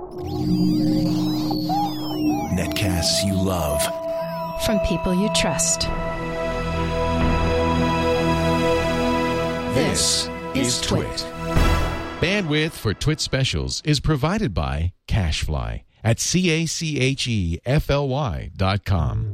Netcasts you love. From people you trust. This is Twit. Bandwidth for Twit specials is provided by CacheFly at CACHEFLY.com.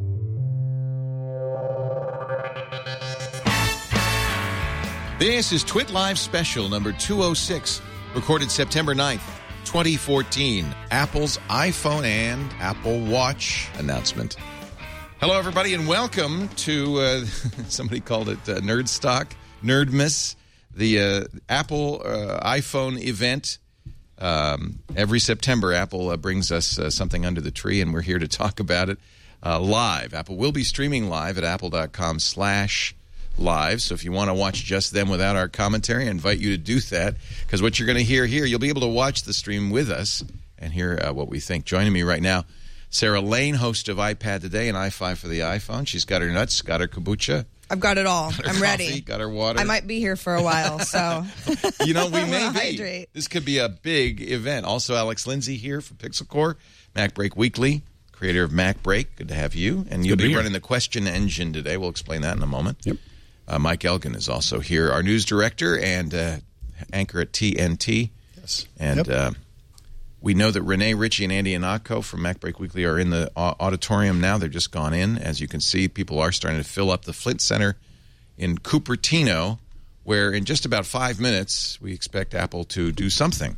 This is Twit Live Special number 206, recorded September 9th, 2014. Apple's iPhone and Apple Watch announcement. Hello, everybody, and welcome to, somebody called it Nerdstock, Nerdmas, the Apple iPhone event. Every September, Apple brings us something under the tree, and we're here to talk about it live. Apple will be streaming live at apple.com/live, so if you want to watch just them without our commentary, I invite you to do that, because what you're going to hear here, you'll be able to watch the stream with us and hear what we think. Joining me right now, Sarah Lane, host of iPad Today and i5 for the iPhone. She's got her nuts, got her kombucha. I've got it all. Got her I'm coffee, ready. Got her water. I might be here for a while, so. You know, we may be. Hydrate. This could be a big event. Also, Alex Lindsay here from Pixel Core, Mac Break Weekly, creator of Mac Break. Good to have you. And you'll be running the question engine today. We'll explain that in a moment. Yep. Mike Elgin is also here, our news director and anchor at TNT. Yes. And we know that Renee Ritchie and Andy Anako from Mac Break Weekly are in the auditorium now. They've just gone in. As you can see, people are starting to fill up the Flint Center in Cupertino, where in just about 5 minutes, we expect Apple to do something.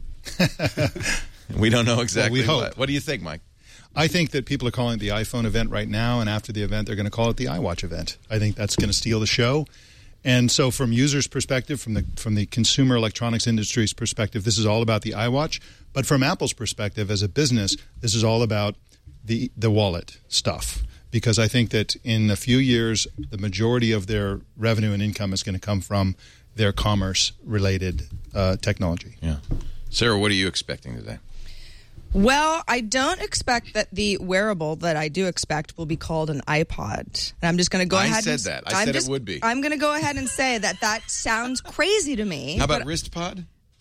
We don't know exactly what. What do you think, Mike? I think that people are calling it the iPhone event right now, and after the event, they're going to call it the iWatch event. I think that's going to steal the show. And so from users' perspective, from the consumer electronics industry's perspective, this is all about the iWatch. But from Apple's perspective, as a business, this is all about the wallet stuff. Because I think that in a few years, the majority of their revenue and income is going to come from their commerce-related technology. Yeah. Sarah, what are you expecting today? Well, I don't expect that the wearable that I do expect will be called an iPod. And I'm just going to go ahead I said that. I said it would be. I'm going to go ahead and say that sounds crazy to me. How about wrist pod?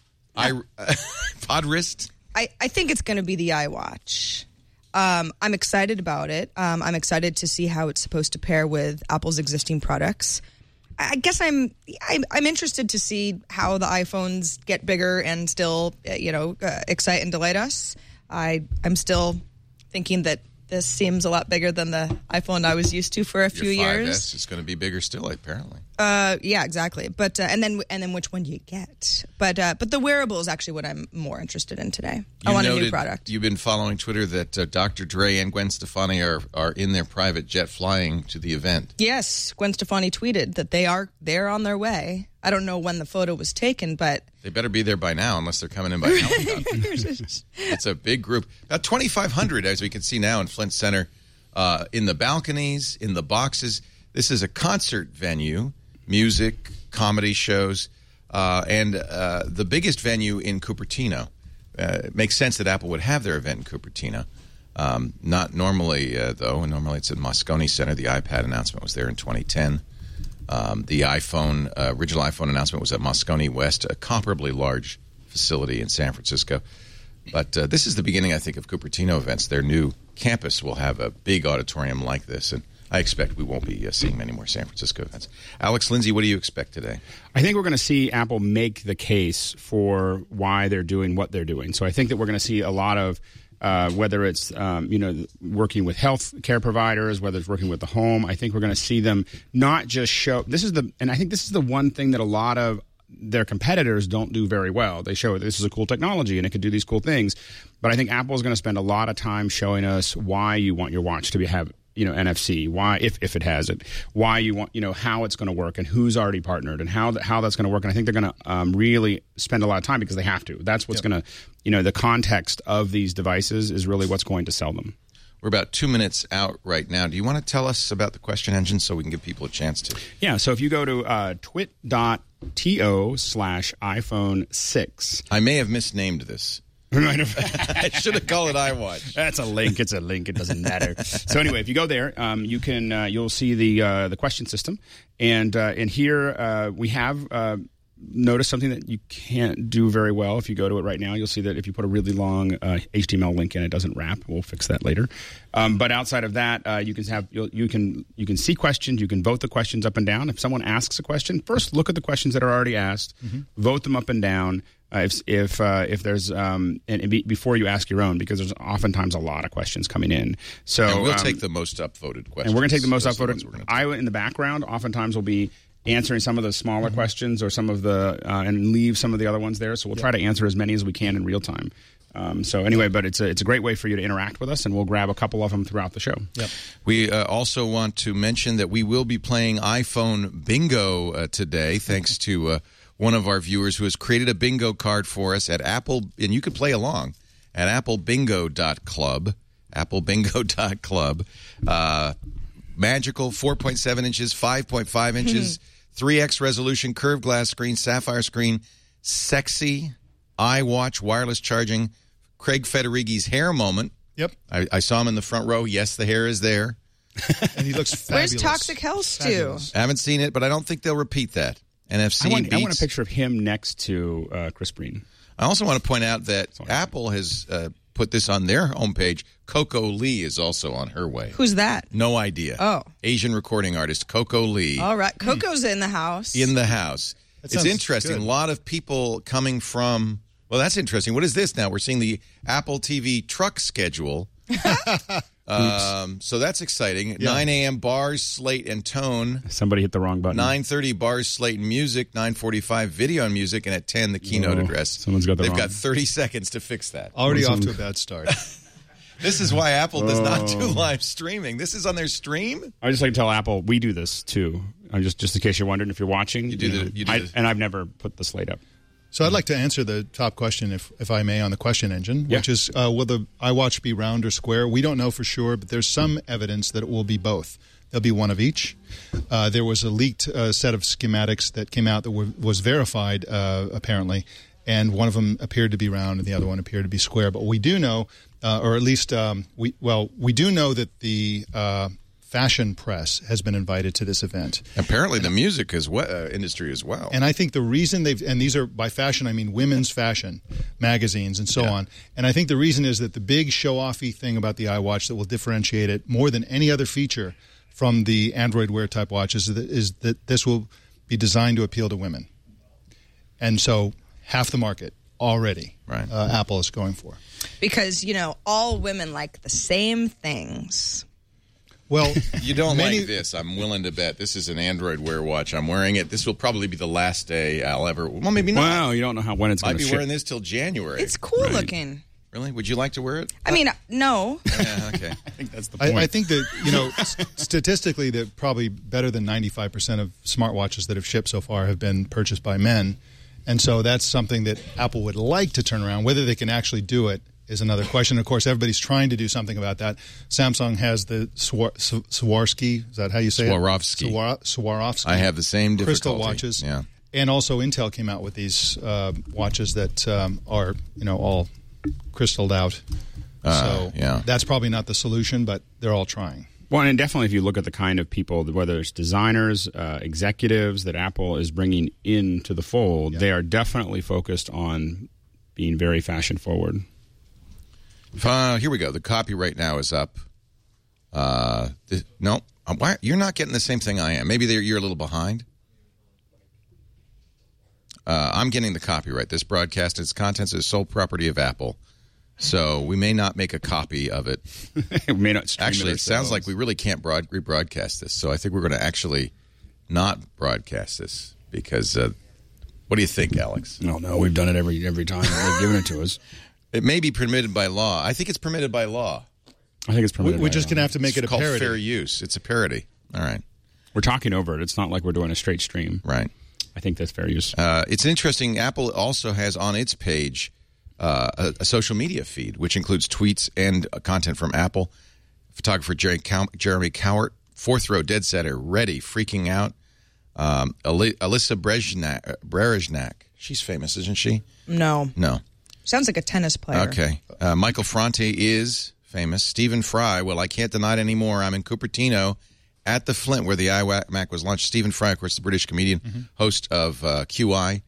Pod wrist? I think it's going to be the iWatch. I'm excited about it. I'm excited to see how it's supposed to pair with Apple's existing products. I guess I'm interested to see how the iPhones get bigger and still, excite and delight us. I'm still thinking that this seems a lot bigger than the iPhone I was used to for a few years. 5S is going to be bigger still, apparently. Yeah, exactly. But and then which one do you get? But the wearable is actually what I'm more interested in today. I want a new product. You've been following Twitter that Dr. Dre and Gwen Stefani are in their private jet flying to the event. Yes, Gwen Stefani tweeted that they're on their way. I don't know when the photo was taken, but they better be there by now, unless they're coming in by helicopter. It's a big group, about 2,500, as we can see now in Flint Center, in the balconies, in the boxes. This is a concert venue, music, comedy shows, and the biggest venue in Cupertino. It makes sense that Apple would have their event in Cupertino. Not normally, though. Normally it's at Moscone Center. The iPad announcement was there in 2010. The original iPhone announcement was at Moscone West, a comparably large facility in San Francisco. But this is the beginning, I think, of Cupertino events. Their new campus will have a big auditorium like this, and I expect we won't be seeing many more San Francisco events. Alex Lindsay, what do you expect today? I think we're going to see Apple make the case for why they're doing what they're doing. So I think that we're going to see a lot of whether it's working with health care providers, whether it's working with the home. I think we're going to see them not just show and I think this is the one thing that a lot of their competitors don't do very well. They show this is a cool technology and it can do these cool things, but I think Apple is going to spend a lot of time showing us why you want your watch to have NFC, why if it has it, why you want how it's going to work and who's already partnered and how that's going to work. And I think they're going to really spend a lot of time because they have to. That's what's going to the context of these devices is really what's going to sell them. We're about 2 minutes out right now. Do you want to tell us about the question engine so we can give people a chance to? Yeah, so if you go to twit.to/iPhone 6. I may have misnamed this. I should have called it iWatch. That's a link. It's a link. It doesn't matter. So anyway, if you go there, you'll see the question system, and here we have notice something that you can't do very well. If you go to it right now, you'll see that if you put a really long HTML link in, it doesn't wrap. We'll fix that later. But outside of that, you can see questions. You can vote the questions up and down. If someone asks a question, first look at the questions that are already asked, vote them up and down. If there's before you ask your own, because there's oftentimes a lot of questions coming in. So and we'll take the most upvoted questions. And we're going to take the most upvoted. I, in the background, oftentimes will be answering some of the smaller questions or some of the and leave some of the other ones there. So we'll try to answer as many as we can in real time. So anyway, but it's a great way for you to interact with us, and we'll grab a couple of them throughout the show. Yep. We also want to mention that we will be playing iPhone Bingo today, thanks to one of our viewers who has created a bingo card for us at Apple, and you can play along at applebingo.club. Applebingo.club. Magical 4.7 inches, 5.5 inches, 3x resolution, curved glass screen, sapphire screen, sexy iWatch, wireless charging, Craig Federighi's hair moment. Yep. I saw him in the front row. Yes, the hair is there. And he looks fabulous. Where's Toxic Hell Stew? I haven't seen it, but I don't think they'll repeat that. NFC I want a picture of him next to Chris Breen. I also want to point out that Apple has put this on their homepage. Coco Lee is also on her way. Who's that? No idea. Oh. Asian recording artist Coco Lee. All right. Coco's in the house. In the house. That It's sounds interesting. good. A lot of people coming from... Well, that's interesting. What is this now? We're seeing the Apple TV truck schedule. So that's exciting. 9 a.m. bars, slate, and tone. Somebody hit the wrong button. 9:30 bars, slate, and music. 9:45 video and music. And at 10, the keynote address. Someone's got the They've wrong. got 30 seconds to fix that. Already off to a bad start. This is why Apple does not do live streaming. This is on their stream? I just like to tell Apple we do this too. Just in case you're wondering if you're watching. You do the- and I've never put the slate up. So I'd like to answer the top question, if I may, on the question engine, Yeah. which is, will the iWatch be round or square? We don't know for sure, but there's some evidence that it will be both. There'll be one of each. There was a leaked set of schematics that came out that was verified, apparently, and one of them appeared to be round and the other one appeared to be square. But we do know, or at least we do know that the fashion press has been invited to this event. Apparently the music industry as well. And I think the reason and these are by fashion, I mean women's fashion magazines and so on. And I think the reason is that the big show-offy thing about the iWatch that will differentiate it more than any other feature from the Android Wear type watches is that this will be designed to appeal to women. And so half the market already Apple is going for. Because, all women like the same things. Well, you don't like this. I'm willing to bet. This is an Android Wear watch. I'm wearing it. This will probably be the last day I'll ever... Well, maybe not. Wow, you don't know when it's going I'll to be ship. wearing this till January. It's cool looking. Really? Would you like to wear it? I mean, no. Yeah, okay. I think that's the point. I think that, statistically, that probably better than 95% of smartwatches that have shipped so far have been purchased by men. And so that's something that Apple would like to turn around. Whether they can actually do it is another question. Of course, everybody's trying to do something about that. Samsung has the Swarovski. Is that how you say Swarovski. it? Swarovski. I have the same difficulty. Crystal watches. Yeah. And also Intel came out with these watches that are, all crystalled out. So that's probably not the solution, but they're all trying. Well, and definitely if you look at the kind of people, whether it's designers, executives that Apple is bringing into the fold, they are definitely focused on being very fashion forward. Here we go. The copy right now is up. No, you're not getting the same thing I am. Maybe you're a little behind. I'm getting the copyright. This broadcast, its contents is sole property of Apple. So we may not make a copy of it. We may not stream Actually, it sounds ourselves. like we really can't rebroadcast this. So I think we're going to actually not broadcast this because what do you think, Alex? No, we've done it every time. They've given it to us. It may be permitted by law. I think it's permitted by law. I think it's permitted. We're just going to have to make it a It's called parody. fair use. It's a parody. All right. We're talking over it. It's not like we're doing a straight stream. Right. I think that's fair use. It's interesting. Apple also has on its page a social media feed, which includes tweets and content from Apple. Photographer Jeremy Cowart, fourth row dead center, ready, freaking out. Alyssa Brezhnak. She's famous, isn't she? No. Sounds like a tennis player. Okay. Michael Franti is famous. Stephen Fry, well, I can't deny it anymore. I'm in Cupertino at the Flint where the iMac was launched. Stephen Fry, of course, the British comedian, host of QI.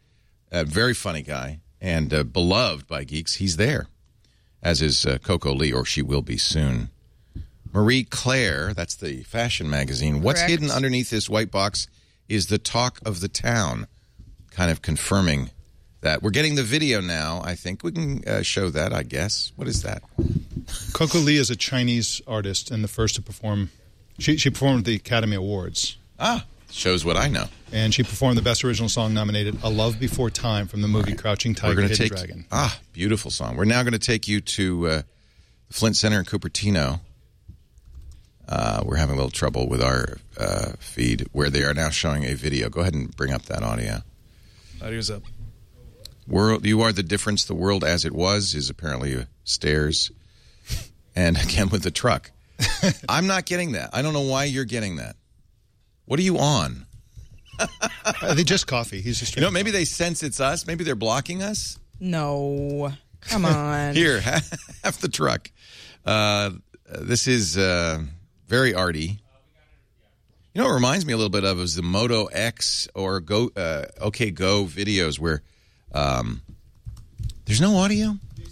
a very funny guy and beloved by geeks. He's there, as is Coco Lee, or she will be soon. Marie Claire, that's the fashion magazine. What's Correct. hidden underneath this white box is the talk of the town, kind of confirming that. We're getting the video now. I think we can show that, I guess. What is that? Coco Lee is a Chinese artist and the first to perform. She performed at the Academy Awards. Ah, shows what I know. And she performed the Best Original Song nominated, A Love Before Time, from the movie Crouching We're Tiger, going Hidden to take Dragon. beautiful song. We're now going to take you to the Flint Center in Cupertino. We're having a little trouble with our feed where they are now showing a video. Go ahead and bring up that audio. Audio's up. World, you are the difference. The world as it was is apparently stairs, and again with the truck. I'm not getting that. I don't know why you're getting that. What are you on? They just coffee. He's just Maybe they sense it's us. Maybe they're blocking us. No. Come on. Here, half the truck. This is very arty. You know what it reminds me a little bit of is the Moto X or OK Go videos where there's no audio.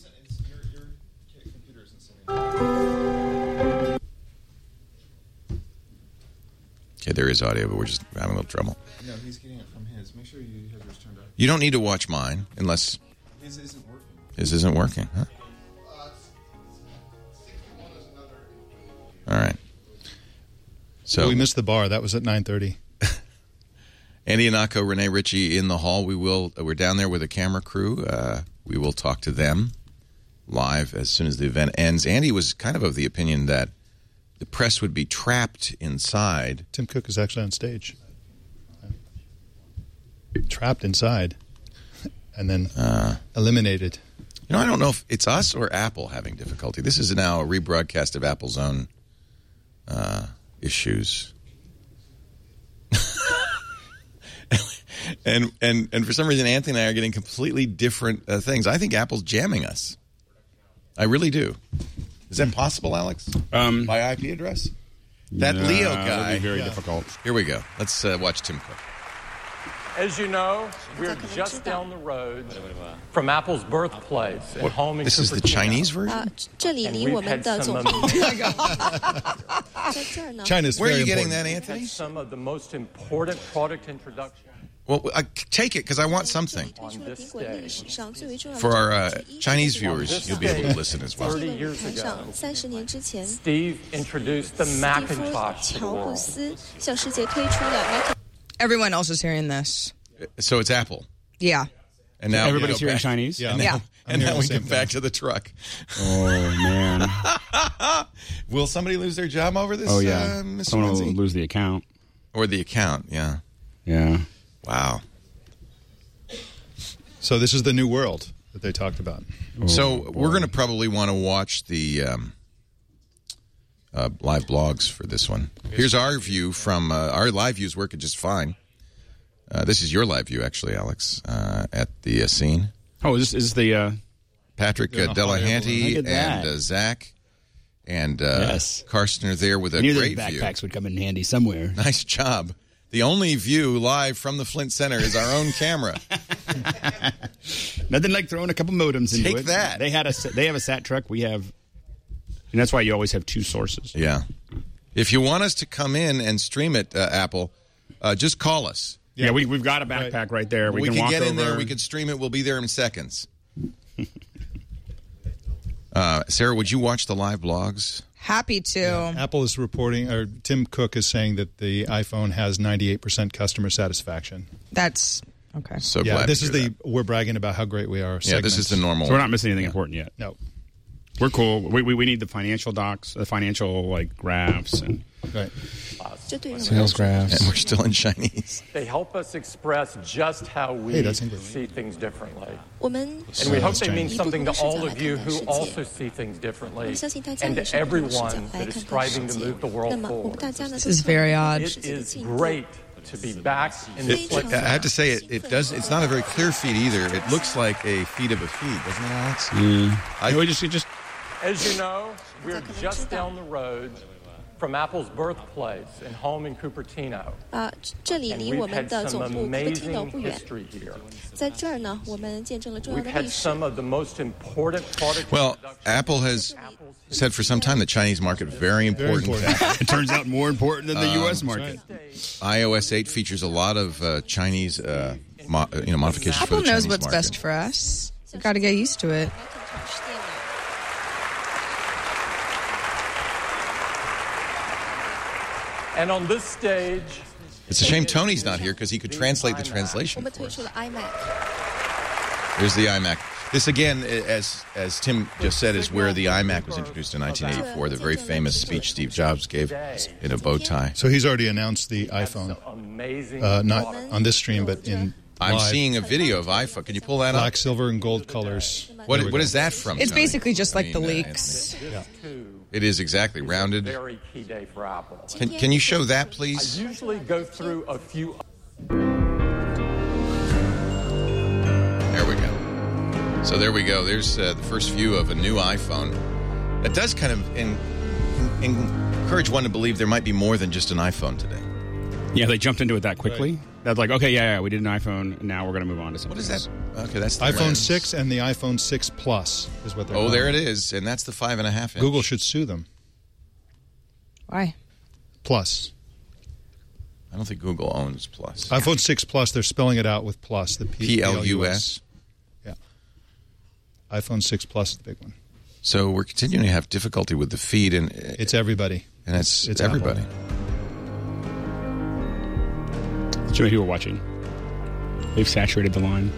Okay, there is audio, but we're just having a little trouble. No, he's getting it from his. Make sure you have yours turned up. You don't need to watch mine unless His isn't working. his isn't working. Huh? All right. So we missed the bar. That was at 9:30. Andy Anako, Renee Ritchie in the hall. We're down there with a camera crew. We will talk to them live as soon as the event ends. Andy was kind of the opinion that the press would be trapped inside. Tim Cook is actually on stage. Trapped inside and then eliminated. I don't know if it's us or Apple having difficulty. This is now a rebroadcast of Apple's own issues. and for some reason, Anthony and I are getting completely different things. I think Apple's jamming us. I really do. Is that possible, Alex? By IP address? That Leo guy. That would be very difficult. Here we go. Let's watch Tim Cook. As you know, we're just down the road from Apple's birthplace and home in This is the Cupertino. Chinese version? 这里 And 离 we've 我们 had 的 some 总 of 部 the, 在这儿呢。 China's Where are very you getting important. that, Anthony? some of the most important product introductions Well, take it because I want something. 推出了苹果历史上最为重要的 For our 之一 Chinese viewers, you'll be able to listen as well. 30 years 台 ago, 上30年之前， Steve introduced the 斯蒂夫 Macintosh to the 乔布 world. 斯向世界推出了 Mac。 Everyone else is hearing this. So it's Apple. Yeah. And now Everybody's we go hearing back- Chinese? Yeah. Yeah. And now hearing we the get same back thing. to the truck. Oh, man. Will somebody lose their job over this, Oh, yeah. Mr. Someone will Lindsay? lose the account. Or the account, yeah. Yeah. Wow. So this is the new world that they talked about. So we're going to probably want to watch the live blogs for this one. Here's our view from our live views working just fine. This is your live view, actually, Alex, at the scene. Oh, is this the... Patrick They're in a hot air Delahanty balloon. Look at and that. Zach and Yes. Carsten are there with I a knew those great view. backpacks would come in handy somewhere. Nice job. The only view live from the Flint Center is our own camera. Nothing like throwing a couple modems into Take it. that. They have a SAT truck. We have... And that's why you always have two sources. Yeah. If you want us to come in and stream it, Apple, just call us. Yeah, we've got a backpack right there. We can can walk get in over. there. We can stream it. We'll be there in seconds. Sarah, would you watch the live blogs? Happy to. Apple is reporting, or Tim Cook is saying that the iPhone has 98% customer satisfaction. That's okay. So Yeah, glad this to is hear we're bragging about how great we are. Yeah, this is the normal. So we're not missing anything important yet. No. We're cool. We need the financial docs, the financial graphs, and Right. 这对于我们 sales graphs. And we're still in Chinese. They help us express just how we Hey, that's English. see things differently. 我们 And we hope they 是 mean 以不同 something 的 to 视角 all 来 of 看 you 待 who 世 also 界。 see things 我 differently, 们相信大家 and 也 to 是用不同的视角 everyone 来 that is 看待世 striving to 界 move the。 那 world 么我们 forward. 大家呢 This is very odd. It is great to be back in the Flint I have to Center. say, it's not a very clear feed either. It looks like a feed of a feed, doesn't it, Alex? we just As you know, we're just down the road from Apple's birthplace and home in Cupertino. 这里 And 离我 we've 们 had 的 some 总部 Cupertino amazing 不远， history here. 在这儿呢，我们见证了重要 We've 的 had 历史。 some of the most important product Well, introductions. Apple has said for some time the Chinese market very important. It turns out more important than the U.S. market. iOS 8 features a lot of Chinese modifications for Apple the knows Chinese what's market. best for us. We've got to get used to it. Macintosh 电脑 And on this stage, It's a shame Tony's not here because he could translate the 我 translation 们 for 推 us. 出了 iMac。 There's the iMac. This, again, as Tim just said, is where the iMac was introduced in 1984, the very famous speech Steve Jobs gave in a bow tie. So he's already announced the iPhone, amazing not on this stream, but in I'm live, seeing a video of iPhone. Can you pull that up? black, silver, and gold colors. What There we go. is that from? It's Tony? basically just like the Anthony. leaks. It is exactly rounded. very key day for Apple. Can you show that, I please? usually go through a few. There we go. So there we go. There's the first view of a new iPhone. That does kind of encourage one to believe there might be more than just an iPhone today. Yeah, they jumped into it that quickly. That's like, okay, yeah, we did an iPhone. Now we're going to move on to something What is else. that? Okay, that's the iPhone lens. 6 and the iPhone 6 Plus is what they're Oh, calling there it is, and that's the 5.5 inch. Google should sue them. Why? Plus. I don't think Google owns Plus. iPhone 6 Plus, they're spelling it out with plus. The PLUS. Yeah. iPhone 6 Plus is the big one. So we're continuing to have difficulty with the feed, and It's everybody. it's it's everybody. Apple. Too many people watching. They've saturated the line.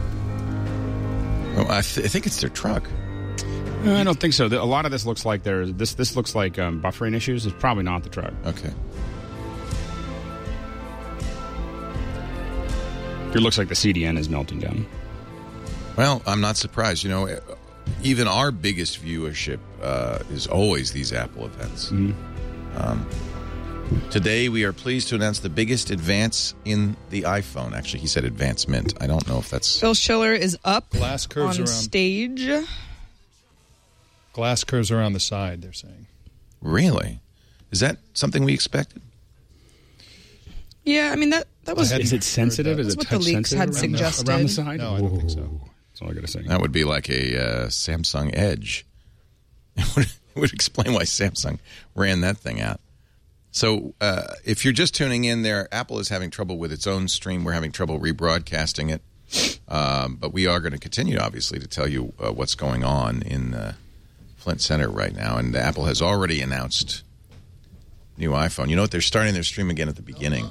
Well, I think it's their truck. I don't think so. A lot of this looks like this looks like buffering issues. It's probably not the truck. Okay. It looks like the CDN is melting down. Well, I'm not surprised. You know, even our biggest viewership is always these Apple events. Today, we are pleased to announce the biggest advance in the iPhone. Actually, he said advancement. I don't know if that's... Phil Schiller is up Glass curves on around. stage. Glass curves around the side, they're saying. Really? Is that something we expected? Yeah, I mean, that was... hadn't Is it sensitive? heard Is that. it That's what touch the leaks sensitive had around suggested. around the side? No, I don't think so. Whoa. That's all I got to say. That would be like a Samsung Edge. It would explain why Samsung ran that thing out. So if you're just tuning in there, Apple is having trouble with its own stream. We're having trouble rebroadcasting it. But we are going to continue, obviously, to tell you what's going on in Flint Center right now. And Apple has already announced new iPhone. You know what? They're starting their stream again at the beginning.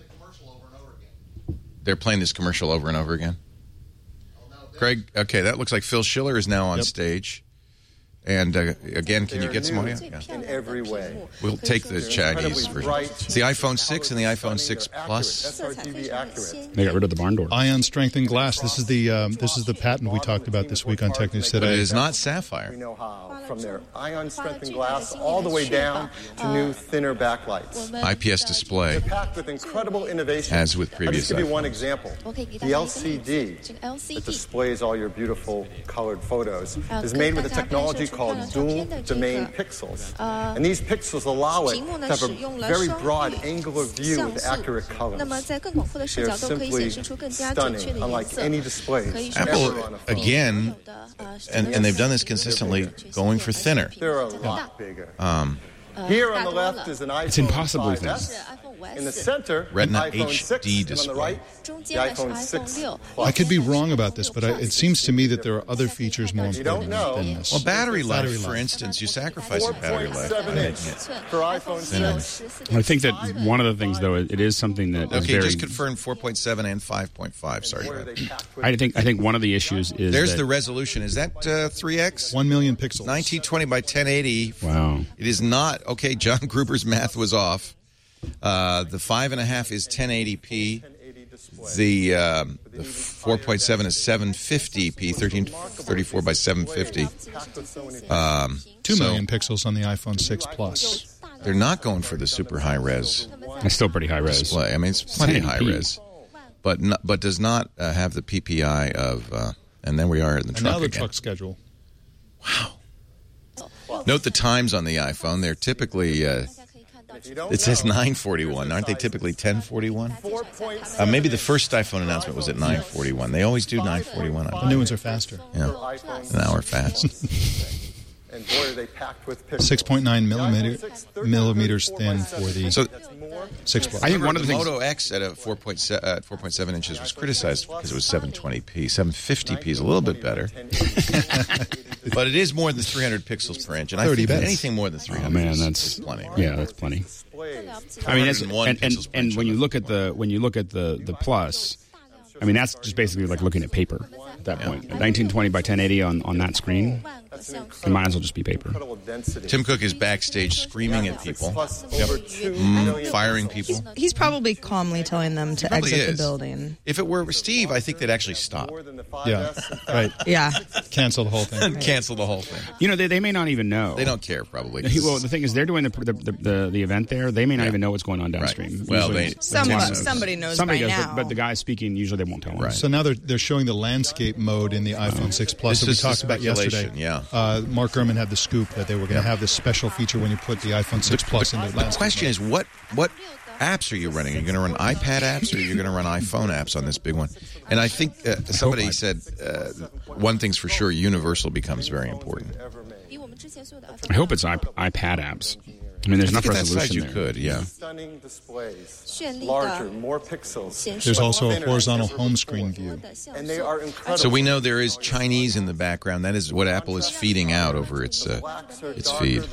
They're playing this commercial over and over again? Craig, okay, that looks like Phil Schiller is now on stage. And again, can you get some audio? Yeah. In every way. We'll take the Chinese version. It's the iPhone 6 and the iPhone 6 Plus. They got rid of the barn door. Ion strengthened glass. This is the patent we talked about this week on Tech News But it Today. is not sapphire. We know how, from their ion-strengthened glass all the way down to new, thinner backlights. IPS display, They're packed with incredible innovation. as with I'll previous just give you iPhones. one example. The LCD that displays all your beautiful colored photos is made with a technology called dual domain pixels. And these pixels allow it to have a very broad angular view with accurate colors. 那么在更广阔的视角都可以显示出更加准确的颜 unlike 色 any displays 可以说 Apple, 是 again, and they've done this consistently, going for thinner. They're a lot bigger. Here on the left is an iPhone It's impossibly thin. 5S. In the center, Retina iPhone 6, HD and on the display. right, 中 the 间呢是 iPhone iPhone 6 6 I could be wrong about this, but it seems to me that there are other features more important than this. Well, battery life, Battery for life. instance, you sacrifice your battery life. 4.7 inch for iPhone 6. I think that one of the things, though, it is something that is Okay, very. just confirm 4.7 and 5.5. Sorry. What are they packed with? I think one of the issues is There's that, the resolution. Is that 3X? 1 million pixels. 1920 by 1080. Wow. It is not. Okay, John Gruber's math was off. The 5.5 is 1080p. The 4.7 is 750p, 1334 by 750. 2 million pixels on the iPhone 6 Plus. They're not going for the super high res It's still pretty high res. display. I mean, it's plenty high 1080p. res, but does not have the PPI of. And then we are in the And truck now the again. truck schedule. Note the times on the iPhone. They're typically It says 9:41. Aren't they typically 10:41? Maybe the first iPhone announcement was at 9:41. They always do 9:41. The new ones are faster. Yeah, an hour fast. And boy, are they packed with pixels. 6.9 millimeters thin for the 6 Plus. I think one of the Moto X at 4.7 inches was criticized because it was 720p. 750p is a little bit better. But it is more than 300 pixels per inch. And I think anything more than 300 is plenty. Right? Yeah, that's plenty. I mean, and when you look at the Plus, I mean, that's just basically like looking at paper at that point. 1920 by 1080 on that screen, it might as well just be paper. Tim Cook is backstage screaming at people, firing people. He's probably calmly telling them to exit the building. If it were Steve, I think they'd actually stop. Yeah, right. Yeah. Cancel the whole thing. Cancel the whole thing. You know, they may not even know. They don't care, probably. Well, the thing is, they're doing the event there. They may not even know what's going on downstream. Right. Well, somebody knows by does, now. but the guy speaking, usually they won't tell them. Right. So now they're showing the landscape mode in the iPhone 6 Plus that we talked about yesterday. Yeah. Mark Gurman had the scoop that they were going to have this special feature when you put the iPhone 6 Plus into the landscape. The question is, what apps are you running? Are you going to run iPad apps or are you going to run iPhone apps on this big one? And I think somebody said one thing's for sure, universal becomes very important. I hope it's iPad apps. I mean, there's enough resolution there. You could, yeah. Stunning displays, larger, more pixels. There's also a horizontal home screen view. And they are incredible. So we know there is Chinese in the background. That is what Apple is feeding out over its feed.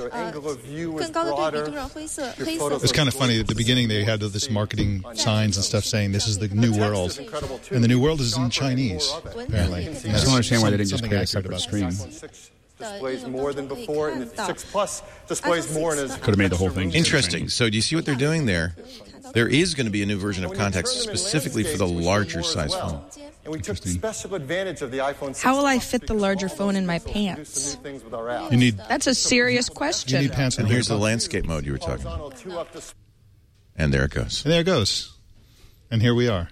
It's kind of funny. At the beginning, they had this marketing signs and stuff saying this is the new world. And the new world is in Chinese, apparently. I just don't understand why they didn't just create a separate screen. Displays more than before, and the 6 Plus displays more. And could have made the whole thing. Interesting. So do you see what they're doing there? There is going to be a new version of Contacts specifically for the larger size phone. And we took special advantage of the iPhone 6 How will I fit the larger phone in my pants? That's a serious question. You need pants. And here's the landscape mode you were talking about. And there it goes. And there it goes. And here we are.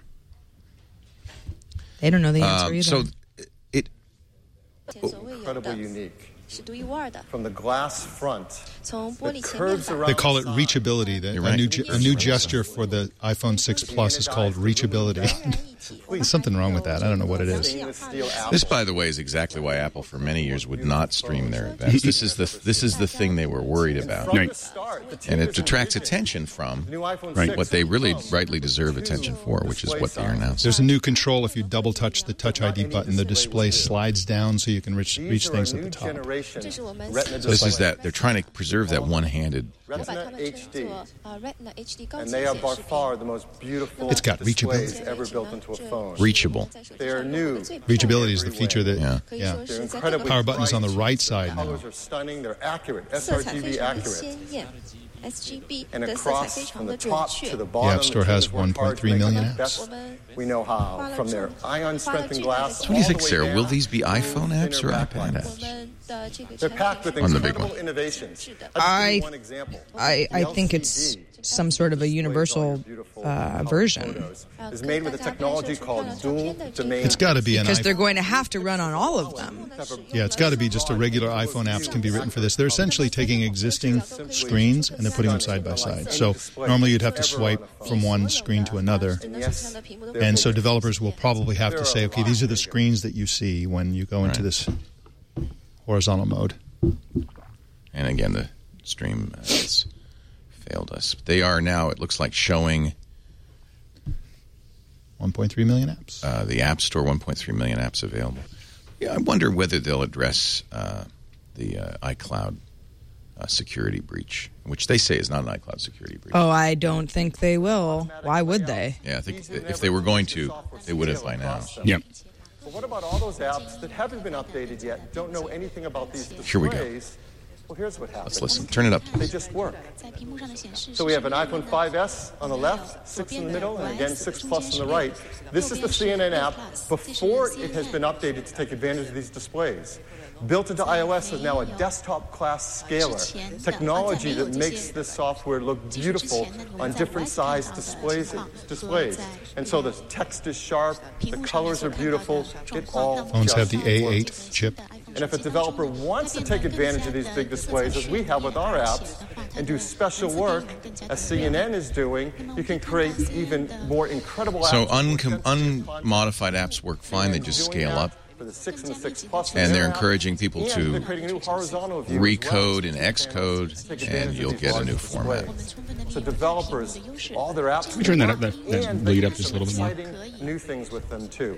They don't know the answer either. So incredibly unique. From the glass front, the curves around. They call it reachability. A new gesture for the iPhone 6 Plus is called reachability. There's something wrong with that. I don't know what it is. This, by the way, is exactly why Apple for many years would not stream their events. This is the thing they were worried about, and it detracts attention from what they really rightly deserve attention for, which is what they are announcing. There's a new control. If you double touch the Touch ID button, the display slides down so you can reach things at the top. This is that they're trying to preserve that one-handed. Retina HD, and they are by far the most beautiful displays ever built into a phone. Reachable. They are new. Reachability is the feature that, They're incredibly power button's on the right side now. Colors are stunning. They're accurate, sRGB accurate. And across from the top to the bottom, the App Store has 1.3 million apps. We know how. From their ion-strengthened glass. So what do you think, Sarah? Will these be iPhone apps or iPad apps? They're packed with incredible innovations. I think it's some sort of a universal version. It's made with a technology called dual domain. It's got to be because they're going to have to run on all of them. Yeah, it's got to be just a regular iPhone apps can be written for this. They're essentially taking existing screens and they're putting them side by side. So normally you'd have to swipe from one screen to another. And so developers will probably have to say, okay, these are the screens that you see when you go into this horizontal mode. And again, the stream has failed us. They are now, it looks like, showing 1.3 million apps. The App Store, 1.3 million apps available. Yeah, I wonder whether they'll address the iCloud security breach, which they say is not an iCloud security breach. Oh, I don't think they will. Why would they? Yeah, I think if they were going to, they would have by now. Yep. But what about all those apps that haven't been updated yet, don't know anything about these displays? Here we go. Well, here's what happens. Let's listen. Turn it up. They just work. So we have an iPhone 5S on the left, 6 in the middle, and again 6 Plus on the right. This is the CNN app before it has been updated to take advantage of these displays. Built into iOS is now a desktop-class scaler, technology that makes this software look beautiful on different size displays. And so the text is sharp, the colors are beautiful. It all phones have the A8 chip. And if a developer wants to take advantage of these big displays, as we have with our apps, and do special work, as CNN is doing, you can create even more incredible apps. So unmodified apps work fine. They just scale up. For the 6 and the 6 Plus. And they're encouraging people to they're creating a new horizontal view recode in Xcode, and you'll get a new format. So developers, all their apps... Can we turn that up, that lead up just a little bit more? New things with them, too.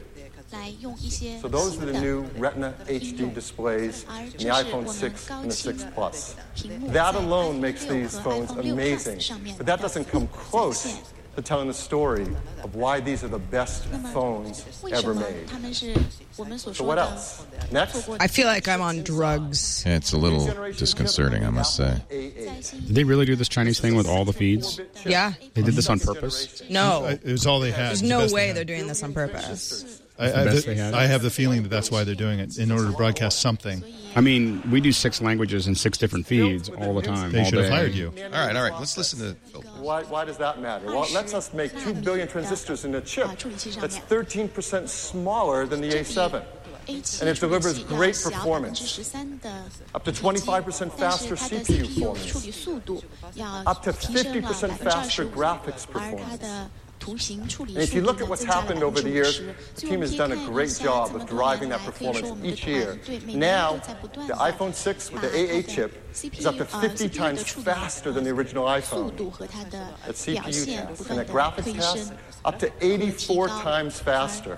So those are the new Retina HD displays in the iPhone 6 and the 6 Plus. That alone makes these phones amazing. But that doesn't come close to telling the story of why these are the best phones ever made. So what else? Next? I feel like I'm on drugs. Yeah, it's a little disconcerting, I must say. Did they really do this Chinese thing with all the feeds? Yeah. They did this on purpose? No. It was all they had. There's no way they're doing this on purpose. I have the feeling that that's why they're doing it, in order to broadcast something. I mean, we do 6 languages and 6 different feeds all the time. They should have hired you. All right. Let's listen to Phil. Why does that matter? Well, it lets us make 2 billion transistors in a chip that's 13% smaller than the A7. And it delivers great performance. Up to 25% faster CPU performance. Up to 50% faster graphics performance. And if you look at what's happened over the years, the team has done a great job of driving that performance each year. Now, the iPhone 6 with the AA chip is up to 50 times faster than the original iPhone. At CPU test. And at graphics test, up to 84 times faster.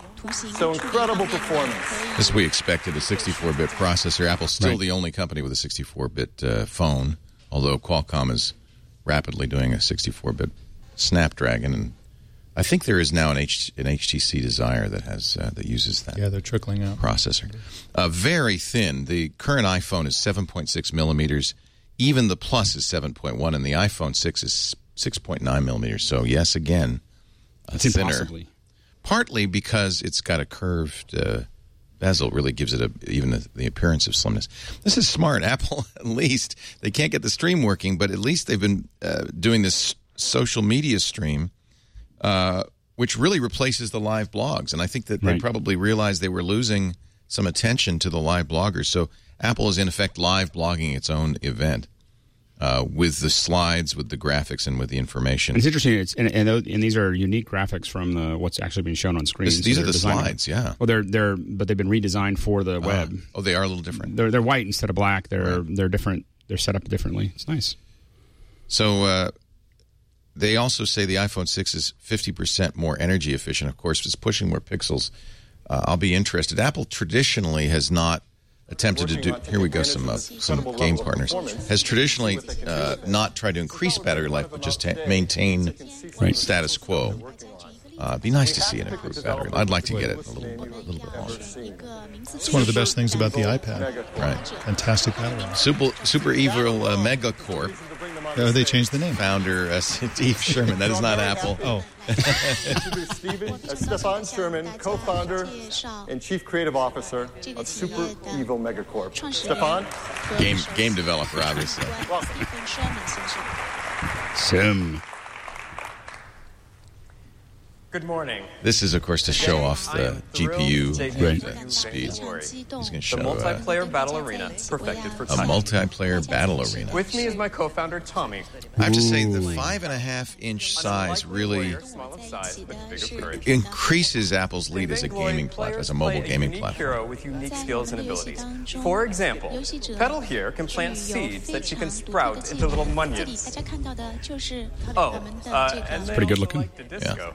So incredible performance. As we expected, a 64-bit processor. Apple's still the only company with a 64-bit phone, although Qualcomm is rapidly doing a 64-bit Snapdragon, and I think there is now an HTC Desire that has that uses that. Yeah, they're trickling out. Processor. Very thin. The current iPhone is 7.6 millimeters. Even the Plus is 7.1, and the iPhone 6 is 6.9 millimeters. So yes, again, it's thinner. Impossibly. Partly because it's got a curved bezel, really gives it even the appearance of slimness. This is smart. Apple, at least, they can't get the stream working, but at least they've been doing this social media stream, which really replaces the live blogs. And I think that they probably realized they were losing some attention to the live bloggers. So Apple is, in effect, live blogging its own event with the slides, with the graphics, and with the information. And it's interesting. And these are unique graphics from what's actually being shown on screen. These are the slides, yeah. Well, but they've been redesigned for the web. Oh, they are a little different. They're white instead of black. They're different. They're set up differently. It's nice. So they also say the iPhone 6 is 50% more energy efficient. Of course, it's pushing more pixels. I'll be interested. Apple traditionally has not attempted to do. Here we go. Some game partners has traditionally not tried to increase battery life, but just maintain status quo. It'd be nice to see an improved battery. I'd like to get it a little bit longer. It's one of the best things about the iPad. Right. Fantastic battery. Super evil Megacorp. They changed the name. Founder Steve Sherman. That is not Apple. Oh. Stefan Sherman, co-founder and chief creative officer of Super Evil Megacorp. Stefan? Game developer, obviously. Sim. Good morning. This is, of course, to show off the GPU speed. He's going to show the multiplayer battle arena, perfected for a multiplayer battle arena. With me is my co-founder Tommy. I have to say, the 5.5-inch size really increases Apple's lead as a gaming platform, as a mobile gaming platform. Hero with unique skills and abilities. For example, Petal here can plant seeds that she can sprout into little munions. And pretty good looking. Yeah.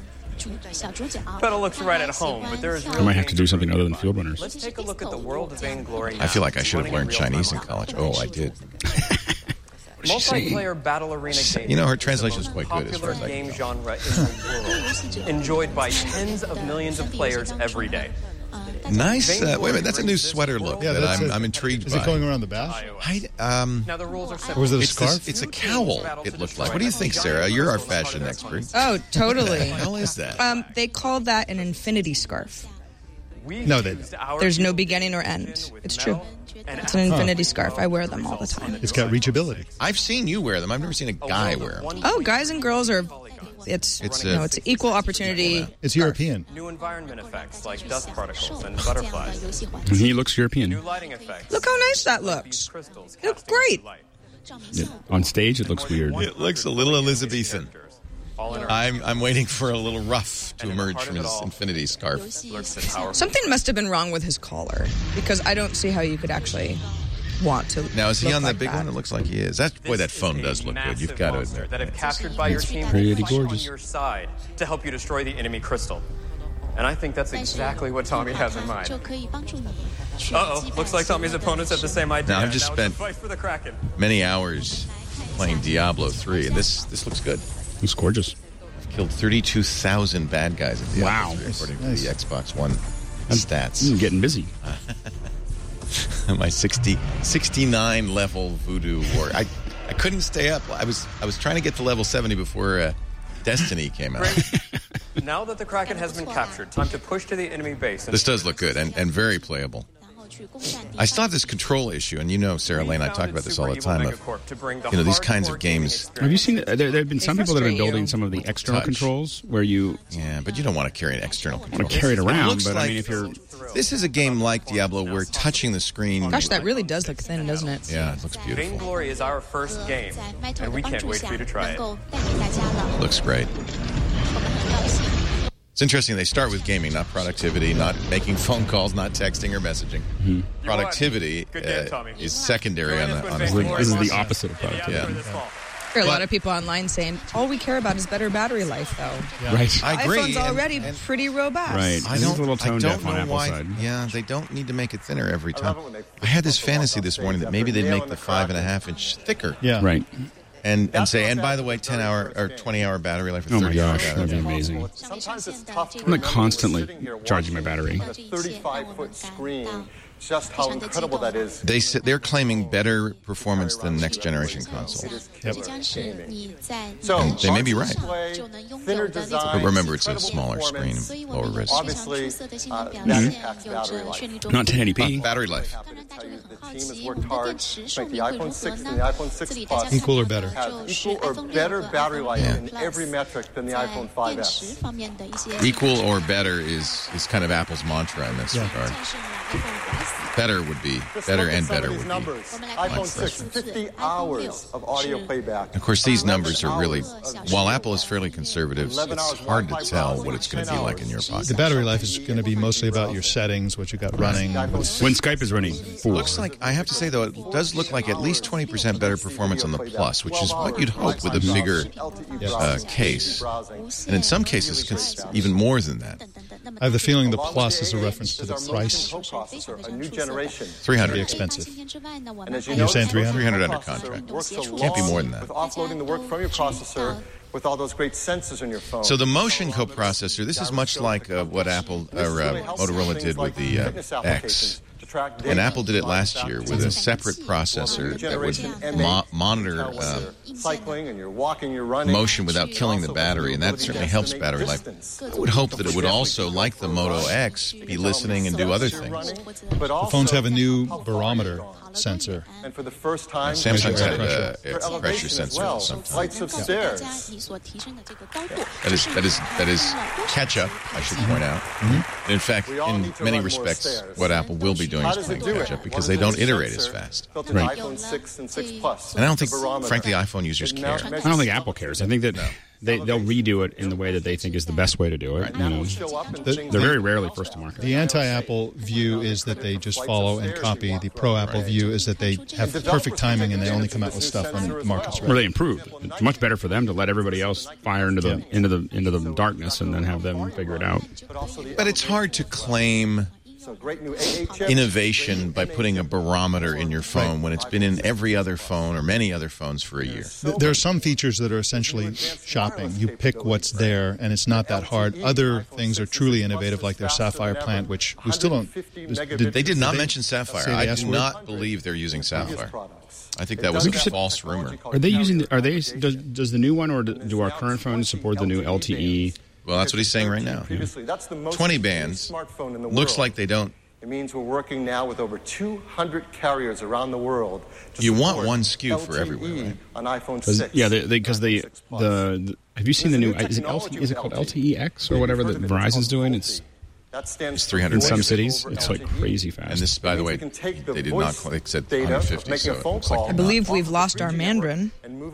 Petal looks right at home, but there is I might have to do something other than field runners. Let's take a look at the world of vainglory now. I feel like I should have learned Chinese in college. Oh, I did. Multiplayer battle arena game. You know, her translation is quite good as far as I game can genre in the world, enjoyed by tens of millions of players every day. Nice. Wait a minute, that's a new sweater look that I'm intrigued by. Is it going around the back? Now the rules are simple. Or was it a scarf? It's a cowl, it looked like. What do you think, Sarah? You're our fashion expert. Oh, totally. What the hell is that? They call that an infinity scarf. No, they don't. There's no beginning or end. It's true. It's an infinity scarf. I wear them all the time. It's got reachability. I've seen you wear them. I've never seen a guy wear them. Oh, guys and girls are It's equal opportunity. It's European. New environment effects like dust particles and butterflies. And he looks European. New lighting effects. Look how nice that looks. It looks great. On stage, it looks weird. It looks a little Elizabethan. I'm waiting for a little ruff to emerge from his infinity scarf. Something must have been wrong with his collar, because I don't see how you could actually want to. Now, is he look on the like big that. one? It looks like he is. That phone does look good. You've got to admit. That if captured by your team, pretty will fight gorgeous. on your side to help you destroy the enemy crystal. And I think that's exactly what Tommy has in mind. Uh-oh, looks like Tommy's opponents have the same idea. Now, I've just spent fight for the Kraken. many hours playing Diablo 3, and this looks good. It's gorgeous. I've killed 32,000 bad guys in Diablo 3, according to the Xbox One stats. I'm getting busy. My 69 level voodoo war. I couldn't stay up. I was trying to get to level 70 before Destiny came out. Now that the Kraken has been captured, time to push to the enemy base. This does look good and very playable. I still have this control issue, and Sarah Lane, I talk about this all the time. These kinds of games. Have you seen? There have been some people that have been building some of the external controls where you. Yeah, but you don't want to carry an external control. Want to carry it around, but I mean, if you're. This is a game like Diablo where touching the screen. Gosh, that really does look thin, doesn't it? Yeah, it looks beautiful. Vainglory is our first game, and we can't wait for you to try it. Looks great. It's interesting. They start with gaming, not productivity, not making phone calls, not texting or messaging. Mm-hmm. Productivity is secondary on the. This is the opposite of productivity. Yeah. There are a lot of people online saying, all we care about is better battery life, though. Yeah. Right. I agree. iPhone's already pretty robust. Right. I don't, a little tone deaf on know Apple's why. side. Yeah, they don't need to make it thinner every time. I had this fantasy this morning that maybe they'd make the 5.5-inch thicker. Yeah. Right. And say, and by the way, 10-hour or 20-hour battery life. Or 30 Oh my gosh, hour that'd be battery. amazing. Sometimes it's tough to I'm like constantly charging my battery. 35-foot screen. Just how incredible that is. They're claiming better performance than next generation consoles. So They may be right. Thinner design. But remember, it's a smaller screen, lower risk. Obviously, that impacts battery life. Not 1080p. Battery life. The team has worked hard to make the iPhone 6 and the iPhone 6 Plus And cooler better. have equal or better battery life in every metric than the iPhone 5S. Equal or better is kind of Apple's mantra in this regard. Better would be better, and better would be. iPhone 6, 50 hours of audio playback. Of course, these numbers are really, while Apple is fairly conservative, it's hard to tell what it's going to be like in your pocket. The battery life is going to be mostly about your settings, what you got running. When Skype is running full. Looks like, I have to say though, it does look like at least 20% better performance on the Plus, which is what you'd hope with a bigger case. And in some cases, even more than that. I have the feeling the Plus is a reference to the price. A new generation. 300. Pretty expensive. And as you You're know, saying 300? 300 under contract. Can't be more than that. With offloading the work from your processor with all those great sensors in your phone. So the motion coprocessor, this is much like what Apple or Motorola did with the X. And Apple did it last year with a separate processor that would monitor cycling and you're walking, you're running. motion without killing the battery, and that certainly helps battery life. I would hope that it would also, like the Moto X, be listening and do other things. The phones have a new barometer sensor. And for the first time, Samsung's had a for pressure elevation sensor as well. of some type. Flights of stairs. That is catch up, I should point out. And in fact, in many respects, what Apple will be doing How is does playing it do catch it? up because Well, they don't there's a iterate as sensor fast. built into iPhone 6 and 6 Plus. And I don't think, It's a barometer. frankly, iPhone users care. I don't think Apple cares. I think that they'll redo it in the way that they think is the best way to do it. You know, they're very rarely first to market. The anti-Apple view is that they just follow and copy. The pro-Apple view is that they have perfect timing and they only come out with stuff when the market's Or ready. they improve. It's much better for them to let everybody else fire into the darkness and then have them figure it out. But it's hard to claim innovation by putting a barometer in your phone when it's been in every other phone or many other phones for a year. There are some features that are essentially shopping. You pick what's there, and it's not that hard. Other things are truly innovative, like their Sapphire plant, which we still don't... They did not mention Sapphire. say the I S do word? not believe they're using Sapphire. I think that was a false rumor. Are they using? Does the new one or do our current phones support the new LTE? Well, that's what he's saying right now. That's the most 20 bands. smartphone in the Looks world. like they don't. It means we're working now with over 200 carriers around the world. To You want support one SKU for LTE everywhere, right? on iPhone 6. Yeah, because I Have you seen the new? Is it called LTE-X or whatever that Verizon's doing? It's 300 in some cities. It's like crazy fast. And this, by the way, they did not. They said 150. So it looks like I believe we've lost our Mandarin.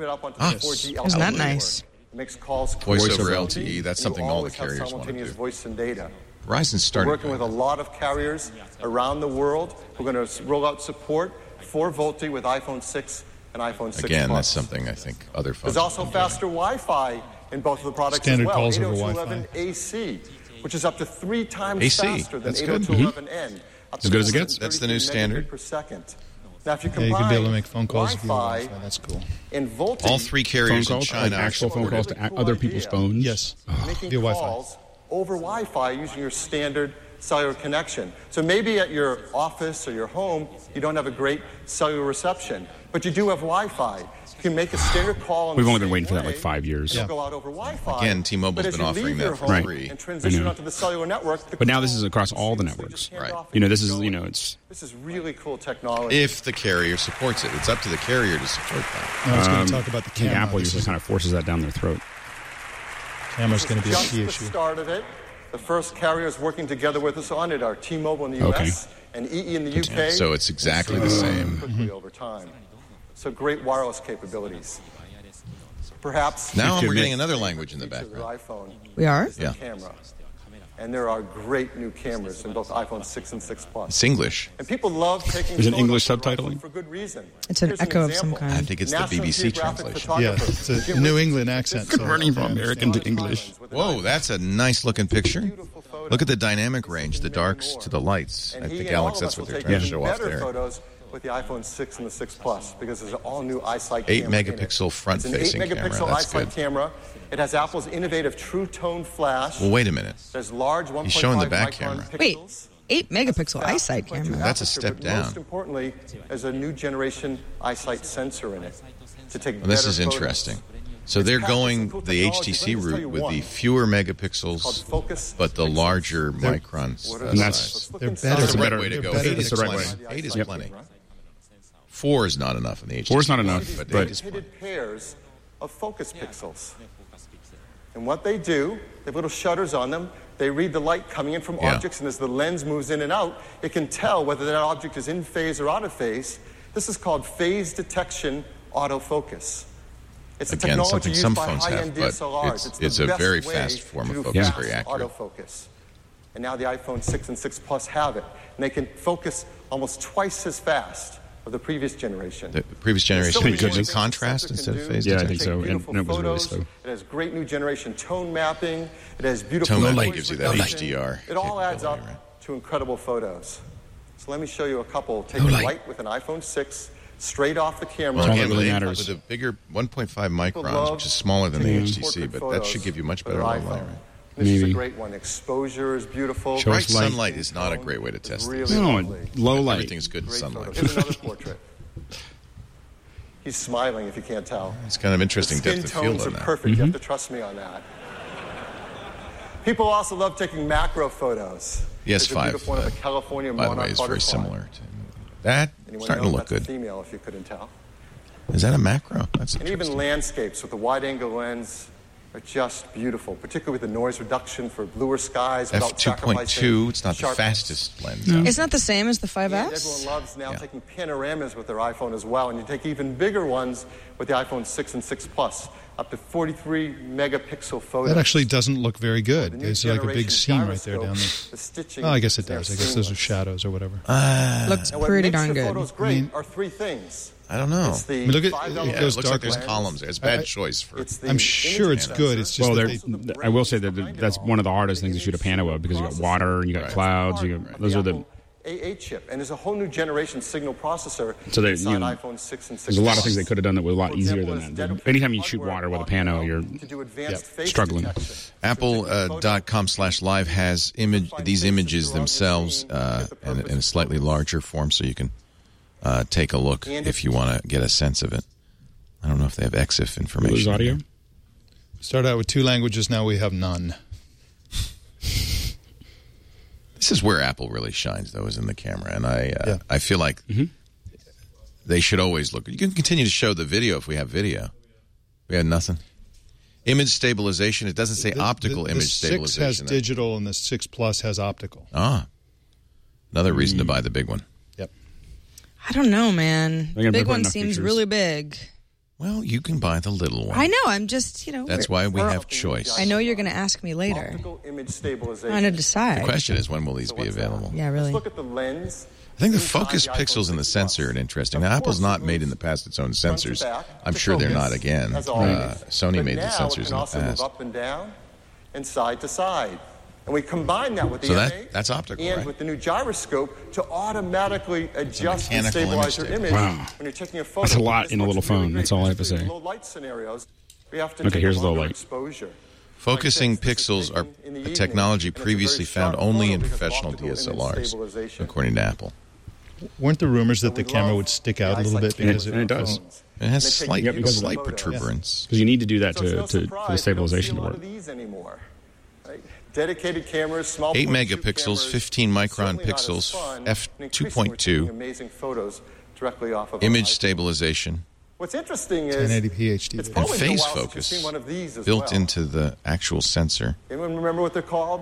Isn't that nice? Voice over LTE. That's something all the carriers want to do. Voice and data. Verizon's starting. We're working with a lot of carriers around the world. We're going to roll out support for VoLTE with iPhone 6 and iPhone 6 Again, Plus. that's something I think other phones. There's also faster Wi-Fi in both of the products Standard as well. calls over 802.11 AC, which is up to 3 times AC, faster than that's good. 802.11n. As good as it gets. That's the new standard. Per second. Now, if you Yeah, you can be able to make combine phone calls if you want Wi-Fi Wi-Fi. That's cool. and VoLTE, All 3 phone carriers in calls, China. like actual phone calls to other people's phones. Yes, making via Wi-Fi. calls over Wi-Fi using your standard cellular connection. So maybe at your office or your home, you don't have a great cellular reception, but you do have Wi-Fi. You can make a standard call. We've only been waiting for that like 5 years. It'll go out over Wi-Fi. Again, T-Mobile's But as been you offering leave that your for home free. and transition I know. onto the cellular network. the But now this is call across all the seems to networks. just hand Right. off You know, and this is go. it's. This is really cool technology. If the carrier supports it, it's up to the carrier to support that. I was going to talk about the I think camera. Apple This usually is- kind of forces that down their throat. Camera's going to be a just key the issue. start of it. The first carriers working together with us on it are T-Mobile in the Okay. U.S. and EE in the UK. So it's exactly the same. Quickly over time. So great wireless capabilities. Perhaps Now to we're admit- getting another language in the feature of your background. iPhone We are? is the Yeah. camera. And there are great new cameras in both iPhone 6 and 6 Plus. It's English. And people love taking There's an photos English of their subtitling? iPhone for good reason. It's an Here's echo of some example. kind. I think it's the National BBC Geographic translation. Yeah, photographers it's a get New rich England accent. So Converting from American to English. Whoa, that's a nice looking picture. Look at the dynamic range, the darks to the lights. I And he think, and all Alex, of that's us what will they're take trying to even show off better there. photos with the iPhone 6 and the 6 Plus because there's an all-new iSight 8 camera in it. megapixel front-facing It's an 8 megapixel camera. That's iSight good. camera. It has Apple's innovative True Tone flash. Well, wait a minute. There's large 1.5 He's showing the back micron camera. Wait, pixels. 8 megapixel Fast eyesight 2.2 camera. That's a aperture, step but down. Most importantly, there's a new generation iSight sensor in it to take Well, this better is photos. interesting. So It's they're packed with going some cool the technology. HTC Let me just tell route you with one. the fewer Called megapixels, Focus but the Pixels. larger micron What are And those? that's- Let's look They're inside. better. That's the They're right better. way to They're go. better 8 is the right plenty. way. 8 is Yep. plenty. 4 is not enough in the HTC. 4 is not enough, but but- 8 is plenty. Pitted pairs of focus pixels. And what they do, they have little shutters on them. They read the light coming in from Yeah. objects, and as the lens moves in and out, it can tell whether that object is in phase or out of phase. This is called phase detection autofocus. It's a Again, technology something used some by phones high-end have, but DSLRs. it's the a best very way fast form to of do focus, fast very accurate. autofocus. And now the iPhone 6 and 6 Plus have it. And they can focus almost twice as fast of the previous generation. The previous generation There's so many could more do things contrast the sensor instead can of do. phase Yeah, I It think can so, take and beautiful it was really photos. slow. It has great new generation tone mapping. It has beautiful Tone mapping noise gives you that reduction. HDR It all adds up capability, right? to incredible photos. So let me show you a couple taken light. right with an iPhone 6 straight off the camera. Well, all again, that really with matters. a bigger 1.5 People microns, love which is smaller than the taking HTC, portrait but that photos should give you much with better their low light. iPhone. Right? This is a Maybe. great one. Exposure is beautiful. Show Bright us light. sunlight is not a great way to test Really this. No, lovely. low light. Everything's good in Great sunlight. photo. Here's another portrait. He's smiling, if you can't tell. It's kind of interesting The skin depth of field tones on are that. perfect. You have to trust me on that. People also love taking macro photos. Yes, There's a 5. beautiful one of a California By the monarch way, it's very butterfly. similar to that. Anyone Starting know to look that's good. A female, if you couldn't tell. Is that a macro? That's And even interesting. landscapes with the wide-angle lens are just beautiful, particularly with the noise reduction for bluer skies without sacrificing F2.2, it's not the sharpness. fastest lens. It's not the same as the And 5S? everyone loves now Yeah. taking panoramas with their iPhone as well, and you take even bigger ones with the iPhone 6 and 6 Plus, up to 43 megapixel photos. That actually doesn't look very The good. new There's like a big generation seam right there down gyroscope, there. the stitching Oh, I guess it is there does. I guess those are seamless. shadows or whatever. Looks And what pretty makes darn the good. photos great are three things. I don't know. It's the I mean, look at- 5 Yeah, goes it looks like dark there's lens. columns there. It's a bad choice for. It's the I'm sure image it's sensor. good. It's just Well, that I will say that that's one of the hardest things to shoot a pano of because you got water and you got Right. clouds. You got, those are the. A8 chip, and there's a whole new generation signal processor So they- inside you know, iPhone 6 and 6 There's a lot of Plus. things they could have done that were a lot For easier example, than there's that. dedicated Anytime you shoot hardware water with a block pano, now you're to do advanced face struggling. detection. Apple.com/live has these images themselves in a slightly larger form, so you can take a look if you want to get a sense of it. I don't know if they have EXIF information. Lose audio. start out with 2 languages. Now we have none. This is where Apple really shines, though, is in the camera, and Yeah. I feel like they should always look. You can continue to show the video if we have video. We had nothing. Image stabilization. It doesn't say optical image stabilization. The 6 has digital and the 6 Plus has optical. Ah, another reason to buy the big one. Yep. I don't know, man. They're gonna Big put one enough seems features. really big. Well, you can buy the little one. I know. I'm just, That's why we have choice. I know you're going to ask me later. Optical image stabilization. I'm trying to decide. The question is, when will these be available? Yeah, really. Let's look at the lens. I think the focus pixels and the sensor are interesting. Now, Apple's not made in the past its own sensors. I'm sure they're not again. Sony made the sensors in the past. Move up and down and side to side. And we combine that with the So M8 that's optical, and right? with the new gyroscope to automatically adjust and mechanical stabilize your image image Wow. when you're taking a photo. That's a lot This in a works little phone. really great That's all I have to for say. low light scenarios. We have to Okay, take here's a low longer light. exposure. Focusing Like this, this is pixels taken are in the a evening, technology and it's a previously very found sharp only photo in because of professional optical image DSLRs, stabilization. according to Apple. Weren't the rumors that the camera would stick out a little bit because And it does. It has slight because protuberance. Because you need to do that So it's no for the surprise stabilization we to don't see a lot work. of these anymore. Right? Dedicated cameras, small 8 point shoot megapixels, cameras, 15 micron certainly not as pixels, fun, and increasingly we're f2.2, taking amazing photos directly off of our image iPhone. stabilization, What's interesting is 1080p HD. it's and probably been a phase while since you've focus seen one of these as built well. into the actual sensor. Anyone remember what they're called?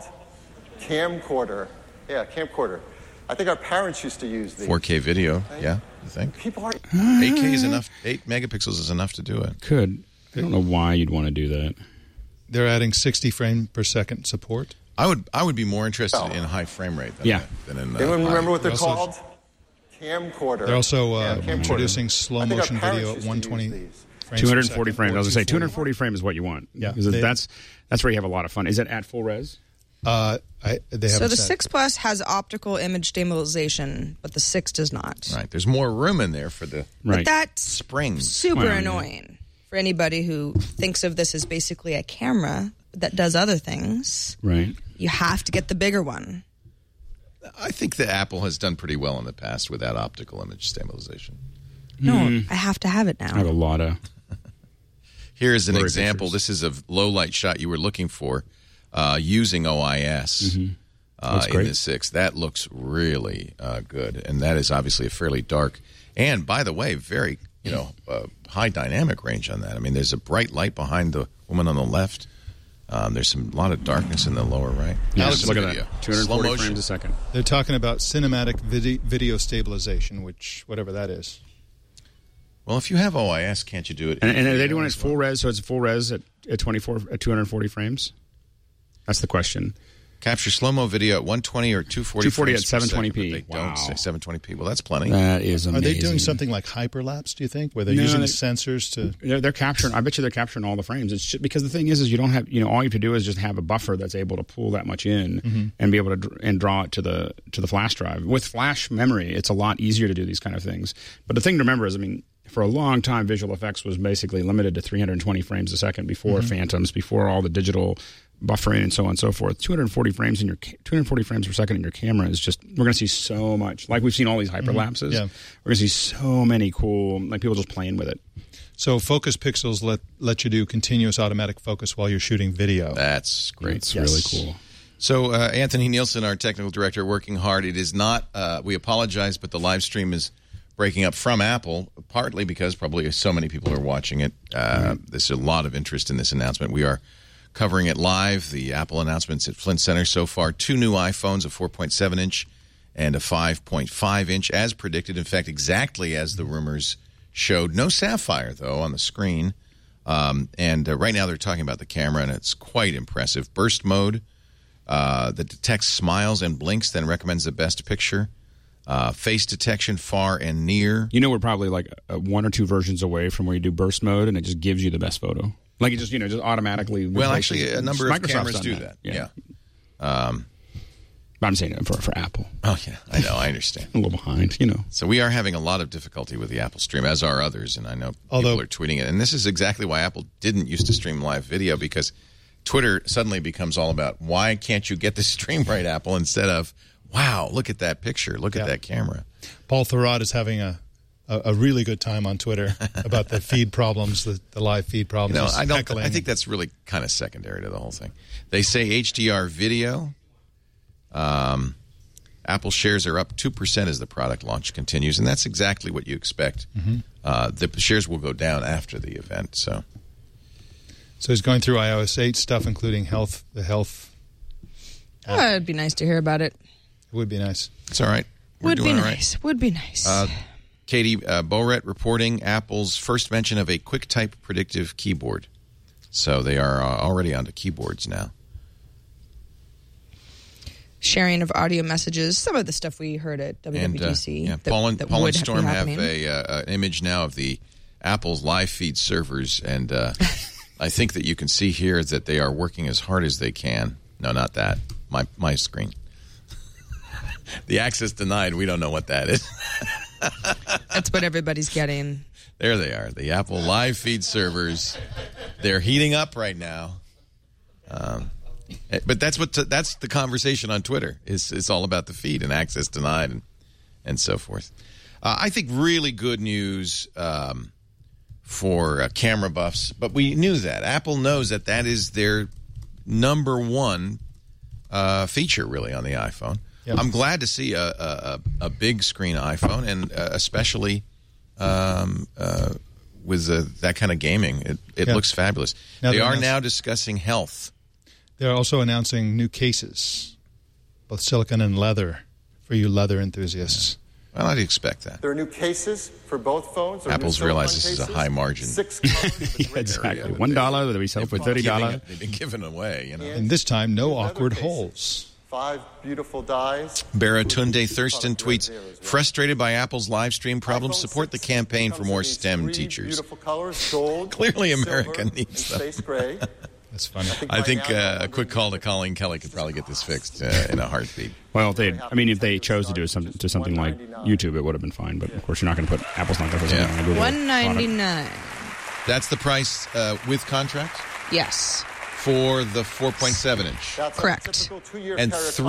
Camcorder. Yeah, camcorder. I think our parents used to use these. 4K video, yeah, you think? People are 8K is enough, 8 megapixels is enough to do it. Could. I don't know why you'd want to do that. They're adding 60 frame per second support. I would be more interested in high frame rate than, Yeah. than in Anyone high. remember what they're Also- called? Camcorder. They're also camcorder. introducing slow I think our motion parents video at used to 120 use these. frames 240 per second, frames. I was going to say 240. 240 frames is what you want. Yeah. Because that's where you have a lot of fun. Is it at full res? They haven't So the said. 6 Plus has optical image stabilization, but the 6 does not. Right, there's more room in there for the Right. But that's springs. super Well, yeah. annoying for anybody who thinks of this as basically a camera that does other things. Right. You have to get the bigger one. I think that Apple has done pretty well in the past with that optical image stabilization. No, I have to have it I have a now. lot of. Here is an Blurry example. pictures. This is a low light shot you were looking for using OIS That's in great. the 6. That looks really good, and that is obviously a fairly dark. And by the way, very high dynamic range on that. I mean, there's a bright light behind the woman on the left. There's a lot of darkness in the lower right. Yeah, Alex, look at video. that. Slow 240 motion. frames a second. They're talking about cinematic video stabilization, which whatever that is. Well, if you have OIS, can't you do it? And are they doing it full res? So it's full res at 240 frames? That's the question. Capture slow-mo video at 120 or 240 240 at frames per second, 720p. but they Wow. don't say 720p. Well, that's plenty. That is Are amazing. they doing something like hyperlapse, do you think, where they're No, using they- sensors to... They're capturing. I bet you they're capturing all the frames. It's just, because the thing is you don't have. All you have to do is just have a buffer that's able to pull that much in and be able to and draw it to the flash drive. With flash memory, it's a lot easier to do these kind of things. But the thing to remember is, for a long time, visual effects was basically limited to 320 frames a second before Phantoms, before all the digital buffering and so on and so forth. 240 frames per second in your camera is just, we're going to see so much. Like we've seen all these hyperlapses. Yeah. We're going to see so many cool, people just playing with it. So focus pixels let you do continuous automatic focus while you're shooting video. That's great. It's really cool. So Anthony Nielsen, our technical director, working hard. It is not, we apologize, but the live stream is breaking up from Apple, partly because probably so many people are watching it. There's a lot of interest in this announcement. We are covering it live, the Apple announcements at Flint Center so far. 2 new iPhones, a 4.7-inch and a 5.5-inch, as predicted. In fact, exactly as the rumors showed. No Sapphire, though, on the screen. And right now they're talking about the camera, and it's quite impressive. Burst mode that detects smiles and blinks, then recommends the best picture. Face detection far and near. We're probably like 1 or 2 versions away from where you do burst mode, and it just gives you the best photo. Like it just, just automatically. Well, actually, a number of Microsoft's cameras done do that. Yeah. But I'm saying it for Apple. Oh, yeah. I know. I understand. A little behind, So we are having a lot of difficulty with the Apple Stream, as are others, and I know people are tweeting it. And this is exactly why Apple didn't used to stream live video, because Twitter suddenly becomes all about, why can't you get the stream right, Apple, instead of, wow, look at that picture, look at that camera. Paul Thurrott is having a really good time on Twitter about the feed problems, the live feed problems. I think that's really kind of secondary to the whole thing. They say HDR video. Apple shares are up 2% as the product launch continues, and that's exactly what you expect. The shares will go down after the event. So So he's going through iOS 8 stuff, including the health app. Oh, it'd be nice to hear about it. It would be nice. It's all right. Would be nice. Would be nice. Katie Boret reporting Apple's first mention of a QuickType predictive keyboard. So they are already onto keyboards now. Sharing of audio messages, some of the stuff we heard at WWDC. And, Paul and Storm have an image now of the Apple's live feed servers, and I think that you can see here that they are working as hard as they can. No, not that. My screen. The access denied. We don't know what that is. That's what everybody's getting. There they are. The Apple live feed servers. They're heating up right now. But that's the conversation on Twitter. It's all about the feed and access denied and so forth. I think really good news for camera buffs, but we knew that. Apple knows that is their number one feature really on the iPhone. Yep. I'm glad to see a big screen iPhone, and especially with that kind of gaming. It looks fabulous. They are now discussing health. They're also announcing new cases, both silicon and leather, for you leather enthusiasts. Yeah. Well, I'd expect that. There are new cases for both phones. Apple's realized this is a high margin. Exactly. $1 that we sell for $30. They've been given away, you know. And this time, no awkward holes. 5 beautiful dies. Baratunde Thurston tweets, frustrated by Apple's live stream problems, support the campaign for more STEM teachers. Beautiful colors, gold, Clearly America silver, needs them. space gray. That's funny. I think a quick call to Colleen Kelly could probably get this fixed in a heartbeat. Well, if they chose to do something like YouTube, it would have been fine. But of course, you're not going to put Apple's not going to put something on Google. $199. That's the price with contract? Yes. For the 4.7 inch. Correct. And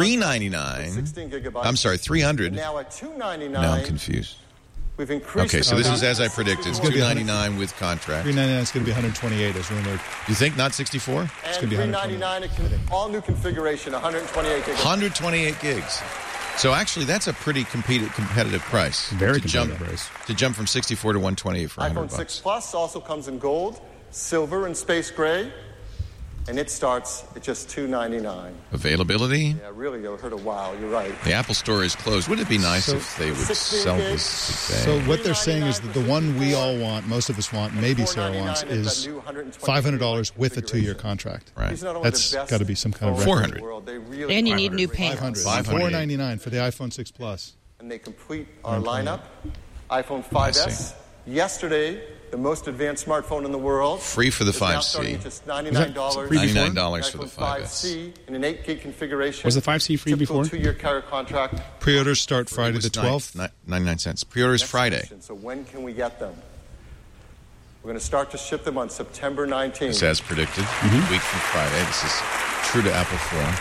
$399. I'm sorry, $300. Now at $299. Now I'm confused. We've increased. Okay, so this is as I predicted. It's $299 with contract. $399 is going to be 128 as rumored. You think not 64? It's going to be $399. All new configuration, 128 gigs. 128 gigs. So actually, that's a pretty competitive price. Very competitive price. To jump from 64 to 128 for $100. iPhone 6 Plus also comes in gold, silver, and space gray. And it starts at just $299. Availability? Yeah, really, I heard a wow. You're right. The Apple Store is closed. Would it be nice if they would sell this today? So what they're saying is that the one we all want, most of us want, maybe Sarah wants, is $500 with a 2-year contract. Right. That's got to be some kind of record. $400. And you need new panels. $499 for the iPhone 6 Plus. And they complete our lineup. iPhone 5S. Yesterday, the most advanced smartphone in the world. Free for the 5C. Just $99. $99 for the 5S. In an 8-gig configuration. Was the 5C free before? 2-year carrier contract. Pre-orders start Friday the 12th. 99 cents. Pre-orders Friday. So when can we get them? We're going to start to ship them on September 19th. This as predicted. A week from Friday. This is true to Apple form.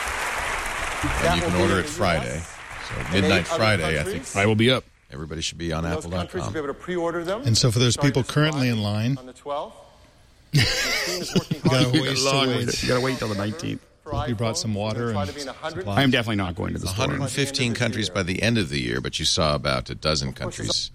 And you can order it Friday. So midnight Friday, I think. I will be up. Everybody should be on Apple.com. Countries will be able to pre-order them. And so for those people currently in line, on the 12th, you got to wait. You got to wait till the 19th. You brought some water and supplies. I'm definitely not going to the store. 115 countries by the end of the year, but you saw about a dozen countries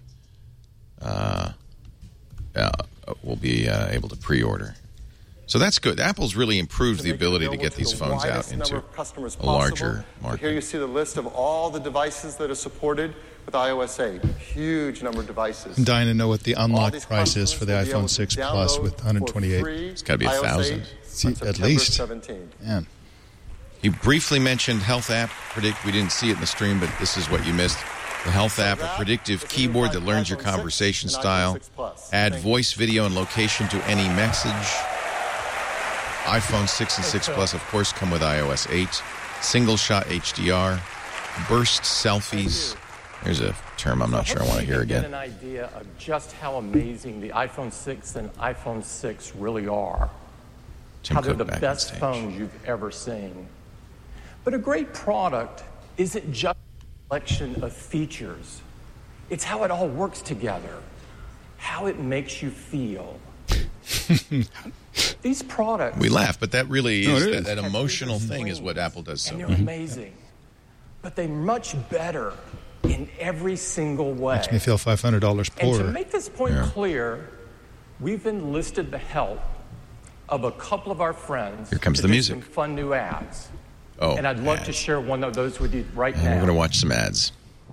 will be able to pre-order. So that's good. Apple's really improved the ability to get these phones out into a larger market. Here you see the list of all the devices that are supported with iOS 8. Huge number of devices. I'm dying to know what the unlock price is for the iPhone 6 Plus with 128. It's got to be 1,000. At least. 17. Man. You briefly mentioned Health App Predict. We didn't see it in the stream, but this is what you missed. The Health App, a predictive keyboard that learns your conversation style. Add voice, video, and location to any message. iPhone 6 and 6 Plus, of course, come with iOS 8. Single-shot HDR. Burst selfies. There's a term I'm not sure I want to hear again. Get an idea of just how amazing the iPhone 6 and iPhone 6 really are. How they're the best phones you've ever seen. But a great product isn't just a collection of features. It's how it all works together. How it makes you feel. These products... We laugh, but that really is that emotional thing is what Apple does so well. well. And they're amazing. But they're much better in every single way. Makes me feel $500 poorer. And to make this point clear, we've enlisted the help of a couple of our friends. Here comes to the do music. Some fun new ads. Oh, and I'd love to share one of those with you right now. We're going to watch some ads.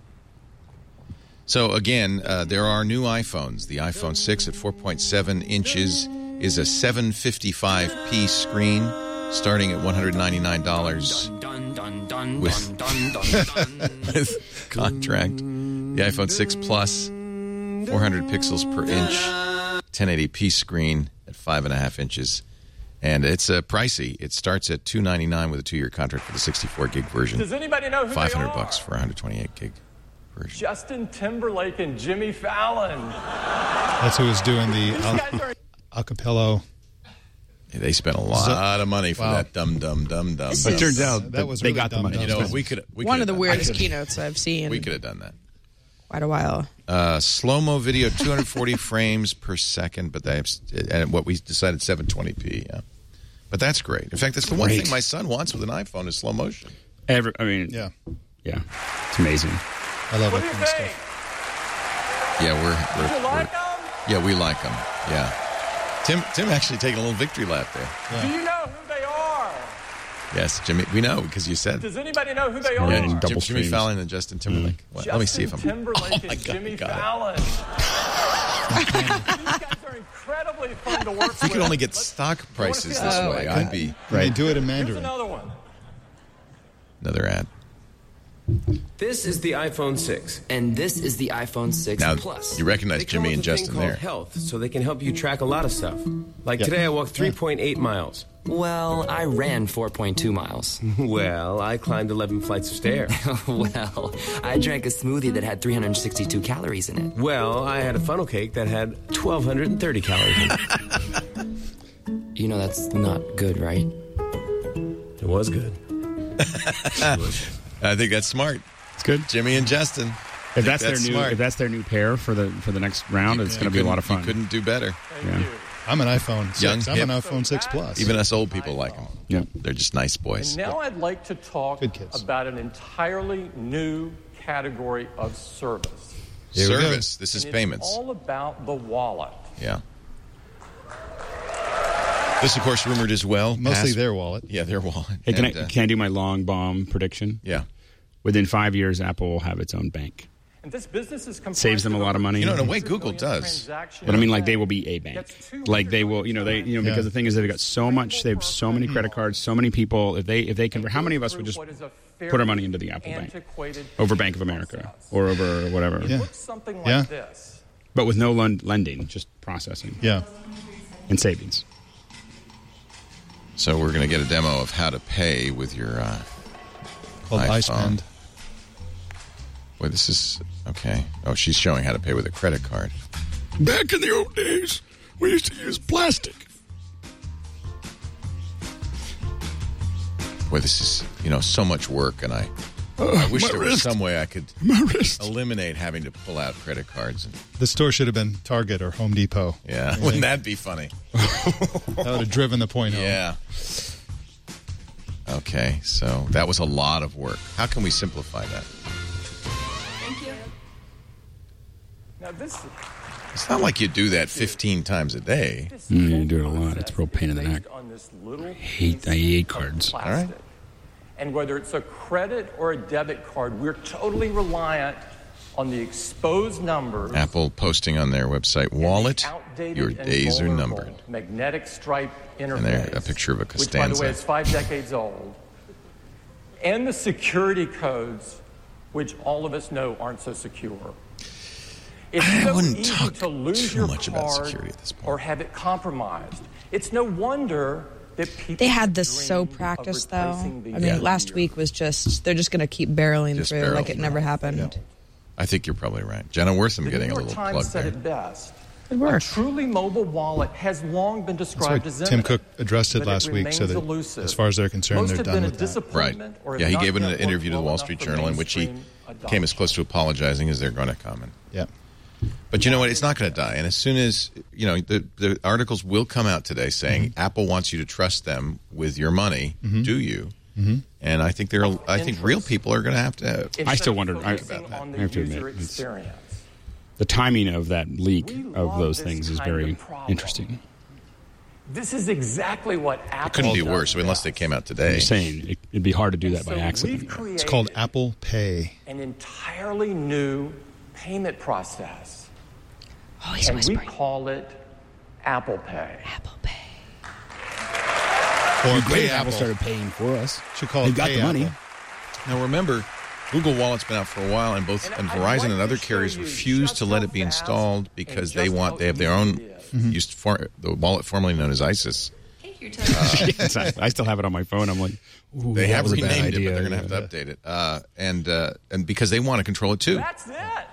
So again, there are new iPhones. The iPhone 6 at 4.7 inches is a 755p screen, starting at $199 with contract. The iPhone 6 Plus, 400 pixels per inch, 1080p screen at 5.5 inches. And it's pricey. It starts at $299 with a 2-year contract for the 64 gig version. Does anybody know who they are? $500 for 128 gig version. Justin Timberlake and Jimmy Fallon. That's who was doing the acapella. Yeah, they spent a lot of money for that dumb. But it turns out that was they really got the dumb, money. dumb. You know, we could one of the weirdest keynotes I've seen. We could have done that. Quite a while. Slow-mo video, 240 frames per second, but that's and what we decided 720p. Yeah, but that's great. In fact, that's the one thing my son wants with an iPhone is slow motion. Yeah, it's amazing. I love What that do kind you of think? stuff. Yeah, You like them? yeah, we like them. Yeah, Tim actually taking a little victory lap there. Do you know who they are? Yes, Jimmy, we know because you said. Does anybody know who they are? Yeah, and double Jimmy streams. Fallon and Justin Timberlake. Well, let me see if I'm. Timberlake my and God, Jimmy got it. Fallon. These guys are incredibly fun to work with. If we could only get stock prices this way, I'd be They do it in Here's Mandarin. another one. another ad. This is the iPhone 6, and this is the iPhone 6 Now, Plus. you recognize They come Jimmy with and a thing Justin called there. Health, so they can help you track a lot of stuff. Like today, I walked 3.8 miles. Well, I ran 4.2 miles. Well, I climbed 11 flights of stairs. Well, I drank a smoothie that had 362 calories in it. Well, I had a funnel cake that had 1,230 calories in it. You know that's not good, right? It was good. I think that's smart. It's good. Jimmy and Justin. If that's their new pair for the next round, it's going to be a lot of fun. You couldn't do better. Yeah. I'm an iPhone 6. Young, I'm hip. an iPhone 6 Plus. Even us old people like them. Yeah. They're just nice boys. And now I'd like to talk about an entirely new category of service. Here we go. Service. This is And payments. It's all about the wallet. Yeah. This, of course, rumored as well. Mostly their wallet. Yeah, their wallet. Hey, can And, I do my long bomb prediction? Yeah. Within 5 years, Apple will have its own bank. And this business is Saves them a lot of money. You know, in a way, Google does. But I mean, like they will be a bank. Like they will, because the thing is, they've got so much. They have so many credit cards, so many people. If they can, how many of us would just put our money into the Apple Bank over Bank of America or over whatever? Yeah. Something like Yeah. this. But with no lending, just processing. Yeah. And savings. So we're going to get a demo of how to pay with your Called iPhone. iSpend. Wait, this is okay. Oh, she's showing how to pay with a credit card. Back in the old days, we used to use plastic. Boy, this is so much work, and I wish there was some way I could eliminate having to pull out credit cards. The store should have been Target or Home Depot. Yeah, wouldn't that be funny? That would have driven the point home. Yeah. Okay, so that was a lot of work. How can we simplify that? Thank you. Now this. It's not like you do that 15 times a day. You do it a lot. It's a real pain in the neck. I hate cards. All right. And whether it's a credit or a debit card, we're totally reliant on the exposed numbers. Apple posting on their website, wallet, your days are numbered. Magnetic stripe interface. And there, a picture of a Which, by the way, Costanza. is 5 decades old. And the security codes, which all of us know aren't so secure. It's so wouldn't easy talk to lose too your much about card security at this point. or have it compromised. It's no wonder that people They had this so practiced, though. I mean, last week was they're just going to keep barreling Just through barrel like it never happened. I think you're probably right. Jenna Wortham The getting New a York little Times plug said there. it best. It worked. A truly mobile wallet has long been That's described why as Tim imminent, Cook addressed it but last week, so remains that elusive. as far as they're concerned, Most they're have done been a with that. Right. disappointment or have Yeah, he not gave an yet interview to the worked Wall well Street enough for Journal in which he mainstream came as close to apologizing as they're going to come. Yeah. But you know what? It's not going to die. And as soon as, the articles will come out today saying Apple wants you to trust them with your money, do you? Mm-hmm. And I think real people are going to have to. I still wonder. I have to admit, the timing of that leak of those things is very interesting. This is exactly what Apple It couldn't be does worse unless they came out today. I'm just saying, it'd be hard to do that by accident. It's called Apple Pay. An entirely new payment process. Oh, he's and whispering. we call it Apple Pay. Apple Pay. Or Great Pay if Apple Apple. started paying for us. Should call They it got Pay the money. Apple. Now remember, Google Wallet's been out for a while, and Verizon and other carriers refuse to let it be installed because they have their own the wallet formerly known as ISIS. Yes, I still have it on my phone. I'm like, ooh, They that have was a bad renamed it, idea. but they're going to have to update it, and because they want to control it too. That's it.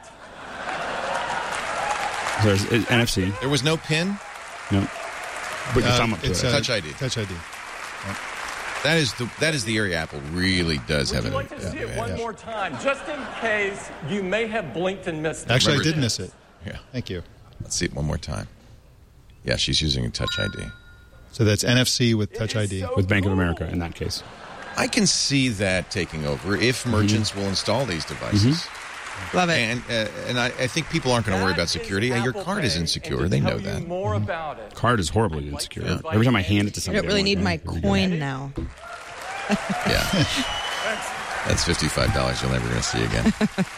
So it's NFC. There was no PIN. No. But your thumb up to It's it. Touch ID. Touch ID. That is the area Apple really does Would have you it. like to see it one more time, just in case you may have blinked and missed it? Actually, Remember- I did miss it. Yeah. Thank you. Let's see it one more time. Yeah, she's using a Touch ID. So that's NFC with Touch ID. With Bank of America in that case. I can see that taking over if merchants will install these devices. Love it. And I think people aren't going to worry about security. Your card is insecure. They know that. More about it. Card is horribly insecure. Every time I hand it to I somebody, don't really I'm need my like, here we go. coin now. Yeah. That's $55 you're never going to see again.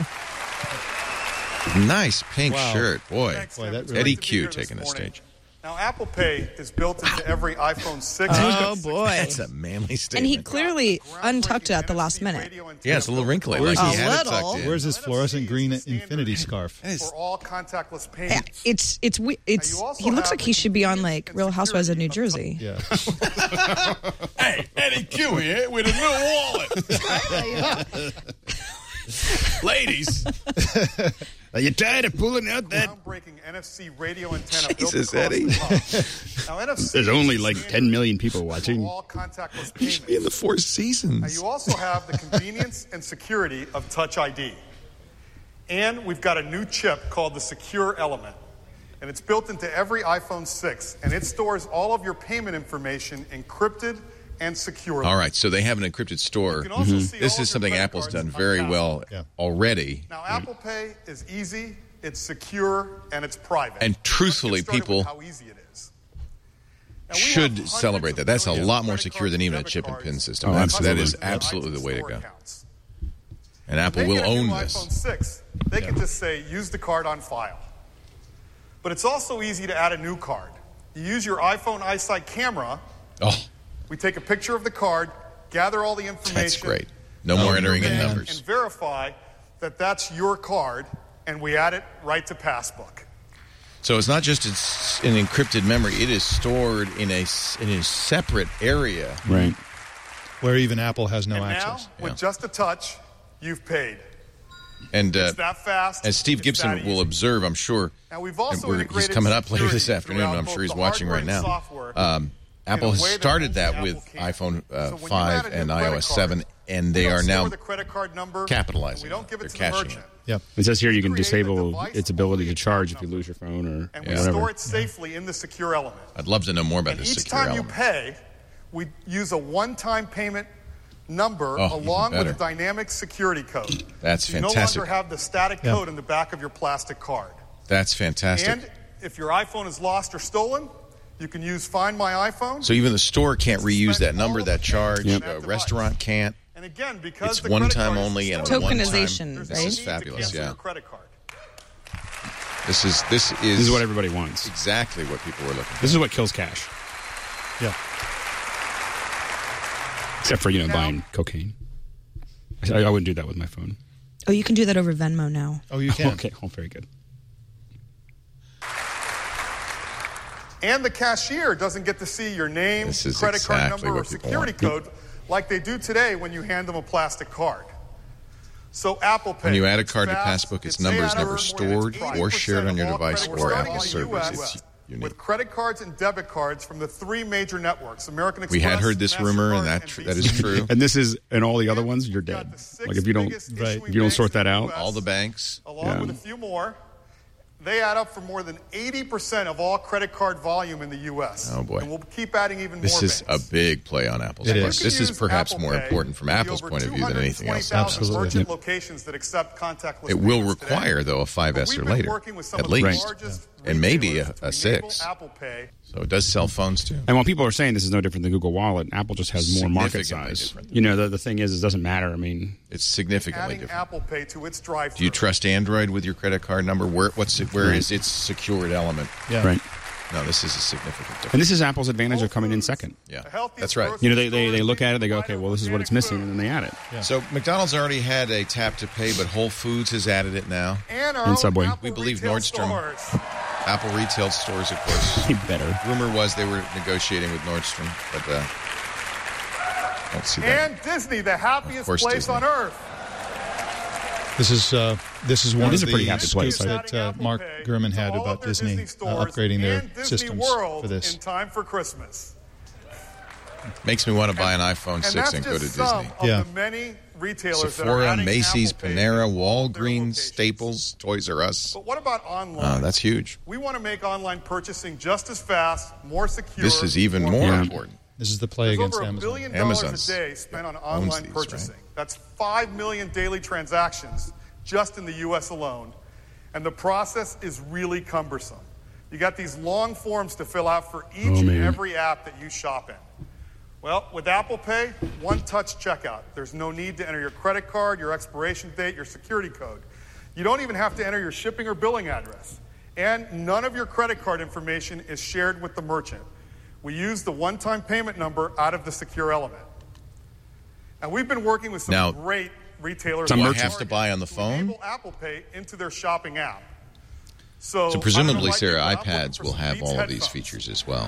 Nice pink shirt. Boy, Boy, that really- Eddie Q taking the stage. Now, Apple Pay is built into every iPhone 6. Oh, boy. That's a manly And statement. he clearly untucked it at the last minute. Yeah, it's a little wrinkly. Like A he had it little. tucked in. Where's his fluorescent green infinity scarf? For all contactless Yeah, payments. it's you also he looks have like he should be on like Real Housewives of New Jersey. Yeah. Hey, Eddie Q here with a new wallet. Ladies, Are you tired of pulling out that? Groundbreaking NFC radio antenna built Jesus, across Eddie. the top. Now, NFC There's only is like standard 10 million people for watching. all contactless he should be in the payments. Four Now, Seasons. you also have the convenience and security of Touch ID. And we've got a new chip called the Secure Element. And it's built into every iPhone 6. And it stores all of your payment information encrypted and securely. All right, so they have an encrypted store. You can also see This all is of something your credit Apple's cards done very unpassed. well already. Now, Apple Pay is easy, it's secure, and it's private. And truthfully, Let's get started people with how easy it is. Now, we have should hundreds celebrate of that. That's a millions lot of more credit secure cards than and even a debit chip and cards pin system. Oh, That absolutely. is with absolutely the iTunes way to store go. accounts. And Apple They will get a new own iPhone this. 6. They can just say, use the card on file. But it's also easy to add a new card. You use your iPhone EyeSight camera. Oh, We take a picture of the card, gather all the information. that's great. No more entering in and numbers. verify that that's your card, and we add it right to Passbook. So it's not just an encrypted memory. It is stored in a separate area. Right. Where even Apple has no And access. now, with just a touch, you've paid. And It's that fast. as Steve it's Gibson that will easy. observe, I'm sure, Now, we've also he's integrated coming up later this security afternoon, and I'm throughout sure he's both the watching right hardware and now. software Apple in a has way that started only that Apple with can. iPhone So when you 5 add a and new credit iOS card, 7, and we they don't are store now the credit card number, capitalizing. and we don't give They're it to the cashing merchant. it. Yep. It says here you can Create the disable device its ability to only charge if account you number. lose your phone or And we whatever. store it safely in the secure element. I'd love to know more about And this each secure time element. you pay, we use a one-time payment number Oh, even along with better. a dynamic security code. That's So you fantastic. no longer have the static Yeah. code in the back of your plastic card. That's fantastic. And if your iPhone is lost or stolen, you can use Find My iPhone. So even the store can't reuse that number, that charge. Yep. A restaurant can't. And again, because It's the one credit time card is only and a stolen, Tokenization, there's This no is need to fabulous, cancel yeah. your credit card. This is This is what everybody wants. exactly what people were looking for. This is what kills cash. Yeah. Except for, buying cocaine. I wouldn't do that with my phone. Oh, you can do that over Venmo now. Oh, you can. Okay, oh, very good. And the cashier doesn't get to see your name, This is credit card exactly number, or what people security want. code like they do today when you hand them a plastic card. So Apple Pay. When you add a it's card to fast, Passbook, its it's number is faster, never more stored than or 80% shared on your of all device credit or cards Apple in the servers. US It's unique. with credit cards and debit cards from the three major networks, American Express, We had heard this rumor, and MasterCard, that is true. And this is, and all the other ones, you're dead. Like if you don't, sort that out. All the banks. Along with a few more, they add up for more than 80% of all credit card volume in the U.S. Oh, boy. And we'll keep adding even This more is a banks. big play on Apple's It part. is. This is Use perhaps Apple more Pay important from in the Apple's over point of view than anything else. 220,000 Absolutely. merchant Yep. locations that accept contactless It will payments today. require, though, a 5S We've or been later, working with some at of the least. largest and maybe a 6. Apple Pay. So it does sell phones too. And when people are saying this is no different than Google Wallet, Apple just has more market size. You know, the thing is, it doesn't matter. I mean, it's significantly different. Apple Pay to its drive-thru. Do you trust Android with your credit card number? Where is its secured element? Yeah. Right. No, this is a significant difference. And this is Apple's advantage of coming in second. Yeah, that's right. You know, they look at it, they go, okay, well, this is what it's missing, and then they add it. Yeah. So McDonald's already had a tap to pay, but Whole Foods has added it now. And Subway. We believe Nordstrom. Apple retail stores, of course. Better. Rumor was they were negotiating with Nordstrom, but don't see that. And Disney, the happiest place on earth. This is one of the pretty happy place that Mark Gurman had about Disney upgrading their systems for this. In time for Christmas. Makes me want to buy an iPhone 6 and go to Disney. The many retailers Sephora, Macy's, Panera, Walgreens, Staples, Toys R Us. But what about online? That's huge. We want to make online purchasing just as fast, more secure. This is even more important. This is the play against Amazon. There's over $1 billion a day spent on online purchasing. Right? That's 5 million daily transactions just in the U.S. alone. And the process is really cumbersome. You got these long forms to fill out for each and every app that you shop in. Well, with Apple Pay, one-touch checkout. There's no need to enter your credit card, your expiration date, your security code. You don't even have to enter your shipping or billing address. And none of your credit card information is shared with the merchant. We use the one-time payment number out of the secure element. And we've been working with some great retailers. Some merchants have to buy on the phone? Enable Apple Pay into their shopping app. So presumably, Sarah, iPads will have all of these features as well.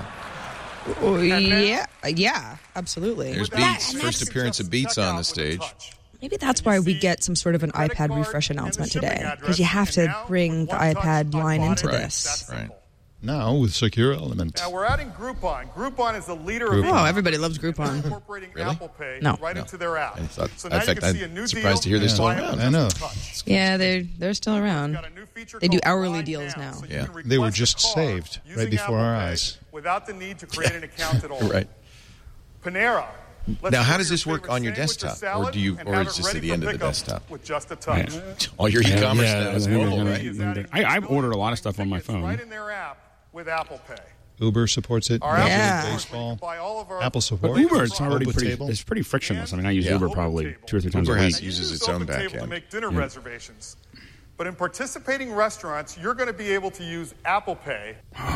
Yeah, absolutely. There's Beats, first appearance of Beats on the stage. Maybe that's why we get some sort of an iPad refresh announcement today, because you have to bring the iPad line into this. Right. Now with Secure Element. Now we're adding Groupon. Groupon is the leader of everybody loves Groupon. Incorporating Apple Pay right into their app. So now you can see a new surprised to hear they're still around. I know. Yeah, they're still around. They do hourly deals now. So yeah. They were just saved right before our eyes. Without the need to create an account at all. Right. Panera. Now, how does this work on your desktop, or is this at the end of the desktop? With just a touch. All your e-commerce now is mobile, right? I've ordered a lot of stuff on my phone. Right in their app with Apple Pay. Uber supports it. Baseball. Apple supports it. Uber is already pretty frictionless. I mean, I use Uber probably 2 or 3 times a week. Uber uses its own back end. To make dinner reservations. But in participating restaurants, you're going to be able to use Apple Pay.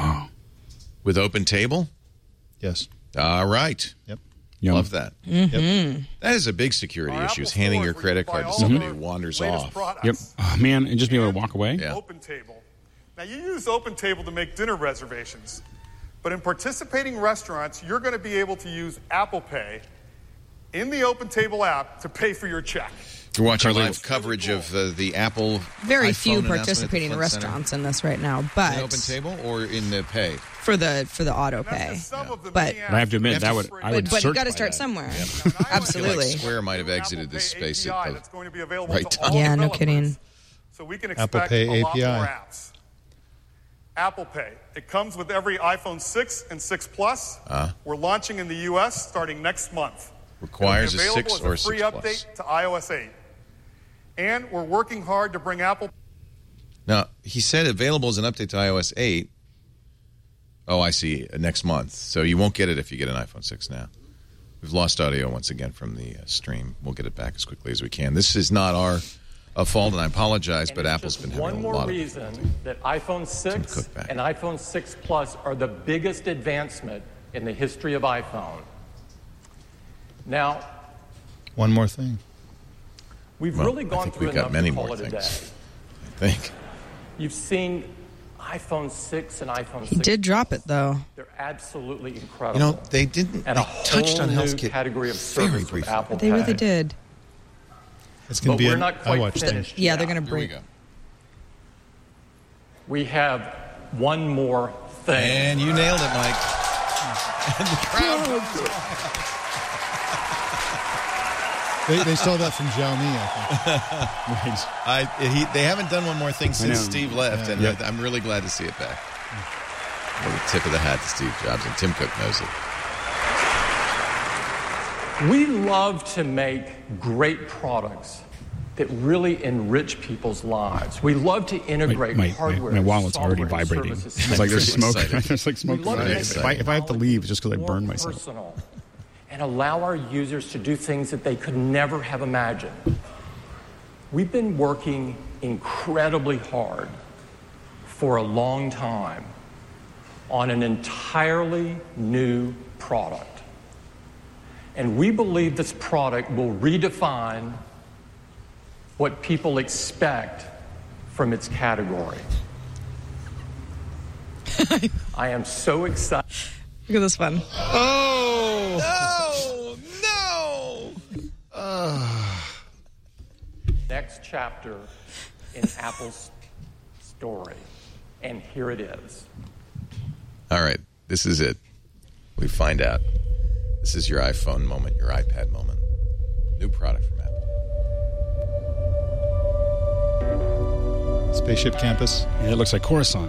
With Open Table? Yes. All right. Yep. Love that. Mm-hmm. Yep. That is a big security issue, is handing your credit card to somebody who wanders off. Yep. Oh, man, and just be able to walk away. Yeah. Open Table. Now, you use Open Table to make dinner reservations. But in participating restaurants, you're going to be able to use Apple Pay in the Open Table app to pay for your check. You're watching live coverage of the Apple Very iPhone few participating restaurants in this right now, but in Open Table or in the Pay for the auto pay. But I have to admit I would but you got to start somewhere. Absolutely. Like Square might have exited this space at the right time. Yeah, no kidding. So we can expect Apple Pay a lot more apps. Apple Pay. It comes with every iPhone 6 and 6 Plus. We're launching in the U.S. starting next month. Requires a 6 or 6 Plus. Available as a free update to iOS 8. And we're working hard to bring Apple. Now, he said available as an update to iOS 8. Oh, I see. Next month. So you won't get it if you get an iPhone 6 now. We've lost audio once again from the stream. We'll get it back as quickly as we can. This is not our fault, and I apologize, but Apple's been having a lot of one more reason that iPhone 6 and iPhone 6 Plus are the biggest advancement in the history of iPhone. Now, one more thing. We've really gone through enough to call it a day. I think. You've seen iPhone 6 and iPhone 6. He did drop it, though. They're absolutely incredible. You know, they didn't. And they touched on HealthKit category of service with Apple They really did. It's going to be an iWatch thing. Yeah, they're going to bring. We have one more thing. And you nailed it, Mike. And the crowd. They stole that from Xiaomi, I think. They haven't done one more thing since Steve left, and I'm really glad to see it back. Well, the tip of the hat to Steve Jobs, and Tim Cook knows it. We love to make great products that really enrich people's lives. We love to integrate hardware. My wallet's already software, vibrating. services. It's like there's smoke. There's like smoke. If I have to leave, it's just because I burned myself. Personal, and allow our users to do things that they could never have imagined. We've been working incredibly hard for a long time on an entirely new product. And we believe this product will redefine what people expect from its category. I am so excited. Look at this one. Oh! No! Next chapter in Apple's story. And here it is. All right, this is it. We find out. This is your iPhone moment, your iPad moment. New product from Apple. Spaceship Campus. Yeah, it looks like Coruscant.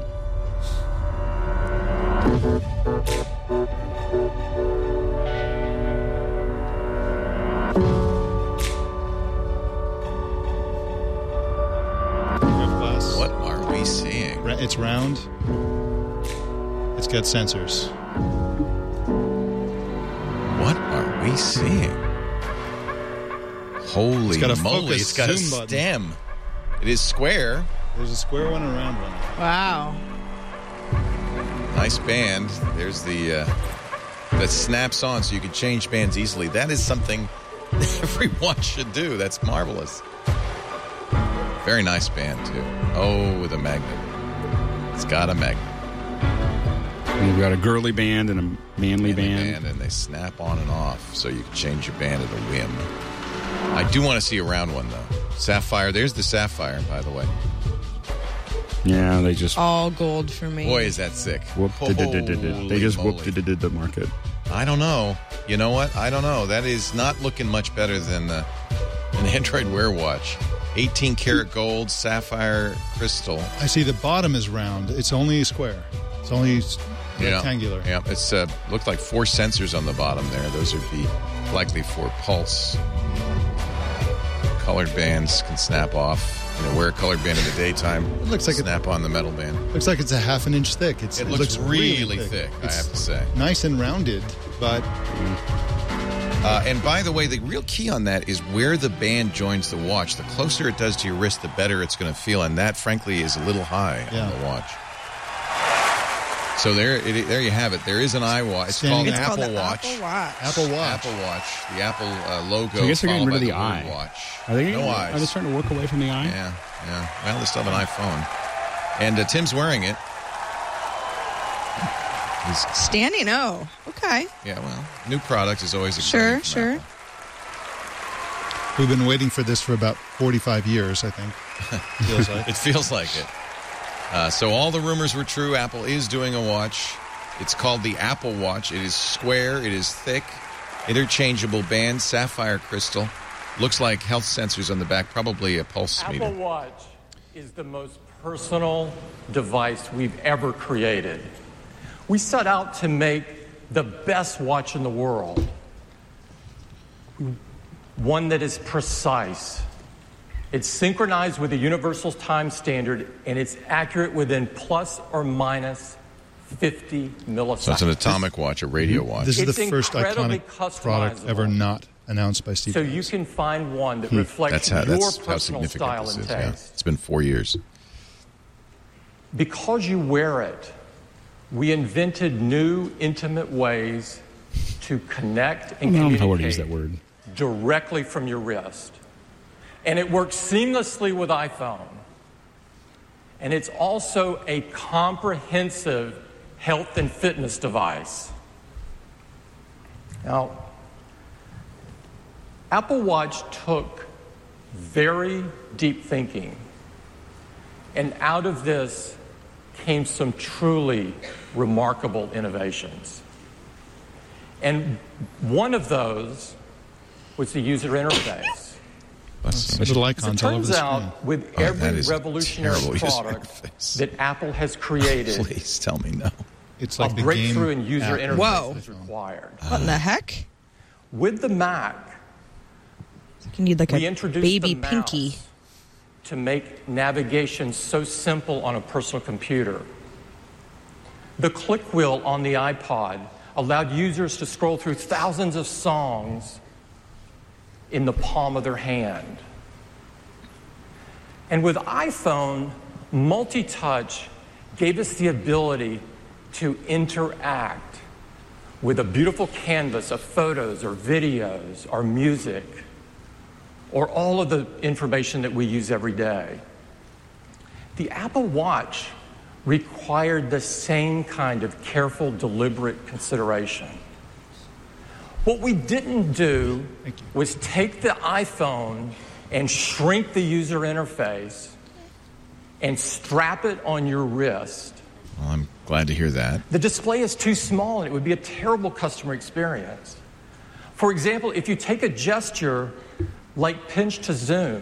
What are we seeing? It's round. It's got sensors. What are we seeing? Holy It's got a moly, focus it's got a zoom button. stem. It is square. There's a square one and a round one. Wow. Nice band. There's the that snaps on so you can change bands easily. That is something every watch should do. That's marvelous. Very nice band, too. Oh, with a magnet. It's got a magnet. And you've got a girly band and a manly band. And they snap on and off, so you can change your band at a whim. I do want to see a round one, though. Sapphire. There's the Sapphire, by the way. Yeah, they just... All gold for me. Boy, is that sick. They just whooped the market. I don't know. You know what? I don't know. That is not looking much better than an Android Wear watch. 18 karat gold, sapphire crystal. I see the bottom is round. It's only a square. It's only rectangular. Yeah, it's looked like 4 sensors on the bottom there. Those would be likely for pulse. Colored bands can snap off. You know, wear a colored band in the daytime. It looks like snap on the metal band. Looks like it's a half an inch thick. It looks really thick, I have to say. Nice and rounded, but... and by the way, the real key on that is where the band joins the watch. The closer it does to your wrist, the better it's going to feel. And that, frankly, is a little high on the watch. So there you have it. There is an iWatch. It's called an Apple Watch. Apple Watch. Apple Watch. The Apple logo. So I guess they're getting rid of the eye. eye. Watch. Are they no eyes? Are they starting to work away from the eye? Yeah. Well, they still have an iPhone. And Tim's wearing it. He's standing. Oh, okay. Yeah, well, new product is always a sure. We've been waiting for this for about 45 years, I think. Feels like. It feels like it. So all the rumors were true. Apple is doing a watch. It's called the Apple Watch. It is square. It is thick. Interchangeable band, sapphire crystal. Looks like health sensors on the back, probably a pulse meter. Apple Watch is the most personal device we've ever created. We set out to make the best watch in the world. One that is precise. It's synchronized with the Universal Time Standard, and it's accurate within plus or minus 50 milliseconds. So it's an atomic watch, a radio watch. This is the first iconic product ever not announced by Steve So Jobs. you can find one that reflects your personal style and taste. Yeah. It's been 4 years. Because you wear it, we invented new, intimate ways to connect and communicate how to use that word. Directly from your wrist. And it works seamlessly with iPhone. And it's also a comprehensive health and fitness device. Now, Apple Watch took very deep thinking, and out of this came some truly remarkable innovations. And one of those was the user interface. Little icons all over the screen. screen. It turns out, with every revolutionary product that Apple has created, please tell me no. It's like a the breakthrough game in user app. interface Whoa. is required. What in the heck? With the Mac, You need like we a introduced baby the mouse pinky to make navigation so simple on a personal computer. The click wheel on the iPod allowed users to scroll through thousands of songs in the palm of their hand. And with iPhone, multi-touch gave us the ability to interact with a beautiful canvas of photos or videos or music or all of the information that we use every day. The Apple Watch required the same kind of careful, deliberate consideration. What we didn't do was take the iPhone and shrink the user interface and strap it on your wrist. Well, I'm glad to hear that. The display is too small and it would be a terrible customer experience. For example, if you take a gesture like pinch to zoom,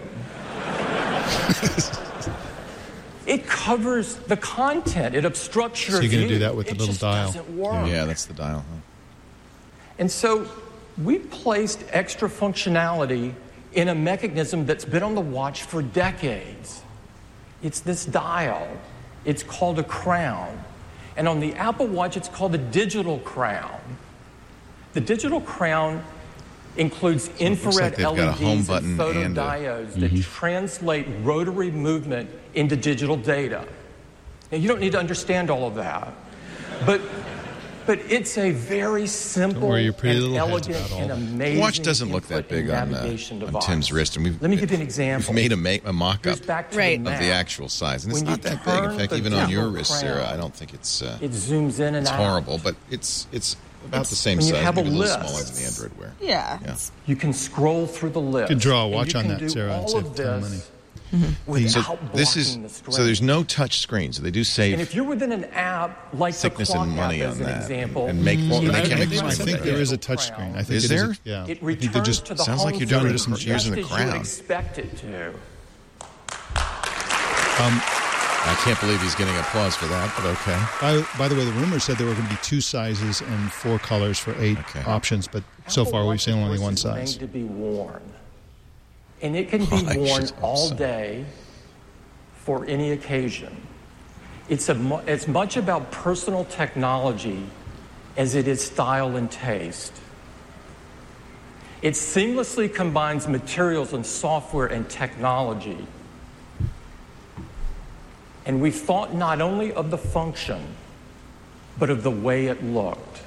it covers the content. It obstructs your view. So you're going to do that with the little dial. Doesn't work. Yeah, that's the dial. Huh? And so we placed extra functionality in a mechanism that's been on the watch for decades. It's this dial. It's called a crown. And on the Apple Watch, it's called a digital crown. The digital crown includes infrared LEDs and photodiodes that translate rotary movement into digital data. Now, you don't need to understand all of that, but it's a very simple and elegant and amazing the watch doesn't look that big on Tim's wrist, and let me give you an example. We've made a mock-up of right. the actual size, and it's not that big. In fact, even on your wrist, Sarah, I don't think it's it zooms in and it's out. horrible, but it's about the same size, maybe a little smaller than the Android Wear. Yeah. You can scroll through the list. You can draw a watch on that, Sarah, and save a ton of money. So there's no touch screen, so they do save. And if you're within an app like thickness the Clock and money app, on as an that, example, and make. I think there is a touch screen. I think is there? Yeah. It returns to the sounds like you're home doing screen it using the just as you would crown. expect it to. I can't believe he's getting applause for that, but okay. By the way, the rumor said there were going to be 2 sizes and 4 colors for 8 options, but so far we've seen only one size. It's made to be worn, and it can be worn all day for any occasion. It's as much about personal technology as it is style and taste. It seamlessly combines materials and software and technology. And we thought not only of the function, but of the way it looked.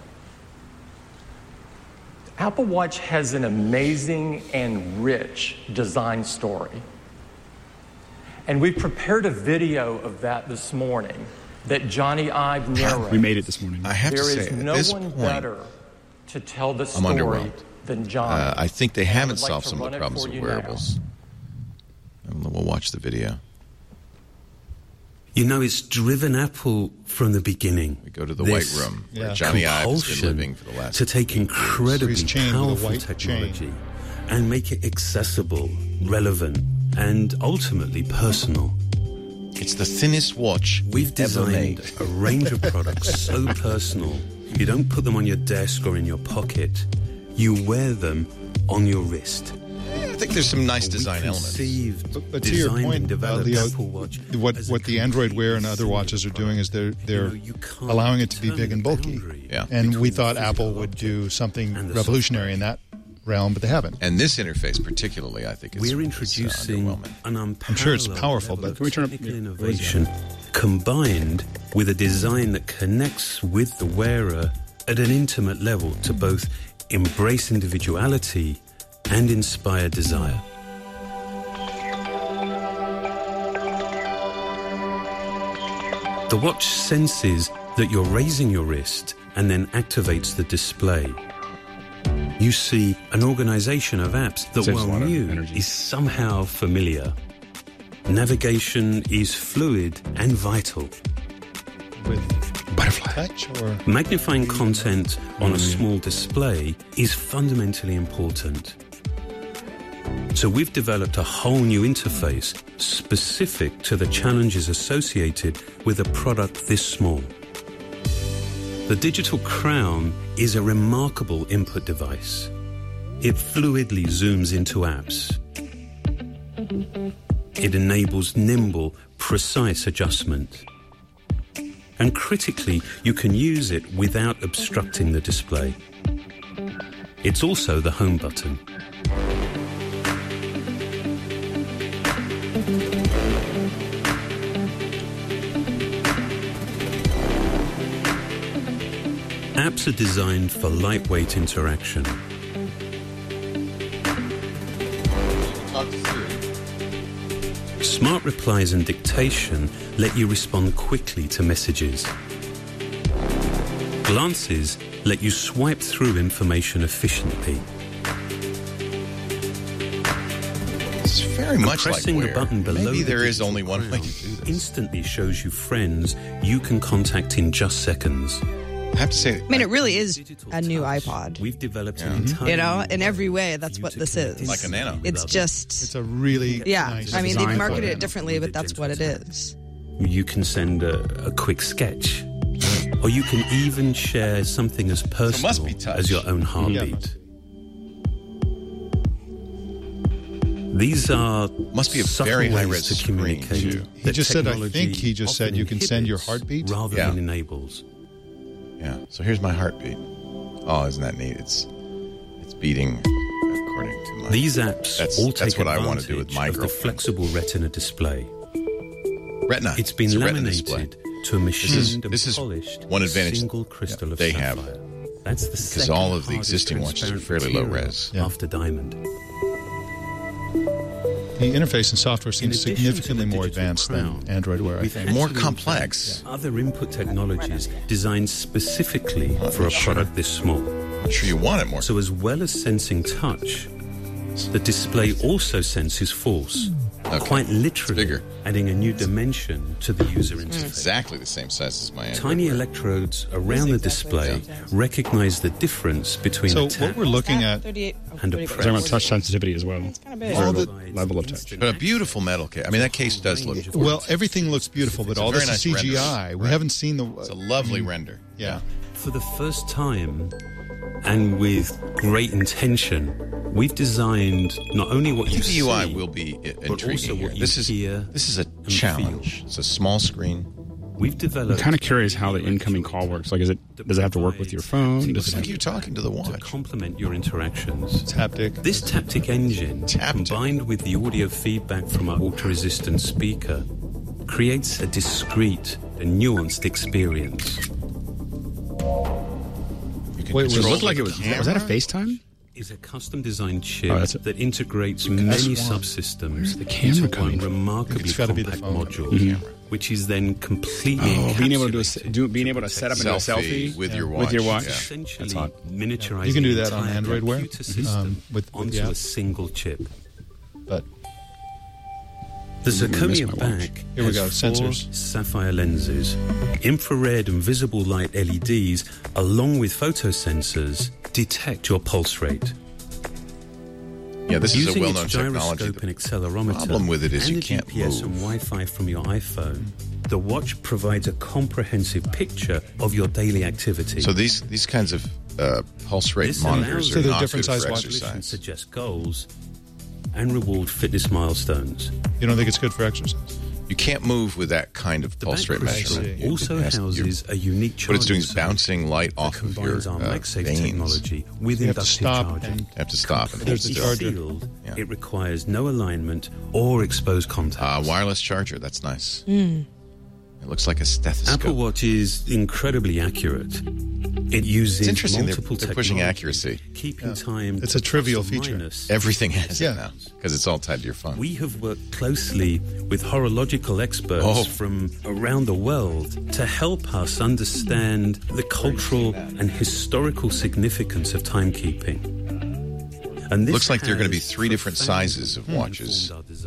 Apple Watch has an amazing and rich design story. And we prepared a video of that this morning that Johnny Ive narrates. We made it this morning. I have to say, there is no one better to tell the I'm story than Johnny. I think they haven't solved some of the problems with wearables. We'll watch the video. You know, it's driven Apple from the beginning. We go to the White Room, where Johnny Ive has been living for the last to take incredibly powerful technology and make it accessible, relevant, and ultimately personal. It's the thinnest watch we've designed a range of products so personal, you don't put them on your desk or in your pocket. You wear them on your wrist. I think there's some nice design elements. But to your point, Leo, what the Android Wear and other watches are doing is they're allowing it to be big and bulky. Yeah. And we thought Apple would do something revolutionary in that realm, but they haven't. And this interface particularly, I think, is we're introducing an unparalleled I'm sure it's powerful, but can we turn up innovation combined with a design that connects with the wearer at an intimate level to both embrace individuality and inspire desire. The watch senses that you're raising your wrist and then activates the display. You see an organization of apps that, while new, is somehow familiar. Navigation is fluid and vital. With butterfly touch or magnifying content on a small display is fundamentally important. So we've developed a whole new interface specific to the challenges associated with a product this small. The digital crown is a remarkable input device. It fluidly zooms into apps. It enables nimble, precise adjustment. And critically, you can use it without obstructing the display. It's also the home button. Apps are designed for lightweight interaction. Smart replies and dictation let you respond quickly to messages. Glances let you swipe through information efficiently. It's very much like pressing the button below maybe there is only one way to do this. Instantly shows you friends you can contact in just seconds. I have to say, I mean, it really is a new iPod. We've developed an entire, you know, in every way, that's what this is. Like a Nano. It's just... It's a really nice I mean, they've design marketed for it differently, but that's what it is. You can send a quick sketch, or you can even share something as personal as your own heartbeat. These are must be a subtle very ways high-res to communicate. screen, too. He just said, I think he just said you can send your heartbeat. Rather than enables. Yeah. So here's my heartbeat. Oh, isn't that neat? It's beating according to my... These apps all take that's what I want to do with my of the girlfriend. flexible Retina display. Retina. It's been It's a Retina laminated display. to a machined This is and polished one advantage single crystal of they sapphire. have. That's the Because all of the second existing hardest watches are transparent fairly low material res. after diamond. The interface and software seems In addition to significantly the more digital advanced crown, than Android Wear, I we've think. More actually complex. developed other input technologies designed specifically for a product this small. I'm sure you want it more. So as well as sensing touch, the display also senses force, quite literally adding a new dimension to the user interface. Exactly the same size as my Android. Tiny electrodes around the display recognize the difference between So a tap what we're looking at and a We're press. talking about touch sensitivity as well. all the Level of touch. But a beautiful metal case. I mean, that case does look... well, everything looks beautiful, but It's a all very this nice is CGI. render. We haven't seen the. It's a lovely render. Yeah. For the first time, and with great intention, we've designed not only what you see, the UI will be but intriguing also here. what you This is a and challenge. It's a small screen. We've I'm developed kind of curious how the incoming call works. Like, does it have to work with your phone? Does Looks it like have you're talking to the to watch. complement your interactions. It's haptic. This Taptic engine, combined with the audio feedback from our ultra-resistant speaker, creates a discreet and nuanced experience. Wait, it looked like it was that a FaceTime? Is a custom-designed chip Oh, that's it. that integrates many S1. subsystems the camera into one coming from? remarkably It's gotta be the compact phone. module, Mhm. which is then completely Oh, being able to encapsulated being able to set up and do a selfie with your watch. with your watch. Yeah. essentially That's hot. miniaturizing You can do the that on entire Android Wear, computer system with the onto app. a single chip. But The I'm gonna miss Zirconia my watch. back Here we has go, 4 sensors. sapphire lenses. Infrared and visible light LEDs, along with photosensors, detect your pulse rate. Yeah, this is a Using well-known its technology. gyroscope and accelerometer, problem with it is and you the can't GPS move. and Wi-Fi from your iPhone, the watch provides a comprehensive picture of your daily activity. So these kinds of pulse rate This monitors allows are So they're not different good for size watches. exercise. suggest goals and reward fitness milestones. you don't think it's good for exercise? You can't move with that kind of The pulse back rate crystal measurement. also It has- houses a unique charging What it's doing is cell bouncing light that off of your combines our MagSafe veins. technology with You have to inductive stop charging. and You have to stop and hold There's the still. charger. Sealed, Yeah. it requires no alignment or exposed contact. Wireless charger. That's nice. It looks like a stethoscope. Apple Watch is incredibly accurate. It uses It's interesting multiple they're pushing technology, accuracy. keeping time. It's to a trivial plus or feature. minus. Everything has Yeah. it now because it's all tied to your phone. We have worked closely with horological experts Oh. from around the world to help us understand the cultural and historical significance of timekeeping. And this Looks like there are going to be has 3 different sizes of profoundly watches. informed our design.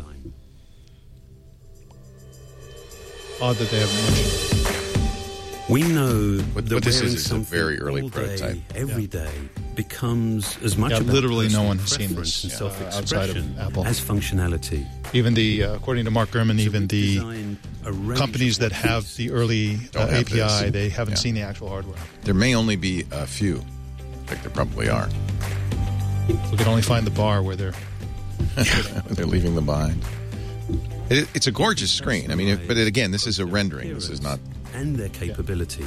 Odd that they haven't mentioned. We know What that this wearing is a something very early all day, prototype. every day, becomes as much Yeah, about literally no personal one has seen preference this, and outside of self-expression Apple. as functionality. Even the according to Mark Gurman, even the Design a range companies of that have watches. the early Don't have API, this. they haven't Yeah. seen the actual hardware. There may only be a few. I think there probably are. We can only find the bar where they're they're leaving them behind. It's a gorgeous screen. I mean, but again, this is a rendering. This is not. And their capability.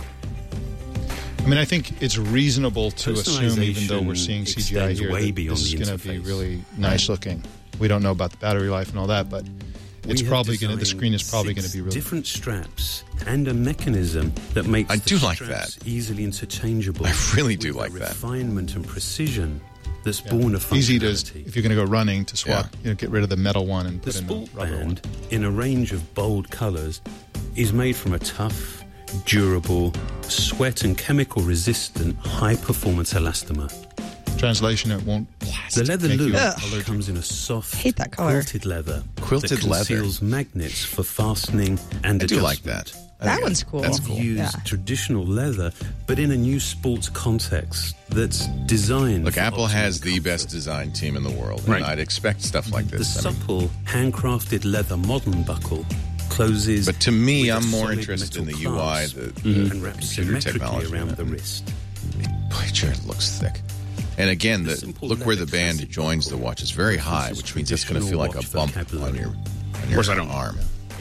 I mean, I think it's reasonable to assume, even though we're seeing CGI here, that this is going to be really nice looking. We don't know about the battery life and all that, but it's probably going to. The screen is probably going to be really different straps and a mechanism that makes I do like that easily interchangeable. I really do like that refinement and precision that's born of functionality. Easy to, if you're going to go running, to swap, get rid of the metal one and put in the rubber one. In a range of bold colors, is made from a tough, durable, sweat and chemical resistant, high performance elastomer. Translation: it won't plastic. The leather loop comes in a soft, quilted leather that conceals magnets for fastening and adjustment. I do like that. That one's cool. That's cool. Used traditional leather, but in a new sports context that's designed. Look, Apple has the best design team in the world, and I'd expect stuff like this. The supple, handcrafted leather modern buckle closes. But to me, I'm more interested in the UI, and wraps computer symmetrically technology around the wrist. Boy, it sure looks thick. And again, look where the band joins the watch. It's very high, which means it's going to feel like a bump on your arm.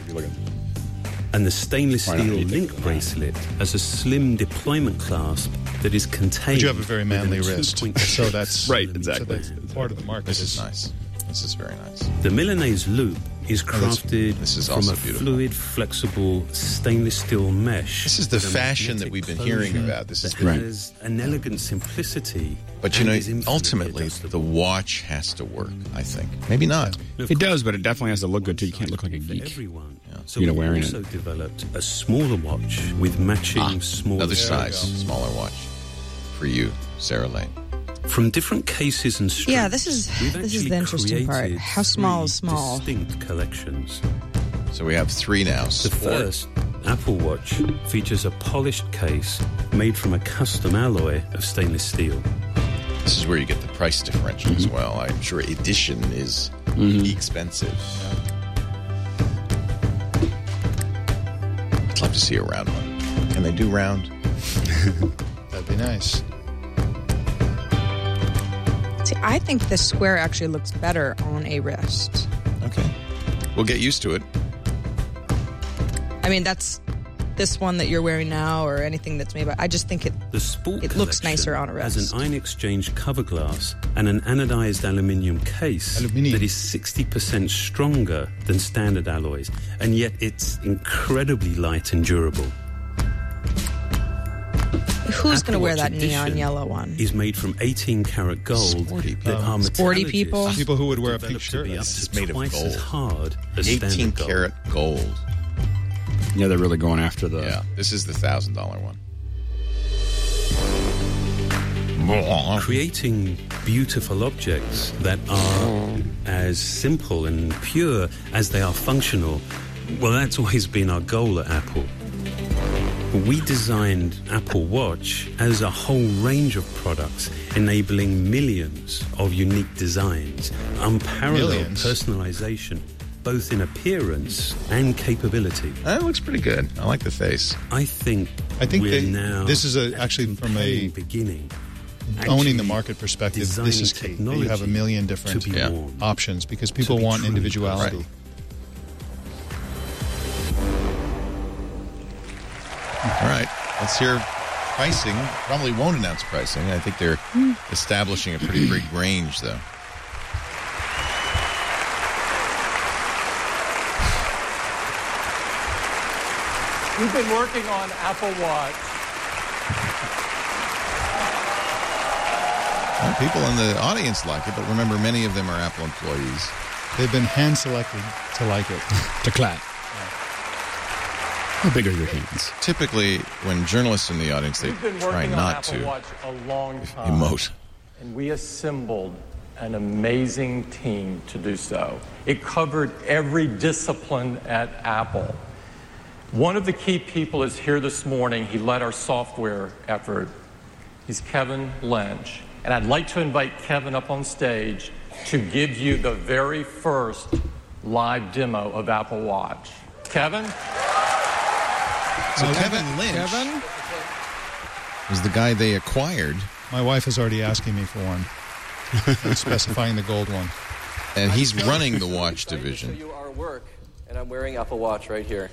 And the stainless steel link bracelet has a slim deployment clasp that is contained. But you have a very manly wrist, so that's right. Exactly. So that's part of the market. This is nice. This is very nice. The Milanese loop is crafted from a beautiful. fluid, flexible stainless steel mesh. This is the fashion that we've been hearing about. This is There's an elegant simplicity. But you know, ultimately, the watch has to work, I think. Maybe not. It does, but it definitely has to look good too. You can't look like a geek. So wearing we also developed a smaller watch with matching smaller another size, smaller watch for you, Sarah Lane. From different cases and strengths. Yeah, this is the interesting part. How small is small? Distinct collections. So we have 3 now. The first Apple Watch features a polished case made from a custom alloy of stainless steel. This is where you get the price differential as well. I'm sure edition is expensive. I'd love to see a round one. Can they do round? That'd be nice. See, I think the square actually looks better on a wrist. Okay. We'll get used to it. I mean, that's this one that you're wearing now or anything that's made by... I just think it looks nicer on a wrist. Has an ion exchange cover glass and an anodized aluminium case that is 60% stronger than standard alloys, and yet it's incredibly light and durable. Who's going to wear that neon yellow one? Is made from 18-karat gold. Sporty people? People who would wear a pink shirt. It's made of gold. As hard as 18-karat gold. Yeah, they're really going after the... Yeah, this is the $1,000 one. Creating beautiful objects that are as simple and pure as they are functional, well, that's always been our goal at Apple. We designed Apple Watch as a whole range of products, enabling millions of unique designs, unparalleled personalization, both in appearance and capability. That looks pretty good. I like the face. I think now this is actually from a beginning. Owning the market perspective, this is key. You have a million different options because people want individuality. Right. All right, let's hear pricing. Probably won't announce pricing. I think they're establishing a pretty big range, though. We've been working on Apple Watch. Well, people in the audience like it, but remember, many of them are Apple employees. They've been hand-selected to like it. To clap. How big are your hands? Typically, when journalists in the audience, they try not to emote. And we assembled an amazing team to do so. It covered every discipline at Apple. One of the key people is here this morning. He led our software effort. He's Kevin Lynch. And I'd like to invite Kevin up on stage to give you the very first live demo of Apple Watch. Kevin? So Kevin Lynch is the guy they acquired. My wife is already asking me for one. specifying the gold one. And he's running the watch division. Show you our work, and I'm wearing Apple Watch right here.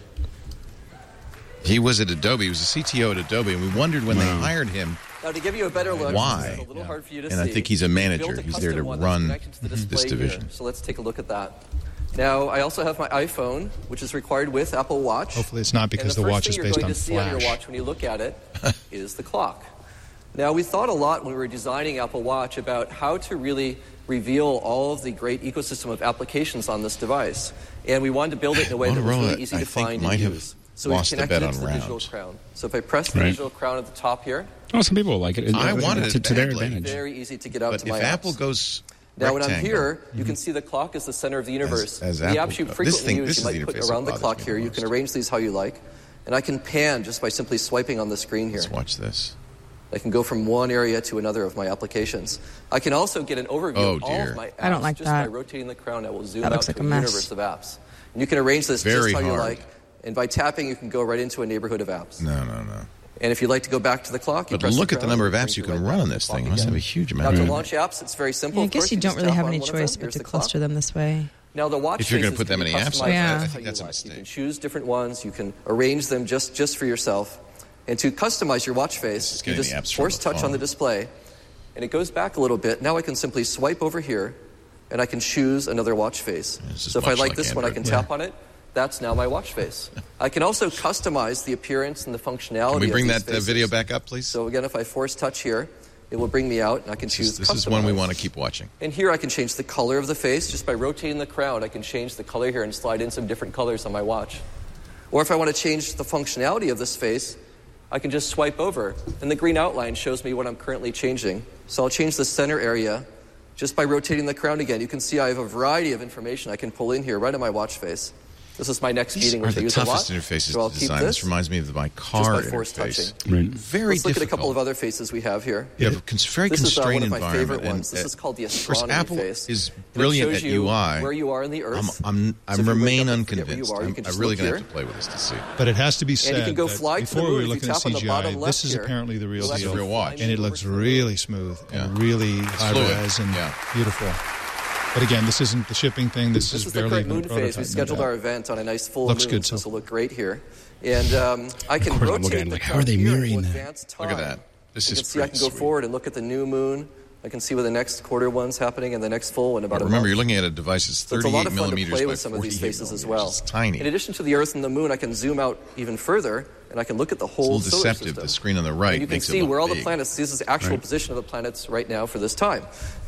He was at Adobe. He was a CTO at Adobe, and we wondered when they hired him. Now, to give you a better look, why? it's a little hard for you to and see. I think he's a manager. He's there to run this division. Here. So let's take a look at that. Now, I also have my iPhone, which is required with Apple Watch. Hopefully it's not because the watch is based on Flash. And the first thing you're going to see on your watch when you look at it is the clock. Now, we thought a lot when we were designing Apple Watch about how to really reveal all of the great ecosystem of applications on this device. And we wanted to build it in a way that was really easy to find and use. So we connected it to the digital crown. So if I press the digital crown at the top here. Oh, some people like it. I wanted it to their advantage. Very easy to get out to my apps. But if Apple goes now, when I'm here, you can see the clock is the center of the universe. The apps you frequently use, you might put around the clock here. You can arrange these how you like. And I can pan just by simply swiping on the screen here. Let's watch this. I can go from one area to another of my applications. I can also get an overview of all of my apps. I don't like just that. by rotating the crown. I will zoom that out looks to like a mess. universe of apps. And you can arrange this just how you like. And by tapping, you can go right into a neighborhood of apps. No. And if you'd like to go back to the clock, you but press look the at the number of apps you can run on this thing. It must have a huge amount. Now, to launch apps, it's very simple. Yeah, I guess you don't really have any choice but to cluster them this way. Now, the watch if you're going to put that many apps like that, I think that's a mistake. You can choose different ones. You can arrange them just for yourself. And to customize your watch face, you just force touch on the display, and it goes back a little bit. Now I can simply swipe over here, and I can choose another watch face. So if I like this one, I can tap on it. That's now my watch face. I can also customize the appearance and the functionality. Can we bring of that video back up, please? So again, if I force touch here, it will bring me out, and I can choose This is one we want to keep watching. And here I can change the color of the face. Just by rotating the crown, I can change the color here and slide in some different colors on my watch. Or if I want to change the functionality of this face, I can just swipe over, and the green outline shows me what I'm currently changing. So I'll change the center area just by rotating the crown again. You can see I have a variety of information I can pull in here right on my watch face. This is my next meeting, which I use a lot. These are the toughest interfaces so I'll to keep design. This reminds me of my car interface. Very Let's look difficult. at a couple of other faces we have here. You have a very constrained environment. This is one of my favorite ones. This is called the astronomy Apple face. is brilliant at UI. Where you are in the Earth. I remain unconvinced. I'm really going to have to play with this to see. But it has to be said and you can go that fly before to the we were moon, looking at CGI, this is apparently the real deal. Watch. And it looks really smooth and really high-res and beautiful. But again, this isn't the shipping thing. This is barely the correct moon phase. We scheduled our event on a nice full Looks moon, good, so this will look great here. And I can rotate the how are they mirroring that? Look at that. This is I can go forward and look at the new moon. I can see where the next quarter one's happening and the next full one about a month. Remember, you're looking at a device that's 38 millimeters by 48 with some of these faces as well. It's tiny. In addition to the Earth and the moon, I can zoom out even further, and I can look at the whole solar system. It's a little deceptive. The screen on the right and you can makes see it look where all big. the planets. This is the actual position of the planets right now for this time.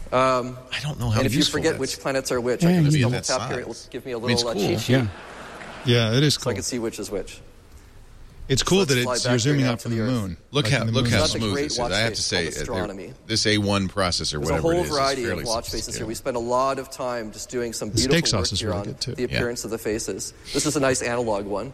I don't know how. And if you forget which planets are which, I can just double tap here. It will give me a little cheat sheet. Yeah, it is cool. So I can see which is which. It's cool that you're zooming out from the moon. Look how smooth this is. I have to say, astronomy. This A1 processor, whatever it is, There's a whole variety is of watch faces here. We spent a lot of time just doing some the beautiful work is here really on good too. the appearance of the faces. This is a nice analog one.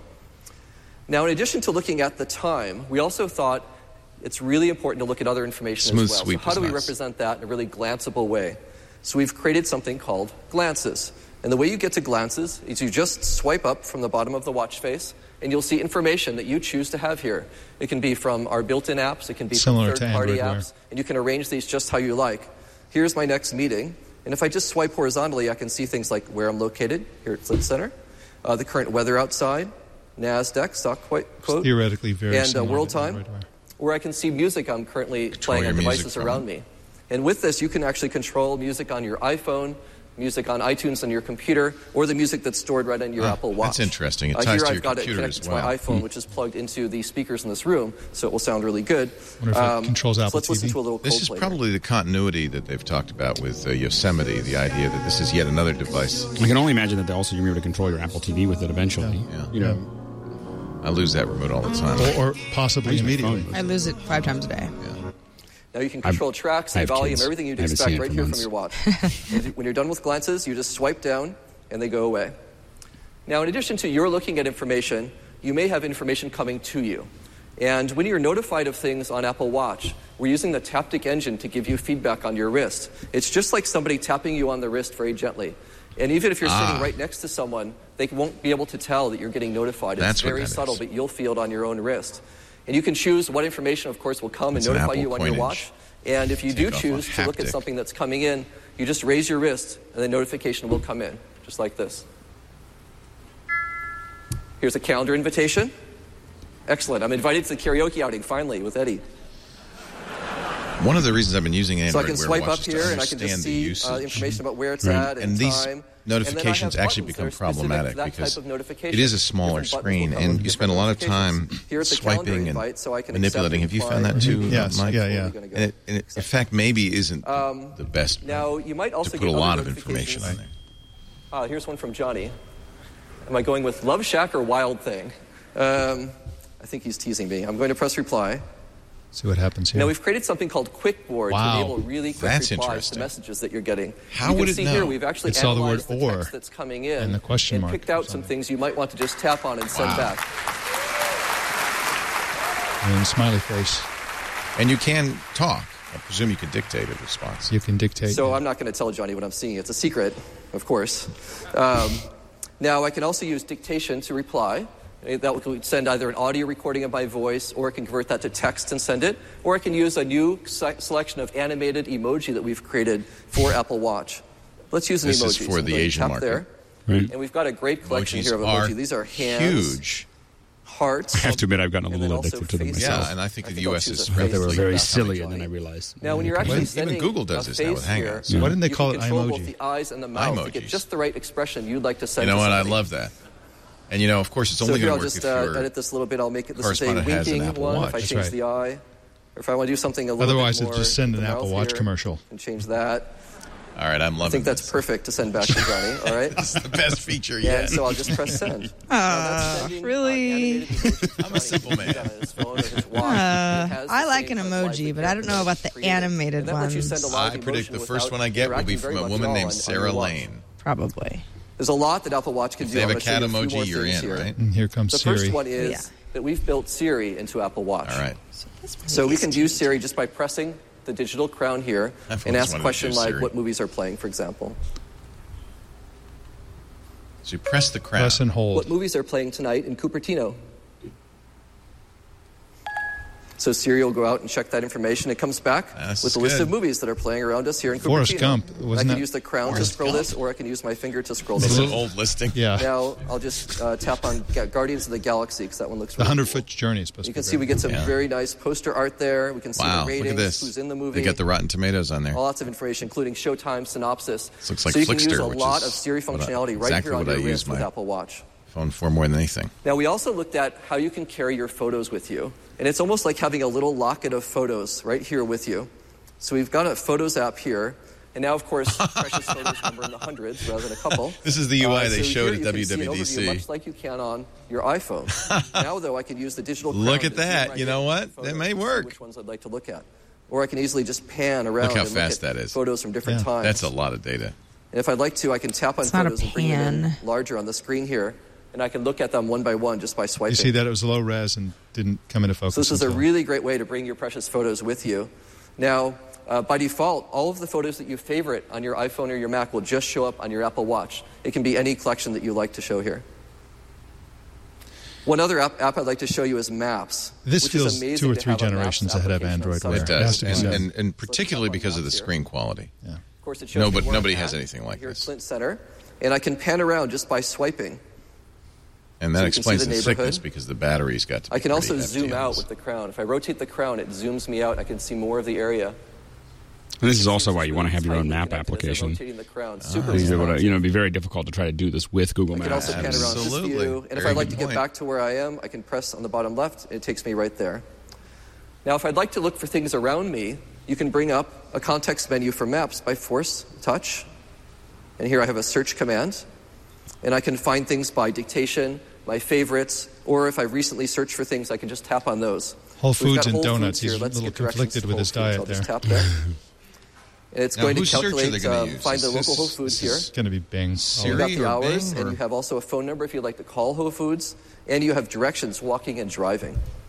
Now, in addition to looking at the time, we also thought it's really important to look at other information as well. So how do we represent that in a really glanceable way? So we've created something called glances. And the way you get to glances is you just swipe up from the bottom of the watch face, and you'll see information that you choose to have here. It can be from our built-in apps. It can be from third-party apps. And you can arrange these just how you like. Here's my next meeting. And if I just swipe horizontally, I can see things like where I'm located, here at Flint Center, the current weather outside, NASDAQ, stock quote, theoretically very and world time, where I can see music I'm currently playing on devices around me. And with this, you can actually control music on your iPhone, music on iTunes on your computer, or the music that's stored right on your Apple Watch. That's interesting. It ties here to I've your got computer it connected as well. to my iPhone, which is plugged into the speakers in this room, so it will sound really good. I wonder if it controls Apple so let's listen TV. to a little This is probably the continuity that they've talked about with Yosemite, the idea that this is yet another device. I can only imagine that also you're able to control your Apple TV with it eventually. Yeah. You know, I lose that remote all the time. Or possibly immediately. I lose it 5 times a day. Now you can control tracks and volume, everything you'd expect right here from your watch. When you're done with glances, you just swipe down and they go away. Now, in addition to you're looking at information, you may have information coming to you. And when you're notified of things on Apple Watch, we're using the Taptic engine to give you feedback on your wrist. It's just like somebody tapping you on the wrist very gently. And even if you're sitting right next to someone, they won't be able to tell that you're getting notified. It's very subtle, but you'll feel it on your own wrist. And you can choose what information, of course, will come and notify you on your watch. And if you do choose to look at something that's coming in, you just raise your wrist, and the notification will come in, just like this. Here's a calendar invitation. Excellent. I'm invited to the karaoke outing, finally, with Eddie. One of the reasons I've been using Android so I can Wear swipe Watch up here, and I can just see information about where it's at and these time. notifications actually become problematic because it is a smaller screen, and you spend a lot of time swiping and manipulating. Have you found that too, yes, Mike? Yeah. And it, in fact, maybe isn't the best now, you might also to put a lot of information on there. Here's one from Johnny. Am I going with Love Shack or Wild Thing? I think he's teasing me. I'm going to press reply. See what happens here. Now, we've created something called QuickBoard to enable really quick replies to messages that you're getting. How would it know? Here, we've actually analyzed the text that's coming in and the question mark picked out some things you might want to just tap on and send back. And smiley face. And you can talk. I presume you can dictate a response. You can dictate. So I'm not going to tell Johnny what I'm seeing. It's a secret, of course. Now, I can also use dictation to reply. That will send either an audio recording of my voice, or I can convert that to text and send it, or I can use a new selection of animated emoji that we've created for Apple Watch. Let's use an emoji. This is for the Asian market. There. Right. And we've got a great collection here of emoji. These are hands, huge. Hearts. I have to admit, I've gotten a little addicted to them myself. Yeah, and I think the U.S. is they were very silly, and then I realized. Now, when you're actually sending even Google does this now with Hangouts. So why didn't they call it control emoji? Both the eyes and the mouth to get just the right expression you'd like to send. You know to what? I somebody. love that. And you know, of course, it's only going to work if I'll your just edit this a little bit. I'll make it this is a correspondent has an winking Apple one. Watch. If I That's change the eye, or if I want to do something a little Otherwise, bit more. just send an the Apple mouth Watch here, commercial. And change that. All right, I'm loving I think that's perfect to send back to Johnny. All right, this is the best feature yet. And so I'll just press send. Really? I'm a simple man. I like an emoji, but I don't know about the animated ones. I predict the first one I get will be from a woman named Sarah Lane. Probably. There's a lot that Apple Watch can do. If they have a cat emoji, you're in, right? And here comes Siri. The first one is that we've built Siri into Apple Watch. All right. So we can use Siri just by pressing the digital crown here and ask a question like what movies are playing, for example. So you press the crown. Press and hold. What movies are playing tonight in Cupertino? So Siri will go out and check that information. It comes back with a list of movies that are playing around us here in Cupertino. Forrest Gump. I can use the crown to scroll this, or I can use my finger to scroll this. This is an old listing. Yeah. Now I'll just tap on Guardians of the Galaxy because that one looks really The 100-foot journey is supposed to be. You can see we get some very nice poster art there. We can see the ratings, look at this. who's in the movie. They got the Rotten Tomatoes on there. Lots of information, including showtime, synopsis. This looks like so you Flickster, can use a which lot is of Siri functionality right exactly here on what your I wrist use with my Apple Watch. Phone for more than anything. Now, we also looked at how you can carry your photos with you. And it's almost like having a little locket of photos right here with you. So we've got a Photos app here. And now, of course, precious photos number in the hundreds rather than a couple. This is the UI they showed at here you can see an WWDC. overview, much like you can on your iPhone. Now, though, I can use the digital crown Look at to zoom that. right You know in what? photos That may to see work. Which ones I'd like to look at. Or I can easily just pan around Look how and fast look at that is. photos from different times. That's a lot of data. And if I'd like to, I can tap on photos and bring them in larger on the screen here. And I can look at them one by one just by swiping. You see that it was low res and didn't come into focus. So this is a really great way to bring your precious photos with you. Now, by default, all of the photos that you favorite on your iPhone or your Mac will just show up on your Apple Watch. It can be any collection that you like to show here. One other app I'd like to show you is Maps. This feels 2 or 3 generations ahead of Android Wear. It does, and particularly because of the screen quality. Yeah. Of course, it shows nobody has anything like here this. At Flint Center, and I can pan around just by swiping. And that explains the thickness because the battery's got to be I can also hefty zoom on out this. with the crown. If I rotate the crown, it zooms me out. I can see more of the area. And this is also why you want to have your own map application. It'd be very difficult to try to do this with Google Maps. I can also pan around this view. And if I'd like to get back to where I am, I can press on the bottom left. It takes me right there. Now, if I'd like to look for things around me, you can bring up a context menu for maps by force touch. And here I have a search command. And I can find things by dictation, my favorites, or if I recently searched for things, I can just tap on those. Whole Foods and donuts. He's a little conflicted with his diet I'll there. just tap there. And it's going to calculate, find the local Whole Foods here. It's going to be Bing. You've got the hours, and you have also a phone number if you'd like to call Whole Foods, and you have directions walking and driving.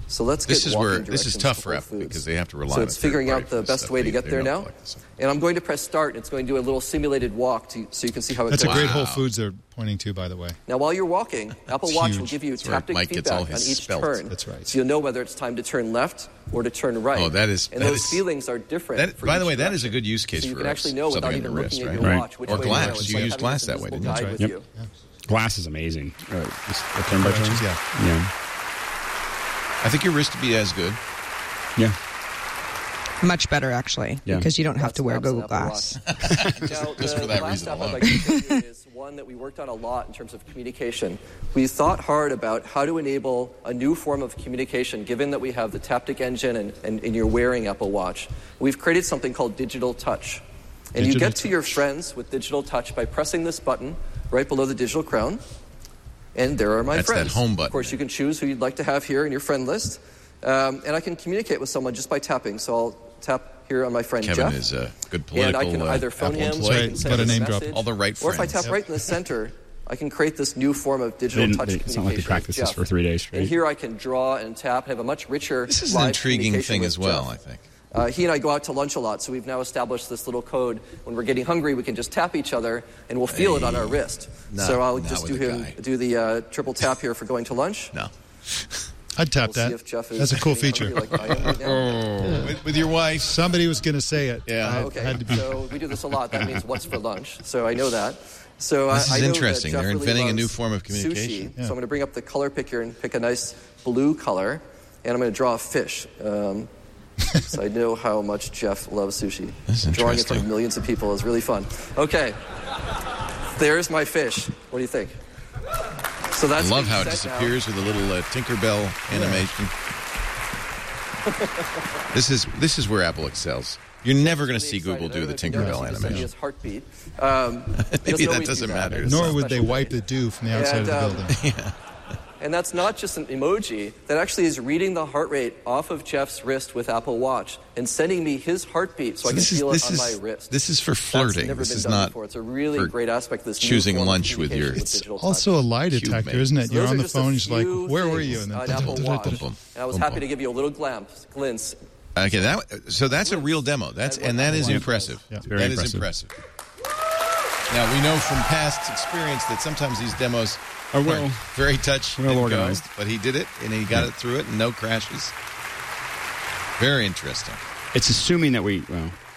So let's get walking directions. This is tough for Apple because they have to rely on. So it's figuring out the best way to get there now. And I'm going to press start. And it's going to do a little simulated walk so you can see how it goes. That's a great Whole Foods they're pointing to, by the way. Now, while you're walking, Apple Watch will give you taptic feedback on each turn. That's right. So you'll know whether it's time to turn left or to turn right. Oh, that is. And those feelings are different. By the way, that is a good use case for you can actually know without even looking at your watch which or way glass. You used glass that way, didn't you? With you. Glass is amazing. Turn by turn. Yeah. I think your wrist would be as good. Yeah. Much better, actually, because you don't have to wear Google Glass. Just for that reason alone. I'd like to show you is one that we worked on a lot in terms of communication. We thought hard about how to enable a new form of communication, given that we have the taptic engine and you're wearing Apple Watch. We've created something called Digital Touch. And you get to your friends with Digital Touch by pressing this button right below the digital crown. And there are my friends. That's that home button. Of course, you can choose who you'd like to have here in your friend list. And I can communicate with someone just by tapping. So I'll tap here on my friend Kevin Jeff. is a good political and I can either phone him, got a name drop. All the right friends. Or if I tap right in the center, I can create this new form of digital touch communication. It's not like they practice this for 3 days straight. And here I can draw and tap and have a much richer This is an intriguing thing as well, Jeff. I think. He and I go out to lunch a lot, so we've now established this little code. When we're getting hungry, we can just tap each other, and we'll feel it on our wrist. So I'll just do the triple tap here for going to lunch. No. I'd tap that. That's a cool feature. With your wife. Somebody was going to say it. Yeah. Okay. So we do this a lot. That means what's for lunch. So I know that. So this is interesting. They're inventing a new form of communication. So I'm going to bring up the color picker and pick a nice blue color, and I'm going to draw a fish. So I know how much Jeff loves sushi. Drawing in front of millions of people is really fun. Okay. There's my fish. What do you think? So that's I love how it disappears with a little Tinkerbell animation. This is where Apple excels. You're never going to see Google do the Tinkerbell animation. His heartbeat. Maybe that doesn't matter. Nor would they wipe the dew from the outside of the building. Yeah. And that's not just an emoji. That actually is reading the heart rate off of Jeff's wrist with Apple Watch and sending me his heartbeat so I can feel it on my wrist. This is for flirting. This is not before. It's a really great aspect of this choosing lunch with your. It's also a lie detector, isn't it? You're on the phone, you're like, where were you? And then and I was happy to give you a little glimpse. Okay, that's a real demo. That is impressive. Yeah, that is impressive. Now we know from past experience that sometimes these demos are very touch and organized. Go, but he did it and he got it through it and no crashes. Very interesting. It's assuming that we're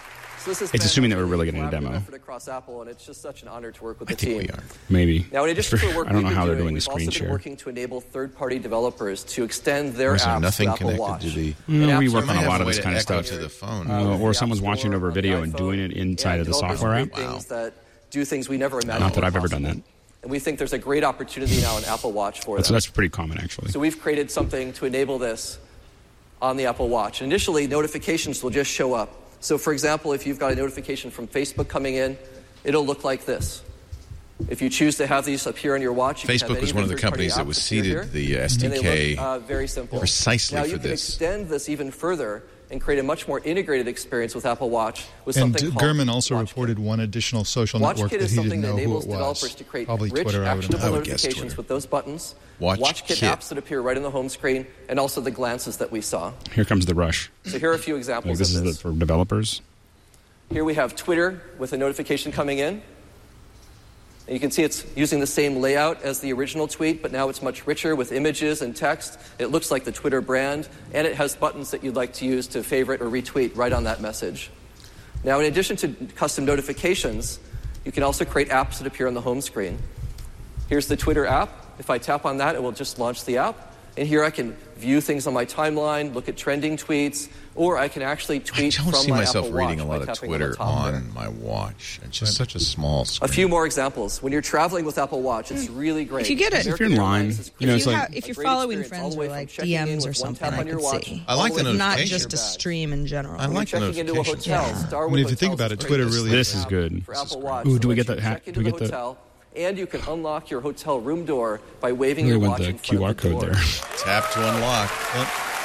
really getting a demo. Across Apple, and it's just such an honor to work with the team. We are. Maybe. Now, in addition to the work I don't know how they're doing the we've screen also share. been working to enable third-party developers to extend their apps nothing to Apple connected Watch. To the. We work on a lot of this kind of stuff. To the phone. Or someone's watching over video and doing it inside of the software app. Things that do things we never imagined. Not that I've ever done that. And we think there's a great opportunity now in Apple Watch for that. That's pretty common, actually. So we've created something to enable this on the Apple Watch. Initially, notifications will just show up. So, for example, if you've got a notification from Facebook coming in, it'll look like this. If you choose to have these appear on your watch, you Facebook was one of the companies that was seeded the SDK very simple. Precisely now, for you can this. extend this even further and create a much more integrated experience with Apple Watch with something called Gurman also reported one additional social network that he didn't know who it was. Developers to create Probably rich, Twitter, actionable notifications with those buttons. WatchKit apps that appear right on the home screen, and also the glances that we saw. Here comes the rush. So here are a few examples this of this. Is for developers. Here we have Twitter with a notification coming in. And you can see it's using the same layout as the original tweet, but now it's much richer with images and text. It looks like the Twitter brand, and it has buttons that you'd like to use to favorite or retweet right on that message. Now, in addition to custom notifications, you can also create apps that appear on the home screen. Here's the Twitter app. If I tap on that, it will just launch the app. And here I can view things on my timeline, look at trending tweets, or I can actually tweet from my Apple Watch. I don't see myself reading a lot of Twitter on my watch. It's just such a small screen. A few more examples. When you're traveling with Apple Watch, it's really great. If you get it, if you're in line, if you're following friends or like DMs or something, I can see. I like the notification. Not just a stream in general. I like the notifications. I mean, if you think about it, Twitter really. This is good. Ooh, do we get that hack? Do we get the? And you can unlock your hotel room door by waving your watch in front QR of the code door. there. Tap to unlock. Yep.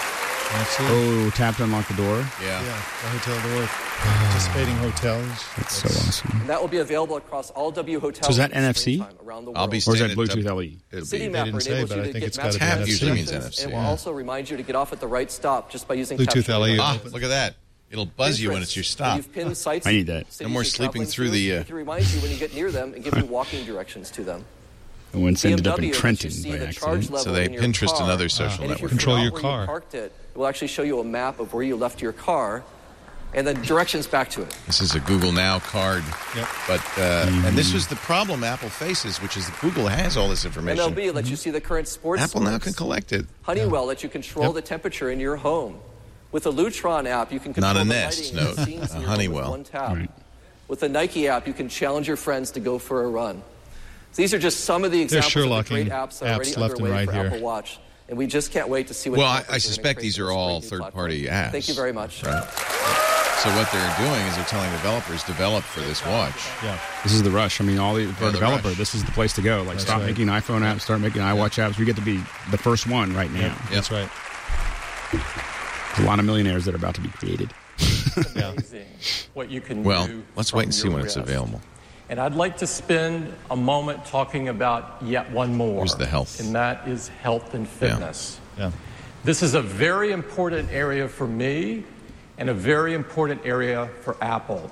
Oh, tap to unlock the door. Yeah, the hotel door. Participating hotels. That's so awesome. And that will be available across all W hotels. So is that NFC? Around the world. I'll be or is that Bluetooth LE? City Mapper enables you to get Tap usually means NFC. And it will also remind you to get off at the right stop just by using Bluetooth LE. Ah, look at that. It'll buzz you when it's your stop. You've pinned sites I need that. No more sleeping through the... It reminds you when you get near them and give you walking directions to them. The ones ended up in Trenton by accident. So they Pinterest and other social networks. Control your car. You parked it will actually show you a map of where you left your car and then directions back to it. This is a Google Now card. Yep. But and this was the problem Apple faces, which is that Google has all this information. MLB lets you see the current sports Apple scores. now can collect it. Honeywell lets you control the temperature in your home. With the Lutron app, you can control Not a the Nest, lighting no, and scenes a in your Honeywell. home with one tap. Right. With the Nike app, you can challenge your friends to go for a run. So these are just some of the examples of the great apps that are already underway for Apple Watch. And we just can't wait to see what... Well, I suspect these are all third-party apps. Thank you very much. Right. So what they're doing is they're telling developers, develop for this watch. Yeah. This is the rush. I mean, for a developer, this is the place to go. Like, stop making iPhone apps, start making iWatch apps. We get to be the first one right now. Yep. That's right. There's a lot of millionaires that are about to be created. Amazing what you can Well, do let's from wait and see your when it's wrist. available. And I'd like to spend a moment talking about yet one more. Here's the health. And that is health and fitness. Yeah. This is a very important area for me and a very important area for Apple.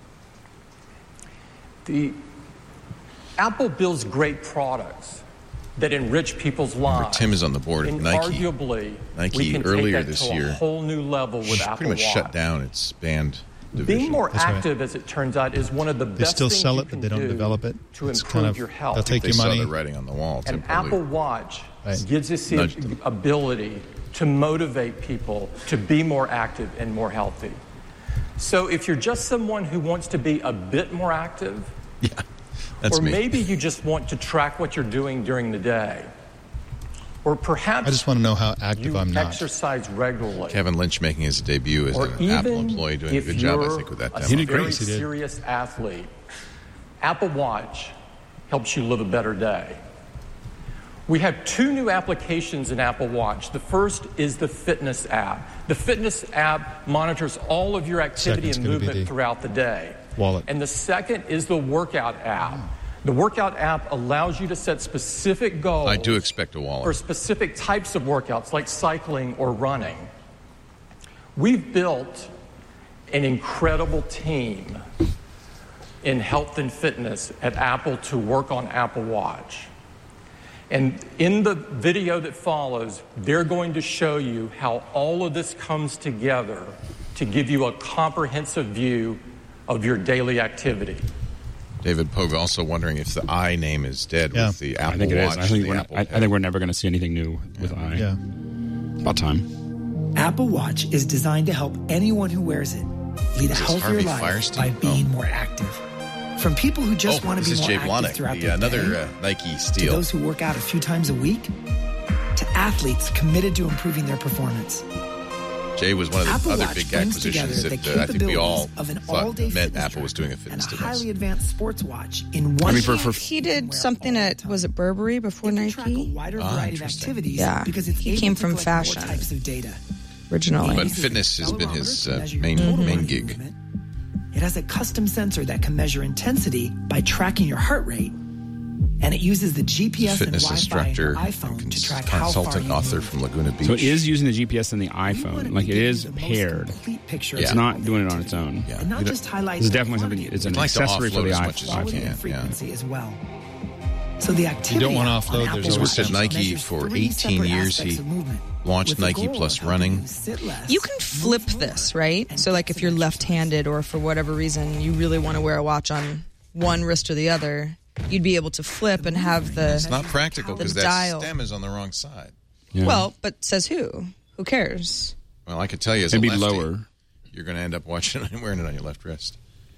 Apple builds great products that enrich people's lives. Tim is on the board at and Nike. Arguably, Nike we can earlier take that this to year a whole new level with Apple pretty much Watch. shut down its band division. Being more active, as it turns out, is one of the They best still things sell you it, can but they don't do develop it. to It's improve kind of, your health. they'll take They your saw money. the writing on the wall. An Tim Apple Watch Right. gives us the Nudged them. ability to motivate people to be more active and more healthy. So if you're just someone who wants to be a bit more active, that's or me. maybe you just want to track what you're doing during the day, or perhaps I just want to know how active you I'm not. exercise regularly. Kevin Lynch making his debut as Or an Apple even employee, doing a if good job, I you're think, with that a demo. very serious athlete, Apple Watch helps you live a better day. We have two new applications in Apple Watch. The first is the Fitness app. The Fitness app monitors all of your activity Second's and gonna be movement the throughout the day. Wallet. And the second is the Workout app. The Workout app allows you to set specific goals I do expect a wallet. for specific types of workouts like cycling or running. We've built an incredible team in health and fitness at Apple to work on Apple Watch. And in the video that follows, they're going to show you how all of this comes together to give you a comprehensive view of your daily activity. David Pogue also wondering if the I name is dead with the Apple I think it Watch. is. I think we're never going to see anything new with I. Yeah. About time. Apple Watch is designed to help anyone who wears it lead a Is this healthier Harvey life Firestein? by being more active. From people who just want to be this is more Jay active Blahnik, throughout the, their another day, Nike to steal. those who work out a few times a week, to athletes committed to improving their performance. Jay was one of the Apple other Watch big brings acquisitions together that the I think we all capabilities of an thought all-day meant fitness Apple was doing a and a fitness device. highly advanced sports watch in one. He did something at, was it Burberry before Nike? Wider variety of activities Yeah, because it's he able came to from collect more fashion types of data. originally. But fitness has been his main gig. It has a custom sensor that can measure intensity by tracking your heart rate, and it uses the GPS Fitness and Wi-Fi in your instructor, iPhone to track how far consultant you author move. from Laguna Beach. So it is using the GPS in the iPhone. Like, it is paired. Picture It's of not doing it on its own. and not just highlights It's the definitely something. quantity, It's an I'd like to accessory for offload the as much as you iPhone. quality and can, frequency as well. So the activity You don't want to on offload, Apple there's He's always Watch worked at Nike measures for 3 18 separate years. aspects He of movement, launched with the Nike goal Plus of helping Running. you sit less, You can flip this, right? So, like, if you're left-handed or for whatever reason you really want to wear a watch on one wrist or the other, you'd be able to flip and have the It's not practical because the that dial. stem is on the wrong side. Yeah. Well, but says who? Who cares? Well, I could tell you as It'd a be lefty, lower. you're going to end up watching it and wearing it on your left wrist.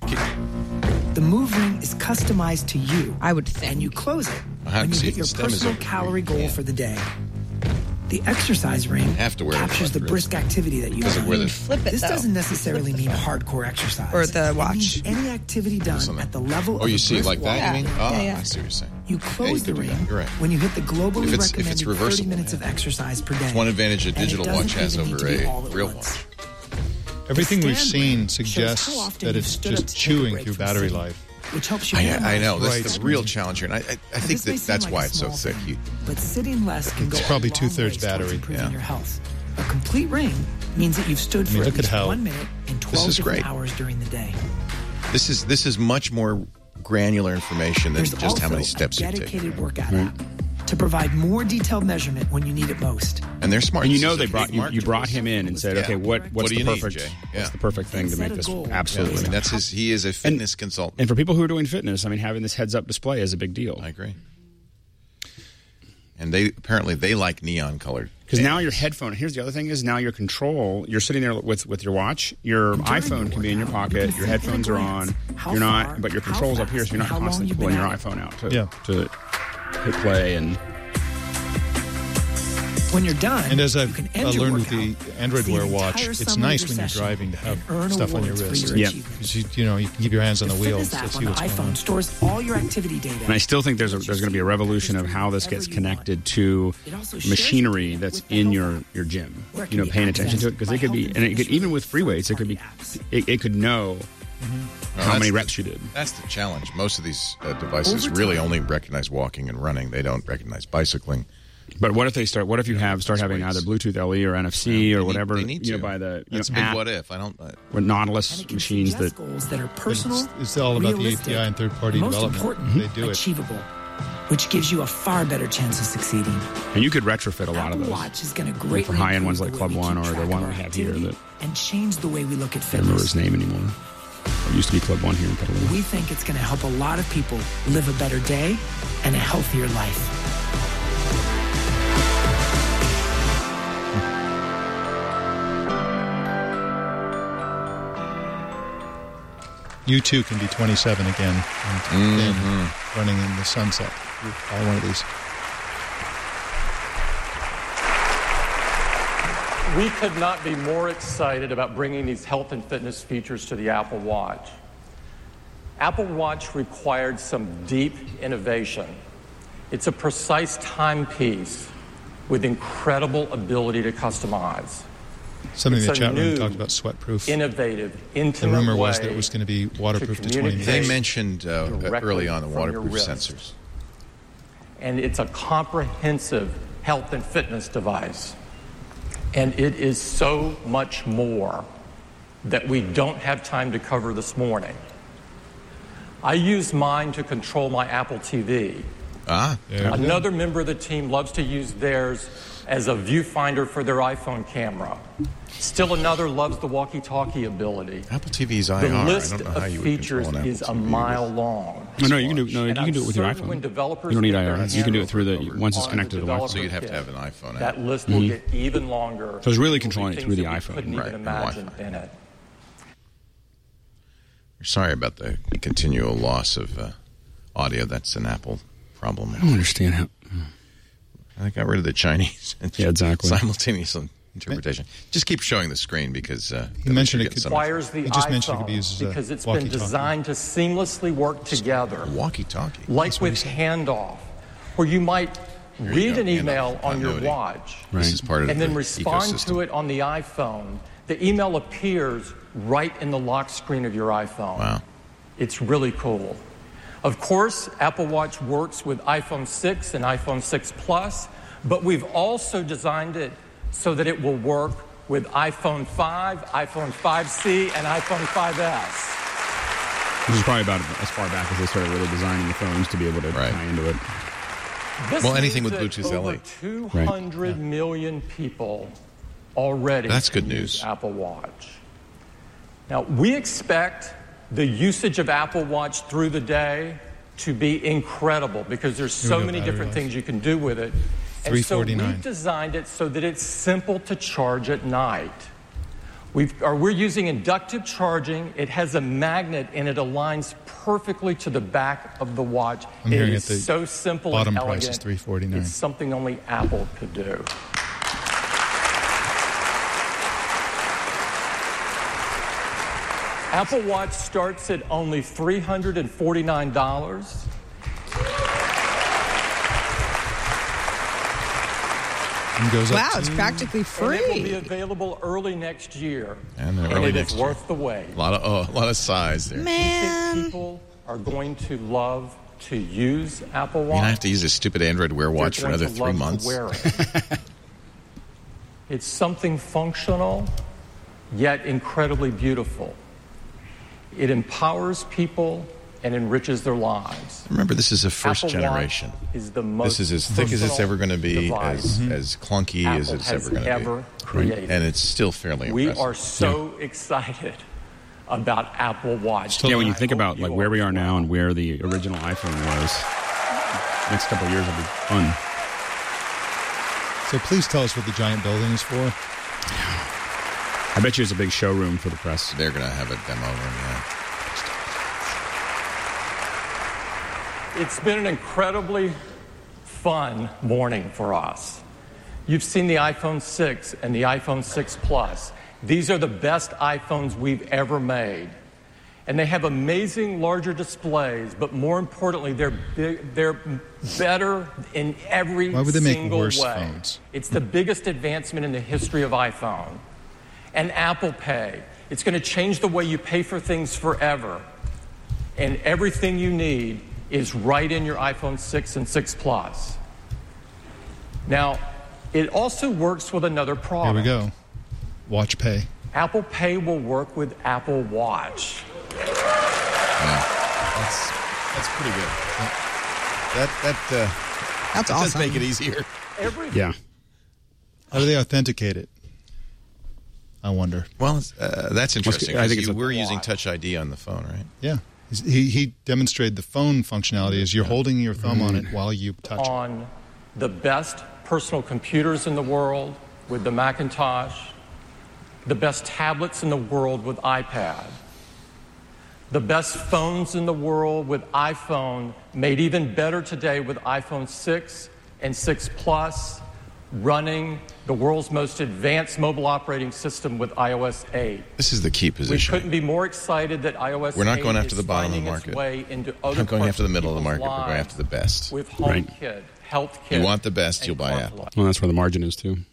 The Move Ring is customized to you. I would think. And you close it I have when to you see hit if your the stem is personal over here. calorie goal Yeah. for the day. The exercise ring captures the brisk activity that you do. Flip it, This doesn't necessarily mean hardcore exercise. Or the watch. It means any activity done at the level of you see it like that, Yeah. you mean? Oh, Yeah. I see what you're saying. You close the ring You're right. when you hit the globally If it's recommended 30 reversible, minutes of exercise per day. It's one advantage a And it digital doesn't watch has even need over to be a all at real once. watch. Everything we've stand seen break shows suggests how often that you've it's stood up just to take a chewing break through from battery sitting, life. which helps you I minimize know. Right. That's the real challenge here. And I think this may that seem that's like why a it's so small thick. thing, but sitting less can go It's probably a long two-thirds ways towards battery. improving Yeah. your health. A complete ring means that you've stood for look at at least how 1 minute and 12 This is different great. hours during the day. This is much more granular information than There's just how many also steps a you take. dedicated workout app to provide more detailed measurement when you need it most. And they're smart. And you This know is a they big brought you market. brought him in and said, Yeah. okay, what's What do the you need, perfect Jay? what's the perfect thing to make this Yeah, absolutely? I mean, he is a fitness consultant. And for people who are doing fitness, I mean, having this heads-up display is a big deal. I agree. And they like neon colored. Because now your headphone. Here's the other thing: is now your control. You're sitting there with your watch. Your iPhone can be in your pocket. Your headphones are on. You're not, but your control's up here, so you're not constantly pulling your iPhone out to hit play and. When you're done, And as you I've can end your learned with workout, the Android see Wear an watch, entire it's summary nice of when your you're session driving to and have earn stuff on your awards for wrist. your achievements. Because you can keep your hands on the The wheel Fitness to app see on the what's going iPhone on. stores all your activity data. And I still think there's going to be a revolution of how this gets connected to machinery that's in your gym. You know, paying attention to it because it could be, and it could, even with free weights, it could be, it could know how many reps you did. That's the challenge. Most of these devices really only recognize walking and running. They don't recognize bicycling. But what if they start? What if you start having either Bluetooth LE or NFC or whatever? They need to. By the That's a big what if. I don't. With Nautilus machines that goals that are personal, it's all about the API and third-party most development. important, They do it. achievable, which gives you a far better chance of succeeding. and you could retrofit a lot of Apple those. Watch is going to For greatly high-end ones improve like the way Club we One keep or the track one of we our have here activity that and change the way we look at I don't remember fitness. his name anymore. It used to be Club One here in Petaluma. We think it's going to help a lot of people live a better day and a healthier life. You too can be 27 again and then running in the sunset. You buy one of these. We could not be more excited about bringing these health and fitness features to the Apple Watch. Apple Watch required some deep innovation. It's a precise timepiece with incredible ability to customize. Something in the It's a chat room new, talked about sweatproof. innovative, The intimate rumor way was that it was going to be waterproof to 20 communicate They minutes. mentioned directly early on the from your waterproof wrist. sensors. And it's a comprehensive health and fitness device. And it is so much more that we don't have time to cover this morning. I use mine to control my Apple TV. Another member of the team loves to use theirs as a viewfinder for their iPhone camera. Still another loves the walkie-talkie ability. Apple TV's IR. The list I don't know how of you would features control an is Apple a TV mile with- long. No, you can do. No, you And can do it with your I'm certain when iPhone. developers You don't need get their IR. You can do it through the once it's on connected to the Wi-Fi. So you'd have to developer have an iPhone app. That list will get even longer. So it's really There will be controlling it things through the that we iPhone. couldn't Right, even and imagine Wi-Fi. in it. Sorry about the continual loss of audio. That's an Apple problem. I don't understand how. I got rid of the Chinese. Yeah, exactly. Simultaneous interpretation. Just keep showing the screen because He mentioned it Requires the He just mentioned it could be iPhone used as a because it's been walkie-talkie. designed to seamlessly work together. Walkie-talkie. Like with handoff, where you might read an email on your watch This is part of and the then respond ecosystem. to it on the iPhone. The email appears right in the lock screen of your iPhone. Wow. It's really cool. Of course, Apple Watch works with iPhone 6 and iPhone 6 Plus, but we've also designed it so that it will work with iPhone 5, iPhone 5C, and iPhone 5S. This is probably about as far back as they started really designing the phones to be able to tie into it. This Well, anything means with that Bluetooth over LE. 200 million people already That's good use news. Apple Watch. Now, we expect the usage of Apple Watch through the day to be incredible because there's so Here we go, many battery different life. things you can do with it. And so $349. we've designed it so that it's simple to charge at night. We're using inductive charging. It has a magnet and it aligns perfectly to the back of the watch. I'm It hearing is it, the so simple bottom and price elegant. is $349. It's something only Apple could do. Apple Watch starts at only $349. Wow, it's practically free. And it will be available early next year. And it is worth the wait. A lot of size there. Man. We think people are going to love to use Apple Watch. You're going to have to use this stupid Android Wear Watch for another 3 months. It's something functional, yet incredibly beautiful. It empowers people and enriches their lives. Remember, this is a first generation. Is the most this is as thick as it's ever going to be, as clunky Apple as it's ever going to be. Created. And it's still fairly impressive. We are so excited about Apple Watch. Yeah, when you think about like where we are now and where the original iPhone was, next couple of years will be fun. So please tell us what the giant building is for. I bet you it's a big showroom for the press. They're going to have a demo room, yeah. It's been an incredibly fun morning for us. You've seen the iPhone 6 and the iPhone 6 Plus. These are the best iPhones we've ever made. And they have amazing larger displays, but more importantly, they're better in every Why would they make single worse way. phones? It's the biggest advancement in the history of iPhone. And Apple Pay, it's going to change the way you pay for things forever. And everything you need is right in your iPhone 6 and 6 Plus. Now, it also works with another product. Here we go. Watch Pay. Apple Pay will work with Apple Watch. Yeah, that's pretty good. That's that awesome. does make it easier. Yeah. How do they authenticate it? I wonder. Well, that's interesting. I think we're using Touch ID on the phone, right? Yeah. He demonstrated the phone functionality as you're holding your thumb on it while you touch it. On the best personal computers in the world with the Macintosh, the best tablets in the world with iPad, the best phones in the world with iPhone, made even better today with iPhone 6 and 6 Plus, running the world's most advanced mobile operating system with iOS 8. This is the key position. We couldn't be more excited that iOS 8 We're not going after the bottom of the market. Way into We're other not going parts after the middle of the people's market. We're going after the best. With HomeKit, HealthKit. You want the best, you'll buy Apple. Well, that's where the margin is, too.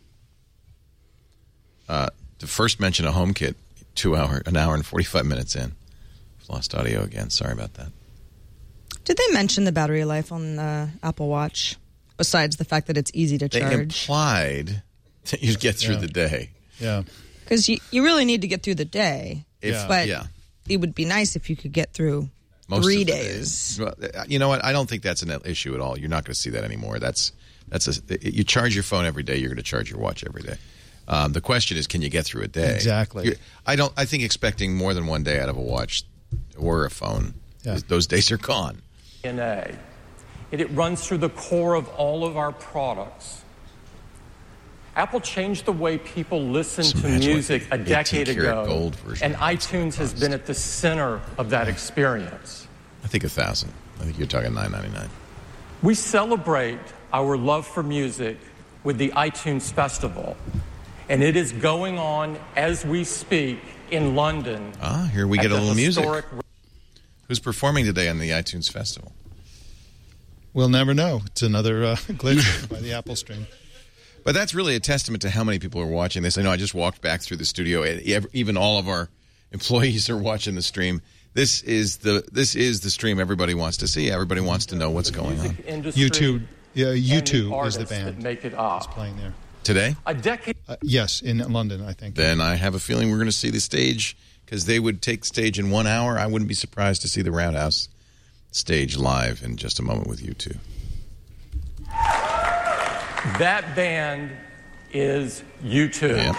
Yeah. The first mention of HomeKit, an hour and 45 minutes in. Lost audio again. Sorry about that. Did they mention the battery life on the Apple Watch, besides the fact that it's easy to charge? They implied that you'd get through the day. Yeah. Because you really need to get through the day. But it would be nice if you could get through Most 3 of the days. Well, you know what? I don't think that's an issue at all. You're not going to see that anymore. You charge your phone every day. You're going to charge your watch every day. The question is, can you get through a day? Exactly. I think expecting more than one day out of a watch or a phone, those days are gone. DNA. It runs through the core of all of our products. Apple changed the way people listen to music a decade ago, and iTunes has been at the center of that experience. I think 1,000. I think you're talking $9.99. We celebrate our love for music with the iTunes Festival, and it is going on as we speak in London. Here we get a little music. Who's performing today on the iTunes Festival? We'll never know. It's another glitch by the Apple stream. But that's really a testament to how many people are watching this. I know I just walked back through the studio. Even all of our employees are watching the stream. This is the stream everybody wants to see. Everybody wants to know what's going on. U2 is the band make it that's playing there. Today? A decade. Yes, in London, I think. Then I have a feeling we're going to see the stage, because they would take stage in 1 hour. I wouldn't be surprised to see the Roundhouse stage live in just a moment with U2. That band is U2. Yep.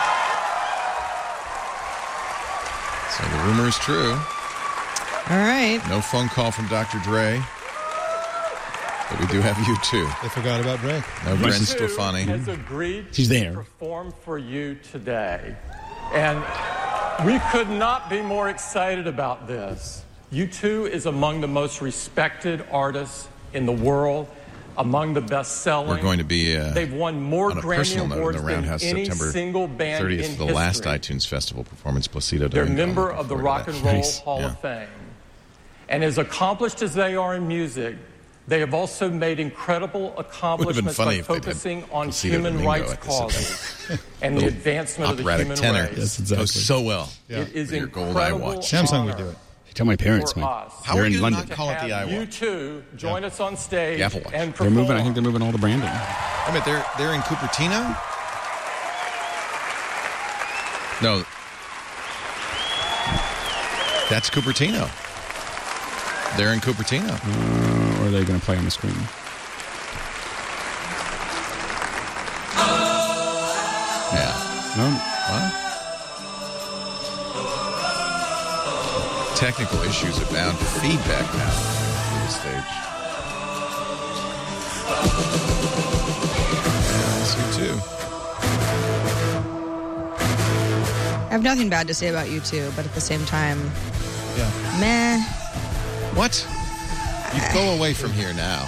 So the rumor is true. All right. No phone call from Dr. Dre. But we do have U2. They forgot about Dre. No Gwen Stefani. Has agreed She's there. to perform for you today. And we could not be more excited about this. U2 is among the most respected artists in the world. among the best-selling. We're going to be they've won more on a Grammy personal note in Awards the Roundhouse than any September single band 30th, in the history. last iTunes Festival performance, Placido They're a Domingo. member of the Rock and Roll Nice. Hall of Fame. And as accomplished as they are in music, they have also made incredible accomplishments by focusing on human rights causes and the advancement of the human race. Yes, exactly. Goes so well. Yeah. It is your gold iWatch. Samsung would do it. Tell my parents, man. How are you not call it the iWatch? You two join us on stage the Apple Watch. and They're perform. moving. I think they're moving all the branding. I mean, they're in Cupertino. No, that's Cupertino. They're in Cupertino. Or are they going to play on the screen? Yeah. No. What? Technical issues abound. Feedback now through the stage. Yeah, I see too. I have nothing bad to say about U2, but at the same time, meh. What? You go away from here now.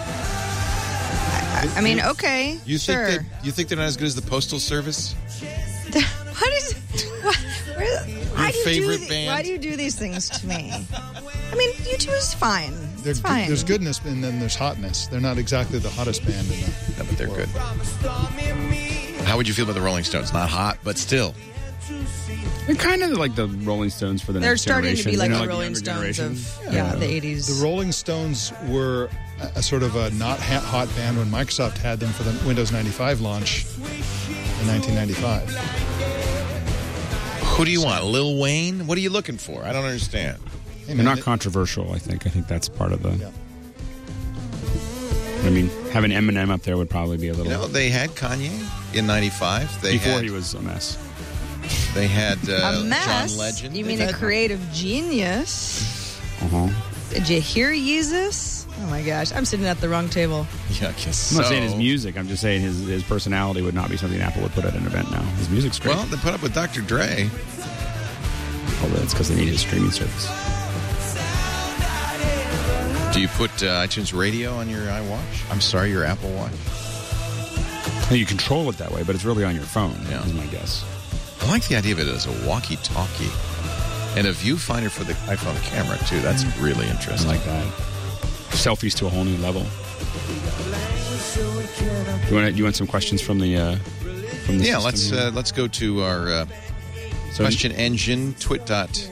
I mean, okay, You sure. think you think they're not as good as the Postal Service? What is? Why do you favorite do band? Why do you do these things to me? I mean, U2 is fine. It's fine. There's goodness and then there's hotness. They're not exactly the hottest band in the No, but they're good. How would you feel about the Rolling Stones? Not hot, but still. They're kind of like the Rolling Stones for the They're next starting generation. to be like You know, the the Rolling younger Stones generation. of the 80s. The Rolling Stones were a sort of a not hot band when Microsoft had them for the Windows 95 launch in 1995. Who do you want? Lil Wayne? What are you looking for? I don't understand. They're not controversial, I think. I think that's part of the... I mean, having Eminem up there would probably be a little... You know, they had Kanye in 95. Before he was a mess. They had a mess? John Legend. You mean a creative genius? Uh-huh. Did you hear Yeezus? Oh my gosh, I'm sitting at the wrong table. Yeah, I guess I'm not saying his music. I'm just saying his personality would not be something Apple would put at an event now. His music's great. Well, they put up with Dr. Dre. Although it's because they need his streaming service. Do you put iTunes Radio on your iWatch? I'm sorry, your Apple Watch? Well, you control it that way, but it's really on your phone, is my guess. I like the idea of it as a walkie-talkie. And a viewfinder for the iPhone camera, too. That's really interesting. I like that. Selfies to a whole new level. You want some questions from the yeah, system let's go to our question engine, twit.to/iPhone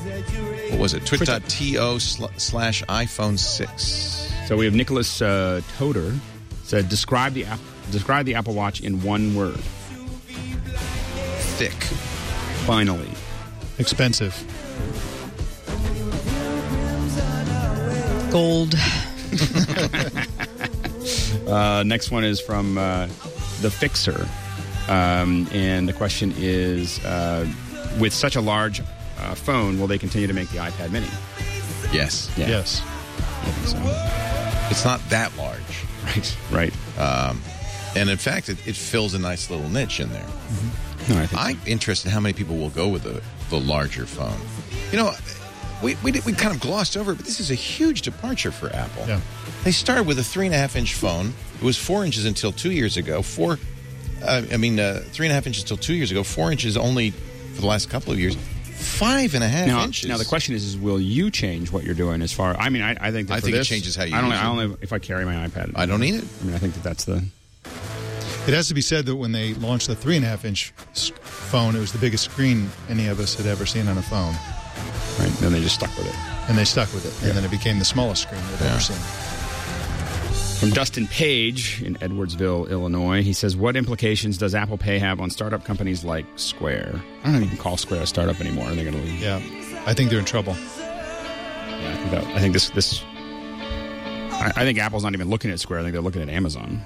6. So we have Nicholas Toder said, describe the Apple Watch in one word. Thick. Finally. Expensive. Gold. Next one is from The Fixer. And the question is, with such a large phone, will they continue to make the iPad mini? Yes. Yeah. Yes. I think so. It's not that large. Right. And in fact, it fills a nice little niche in there. Mm-hmm. No, I'm interested in how many people will go with the larger phone. You know, we kind of glossed over it, but this is a huge departure for Apple. Yeah. They started with a 3.5-inch phone. It was 4 inches until 2 years ago. 3.5 inches until 2 years ago. 4 inches only for the last couple of years. 5.5 inches. Now the question is will you change what you're doing as far? I mean, I think that it changes how you use it. I don't know if I carry my iPad. I don't need it. I mean, I think that's the... It has to be said that when they launched the 3.5-inch phone, it was the biggest screen any of us had ever seen on a phone. Right. Then they just stuck with it. And they stuck with it. And then it became the smallest screen they've ever seen. From Dustin Page in Edwardsville, Illinois, he says, what implications does Apple Pay have on startup companies like Square? I don't even call Square a startup anymore. Are they going to leave? Yeah. I think they're in trouble. Yeah, I think this I think Apple's not even looking at Square. I think they're looking at Amazon.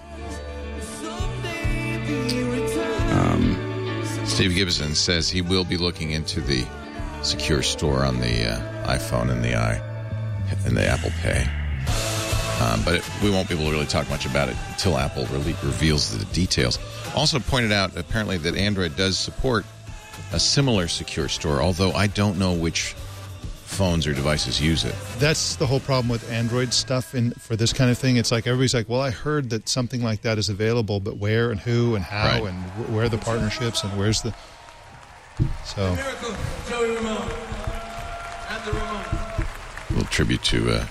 Steve Gibson says he will be looking into the secure store on the iPhone and the Apple Pay. But we won't be able to really talk much about it until Apple really reveals the details. Also pointed out, apparently, that Android does support a similar secure store, although I don't know which phones or devices use it. That's the whole problem with Android stuff for this kind of thing. It's like everybody's like, well, I heard that something like that is available, but where and who and how and where are the partnerships and where's the... So... Miracle, Joey Ramone. At the Ramones. A little tribute to the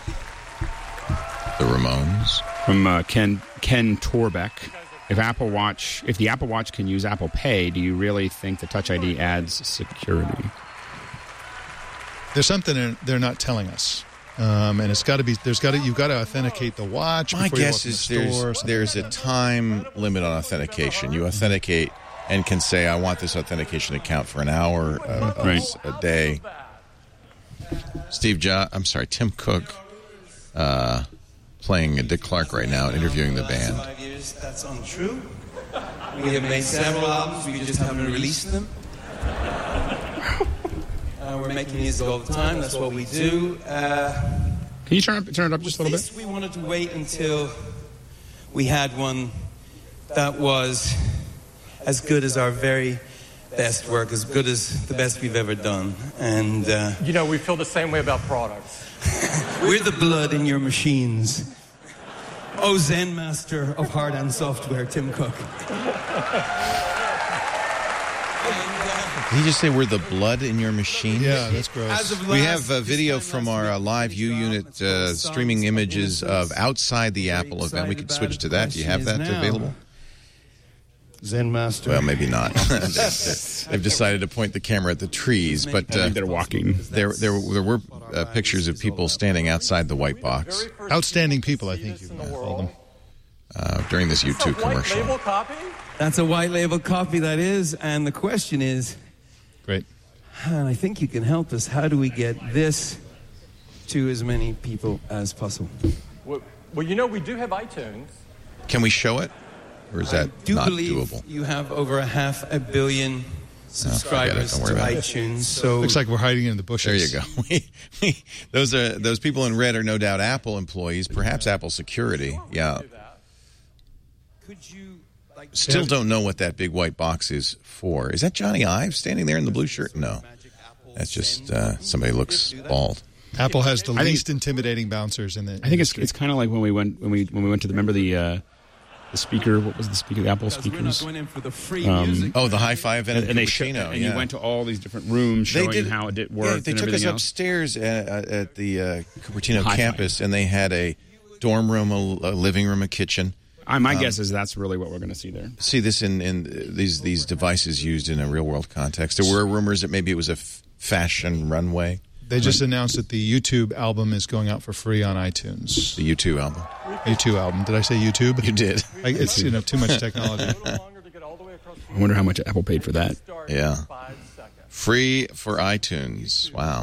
Ramones. From Ken Torbeck. If the Apple Watch can use Apple Pay, do you really think the Touch ID adds security? There's something they're not telling us, and it's got to be. You've got to authenticate the watch. My before guess you is walk in the store, there's a time limit on authentication. You authenticate and can say, I want this authentication to count for an hour, a day. Tim Cook playing Dick Clark right now, interviewing the band. 5 years, that's untrue. We have made several albums, we just haven't released them. We're making music all the time, that's what we do. Can you turn it up just a little bit? We wanted to wait until we had one that was as good as our very best work, as good as the best we've ever done. And we feel the same way about products. We're the blood in your machines. Oh, Zen master of hard and software, Tim Cook. Did he just say we're the blood in your machine? Yeah, that's gross. We have a video from our live U-Unit streaming images of outside the Apple event. We could switch to that. Do you have that available? Zen master. Well, maybe not. They've decided to point the camera at the trees, but I think they're walking. There were pictures of people standing outside the white box. Outstanding people, I think you can call them. During this U2 commercial. White label copy? That's a white label copy, that is. And the question is... Great. And I think you can help us. How do we get this to as many people as possible? Well, we do have iTunes. Can we show it? Or is that not doable? You have over 500 million subscribers to iTunes. So looks like we're hiding in the bushes. There you go. Those people in red are no doubt Apple employees, perhaps Apple security. Yeah. Could you still don't know what that big white box is for? Is that Johnny Ive standing there in the blue shirt? No, that's just somebody who looks bald. Apple has the least intimidating bouncers in the. I think it's kind of like when we went to remember the speaker. What was the speaker? The Apple speakers. Going in for the free music. The hi-fi event, and you went to all these different rooms showing how it did work. Yeah, they took us upstairs at the Cupertino campus, and they had a dorm room, a living room, a kitchen. My guess is that's really what we're going to see there. See this in these devices used in a real world context. There were rumors that maybe it was a fashion runway. They just announced that the YouTube album is going out for free on iTunes. The U2 album. U2 album. Did I say YouTube? You did. It's too much technology. I wonder how much Apple paid for that. Yeah. Free for iTunes. Wow.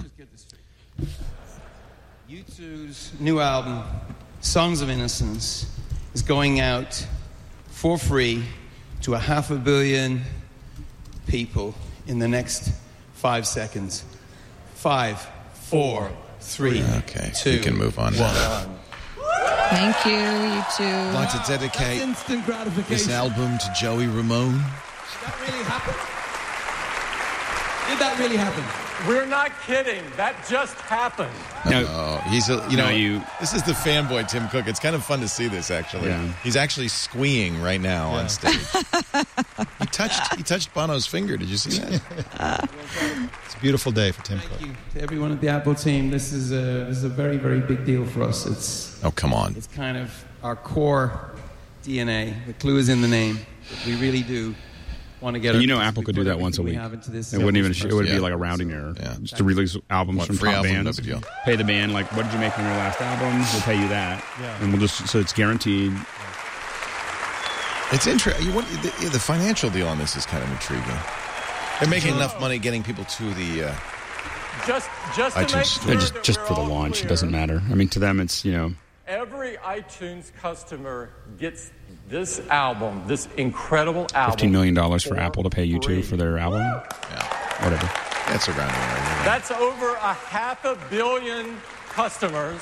U2's new album, Songs of Innocence, is going out for free to 500 million people in the next 5 seconds. 5, 4, 3, okay, 2, you can move on now. 1. Thank you, YouTube. I'd like to dedicate instant gratification. This album to Joey Ramone. Did that really happen? Did that really happen? We're not kidding. That just happened. No, he's this is the fanboy Tim Cook. It's kind of fun to see this actually. Yeah. He's actually squeeing right now on stage. He touched Bono's finger. Did you see that? It's a beautiful day for Tim Cook. Thank you to everyone at the Apple team. This is a very, very big deal for us. Come on. It's kind of our core DNA. The clue is in the name. We really do want to get. Apple could do that once a week. It wouldn't even. It would be like a rounding error. Yeah. Just to release albums from top bands. No big deal. Pay the band like, what did you make on your last album? We'll pay you that, and we'll just so it's guaranteed. It's interesting. The financial deal on this is kind of intriguing. They're making enough money getting people to the just iTunes to make store. Just for the launch, it doesn't matter. I mean, to them, it's Every iTunes customer gets this album, this incredible album. $15 million for Apple to pay U2 for their album. Yeah, whatever. That's a rounding error. That's over 500 million customers.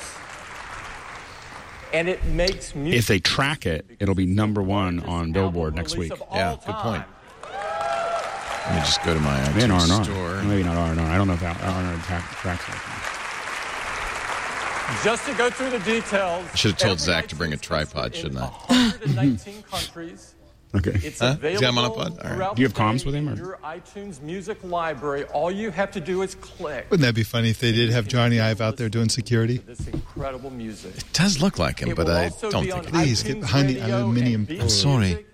And it makes music. If they track it, it'll be #1 on Billboard next week. Yeah, good point. Let me just go to my iTunes store. Maybe not R&R. I don't know if R&R tracks that. Just to go through the details. I should have told Zach to bring a tripod, shouldn't I? 119 countries. Okay. It's available Do you have comms with him? Or? Your iTunes music library. All you have to do is click. Wouldn't that be funny if they did have Johnny Ive out there doing security? This incredible music. It does look like him, but I don't think. Please get behind the aluminium. I'm sorry.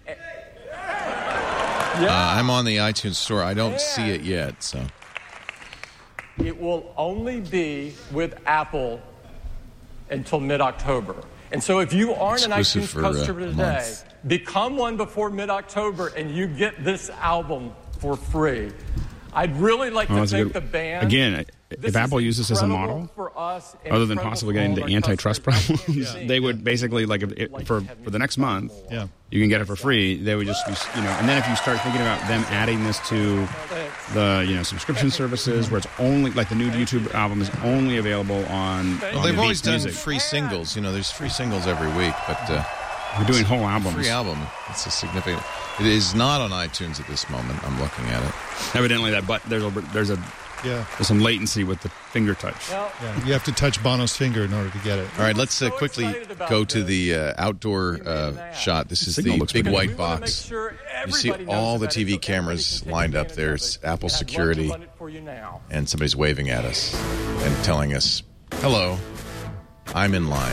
I'm on the iTunes store. I don't see it yet, so. It will only be with Apple until mid-October. And so if you aren't an iTunes customer today, become one before mid-October and you get this album for free. I'd really like to thank the band. Again, if Apple uses this as a model, other than possibly getting the antitrust problems, they would basically, like, for the next month, you can get it for free. They would just be, and then if you start thinking about them adding this to the, subscription services, where it's only, like, the new YouTube album is only available on Well, they've always done free singles. There's free singles every week, but we're doing whole albums. Free album. It's a significant. It is not on iTunes at this moment. I'm looking at it. Evidently, there's some latency with the finger touch. You have to touch Bono's finger in order to get it. All right, let's quickly go to the outdoor shot. This is the big white box. You see all the TV cameras lined up there. It's Apple security, and somebody's waving at us and telling us, "Hello, I'm in line."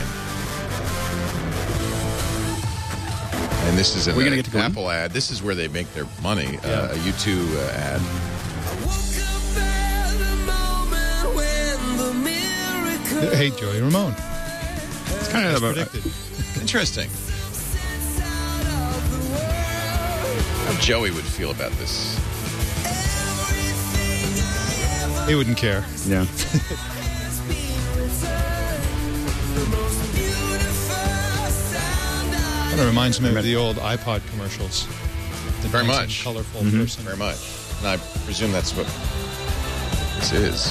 And this is an Apple ad. This is where they make their money, a U2 ad. Hey, Joey Ramone. It's kind of interesting. How Joey would feel about this. He wouldn't care. Yeah. It reminds me of the old iPod commercials. Very much. Colorful person. Very much. And I presume that's what this is.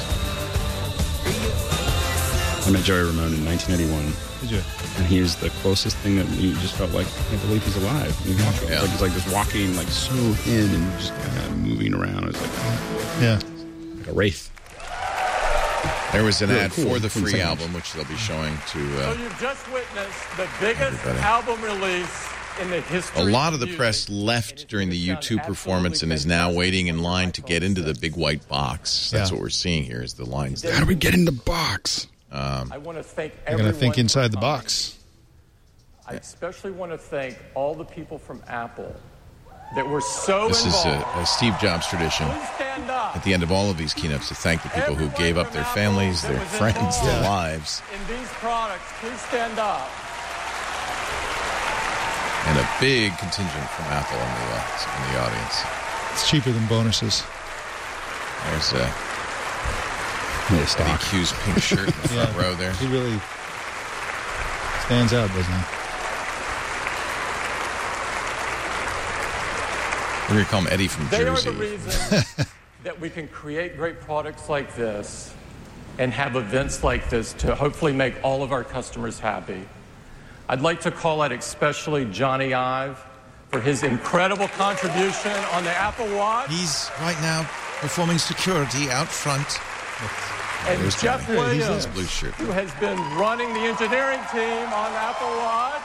I met Joey Ramone in 1981. Did you? And he is the closest thing that you just felt like, I can't believe he's alive. He's like just walking like so in and just kind of moving around. It was like, like a wraith. There was an ad for the free album, which they'll be showing to. So you've just witnessed the biggest album release in the history. A lot of the press left during the U2 performance and is now waiting in line to get into the big white box. That's what we're seeing here is the lines there. How do we get in the box? I want to thank everyone. You're going to think inside the box. I especially want to thank all the people from Apple that were so This involved. is a Steve Jobs tradition at the end of all of these keynotes to thank the people who gave up their families, their friends, their lives. In these products, please stand up. And a big contingent from Apple in the audience. It's cheaper than bonuses. There's Eddie Q's pink shirt in the front row there. He really stands out, doesn't he? We're going to call him Eddie from Jersey. They are the reason that we can create great products like this and have events like this to hopefully make all of our customers happy. I'd like to call out especially Johnny Ive for his incredible contribution on the Apple Watch. He's right now performing security out front. And There's Jeff Johnny. Williams, Blue shirt. who has been running the engineering team on Apple Watch.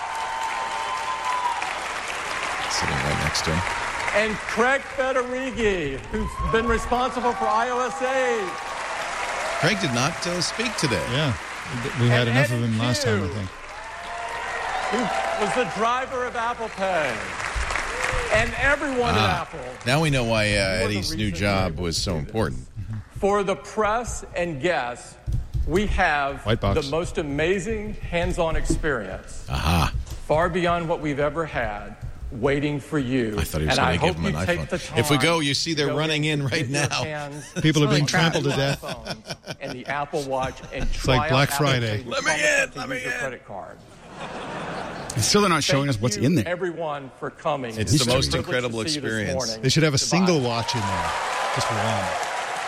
Sitting right next to him. And Craig Federighi, who's been responsible for iOS 8. Craig did not speak today. Yeah, we had enough of him last time, I think. Who was the driver of Apple Pay. And everyone at Apple. Now we know why Eddie's new job was so important. For the press and guests, we have the most amazing hands-on experience. Far beyond what we've ever had, waiting for you. I thought he was going to give him an iPhone. If we go, you see they're running in right now. People are being trampled to death. And the Apple Watch and it's like Black Friday. Let me in. Let me in. Credit card. Still, they're not showing us what's in there. Everyone for coming. It's the most incredible experience. They should have a single watch in there, just one.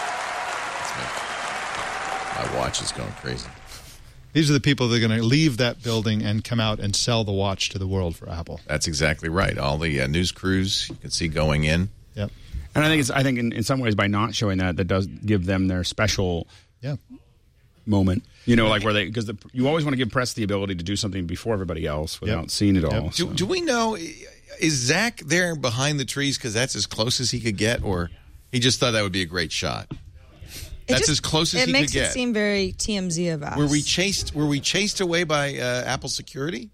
My watch is going crazy. These are the people that are going to leave that building and come out and sell the watch to the world for Apple. That's exactly right. All the news crews you can see going in. Yep. And I think in some ways by not showing that does give them their special moment. You know, like where because you always want to give press the ability to do something before everybody else without seeing it all. So. Do we know, is Zach there behind the trees because that's as close as he could get, or he just thought that would be a great shot? That's as close as he could get. It makes it seem very TMZ of us. Were we chased away by Apple security?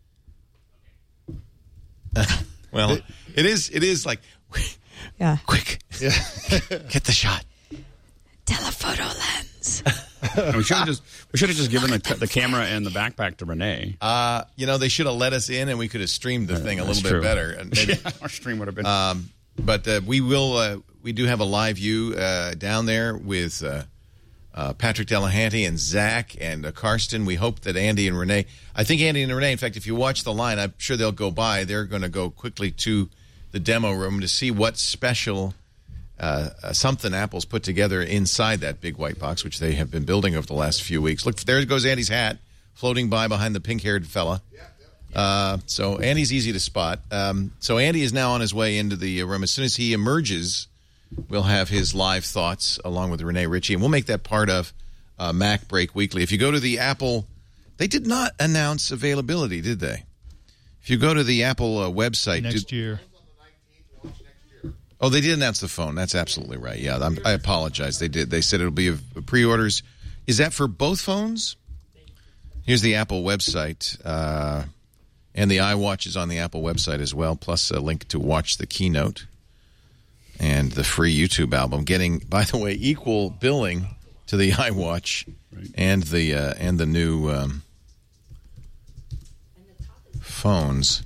Well, it is like, quick, get the shot. Telephoto lens. We should have just given the camera and the backpack to Renee. They should have let us in, and we could have streamed the thing a little bit better. And maybe, our stream would have been. But we do have a live view down there with Patrick Delahanty and Zach and Karsten. We hope that Andy and Renee. I think Andy and Renee. In fact, if you watch the line, I'm sure they'll go by. They're going to go quickly to the demo room to see what special. Something Apple's put together inside that big white box, which they have been building over the last few weeks. Look, there goes Andy's hat floating by behind the pink-haired fella. So Andy's easy to spot. So Andy is now on his way into the room. As soon as he emerges, we'll have his live thoughts along with Renee Ritchie, and we'll make that part of Mac Break Weekly. If you go to the Apple, they did not announce availability, did they? If you go to the Apple website. Next year. Oh, they did announce the phone. That's absolutely right. Yeah, I apologize. They did. They said it'll be pre-orders. Is that for both phones? Here's the Apple website. And the iWatch is on the Apple website as well, plus a link to watch the keynote and the free YouTube album. Getting, by the way, equal billing to the iWatch and the new phones.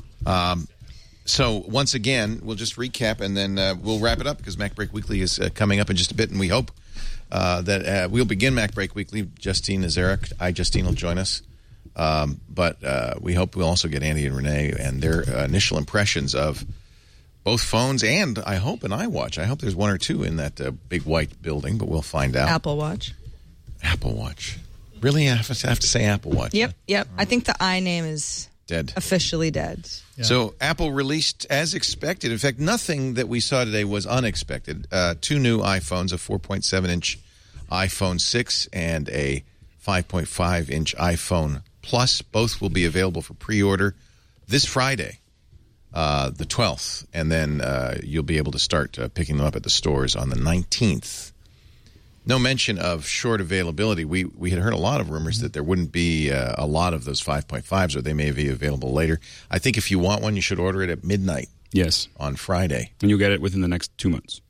So, once again, we'll just recap, and then we'll wrap it up because Mac Break Weekly is coming up in just a bit, and we hope that we'll begin Mac Break Weekly. Justine Nazarek, Justine will join us. But we hope we'll also get Andy and Renee and their initial impressions of both phones and, I hope, an iWatch. I hope there's one or two in that big white building, but we'll find out. Apple Watch. Apple Watch. Really? I have to say Apple Watch. Yep. I think the i name is... dead. Officially dead. Yeah. So Apple released as expected. In fact, nothing that we saw today was unexpected. Two new iPhones, a 4.7-inch iPhone 6 and a 5.5-inch iPhone Plus. Both will be available for pre-order this Friday, the 12th. And then you'll be able to start picking them up at the stores on the 19th. No mention of short availability. We had heard a lot of rumors that there wouldn't be a lot of those 5.5s, or they may be available later. I think if you want one, you should order it at midnight. Yes. On Friday. And you'll get it within the next 2 months.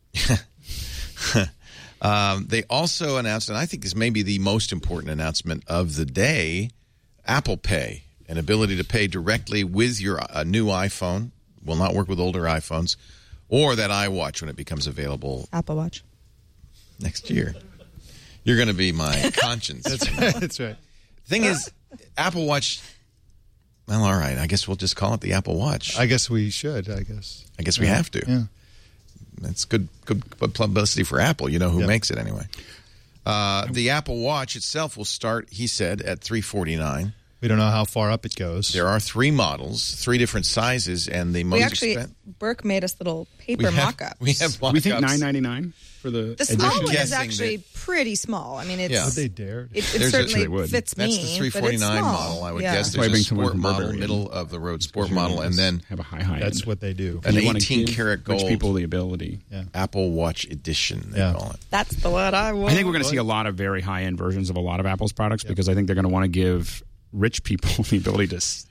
They also announced, and I think this may be the most important announcement of the day, Apple Pay, an ability to pay directly with your new iPhone. Will not work with older iPhones, or that iWatch when it becomes available. Apple Watch. Next year. You're going to be my conscience. That's right. Thing is, Apple Watch, well, all right. I guess we'll just call it the Apple Watch. I guess we should, I guess. We have to. Yeah. That's good publicity for Apple. You know who makes it anyway. The Apple Watch itself will start, he said, at $349. We don't know how far up it goes. There are 3 models, 3 different sizes, and the most expensive. Burke made us little paper mock-ups. We have mock-ups. We think $9.99 for the small one is actually pretty small. I mean, it's... Would they dare? It certainly fits me. That's the $349 model, I would guess. There's a sport model, middle-of-the-road sport model, and then... have a high That's what they do. An 18-karat gold. Rich people the ability. Apple Watch Edition, they call it. That's the one I want. I think we're going to see a lot of very high-end versions of a lot of Apple's products because I think they're going to want to give rich people the ability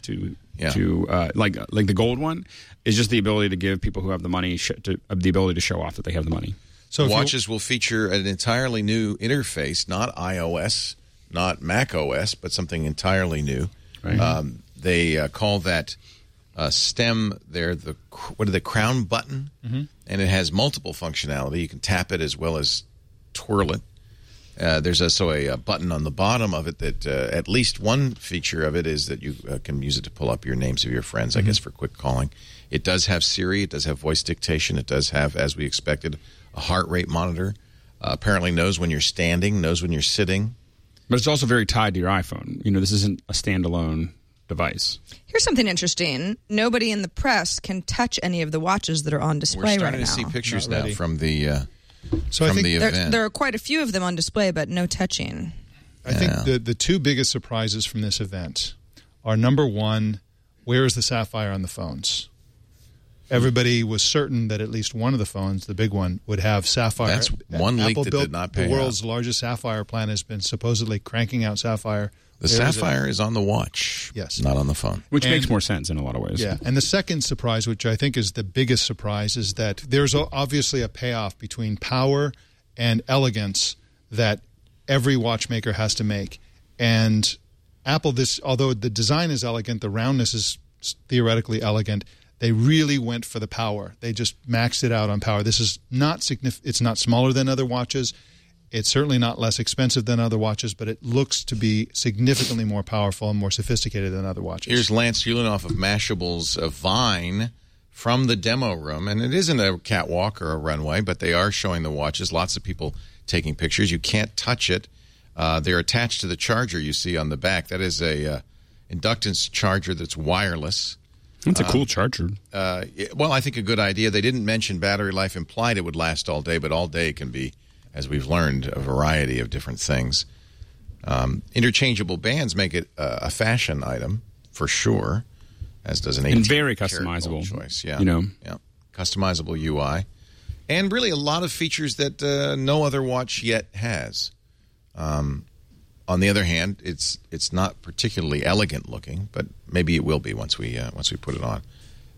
to like the gold one is just the ability to give people who have the money the ability to show off that they have the money. So watches will feature an entirely new interface, not iOS, not Mac OS, but something entirely new. Right. They call that stem there the crown button, and it has multiple functionality. You can tap it as well as twirl it. There's also a button on the bottom of it that at least one feature of it is that you can use it to pull up your names of your friends, I guess, for quick calling. It does have Siri. It does have voice dictation. It does have, as we expected, a heart rate monitor. Apparently knows when you're standing, knows when you're sitting. But it's also very tied to your iPhone. You know, this isn't a standalone device. Here's something interesting. Nobody in the press can touch any of the watches that are on display right now. We're starting to see pictures now from the... I think there are quite a few of them on display, but no touching. I think the two biggest surprises from this event are, number one, where is the sapphire on the phones? Everybody was certain that at least one of the phones, the big one, would have sapphire. That's one leak that did not pay out. The world's largest sapphire plant has been supposedly cranking out sapphire. The sapphire is on the watch, yes, not on the phone. Which makes more sense in a lot of ways. Yeah, and the second surprise, which I think is the biggest surprise, is that there's obviously a payoff between power and elegance that every watchmaker has to make. And Apple, although the design is elegant, the roundness is theoretically elegant, they really went for the power. They just maxed it out on power. This is not it's not smaller than other watches. It's certainly not less expensive than other watches, but it looks to be significantly more powerful and more sophisticated than other watches. Here's Lance Ulanoff of Mashable's Vine from the demo room. And it isn't a catwalk or a runway, but they are showing the watches. Lots of people taking pictures. You can't touch it. They're attached to the charger you see on the back. That is a inductance charger that's wireless. That's a cool charger. Well, I think a good idea. They didn't mention battery life. Implied it would last all day, but all day can be, as we've learned, a variety of different things. Interchangeable bands make it a fashion item for sure, as does an 18 and very customizable choice. Yeah, yeah, customizable UI, and really a lot of features that no other watch yet has. On the other hand, it's not particularly elegant looking, but maybe it will be once we put it on.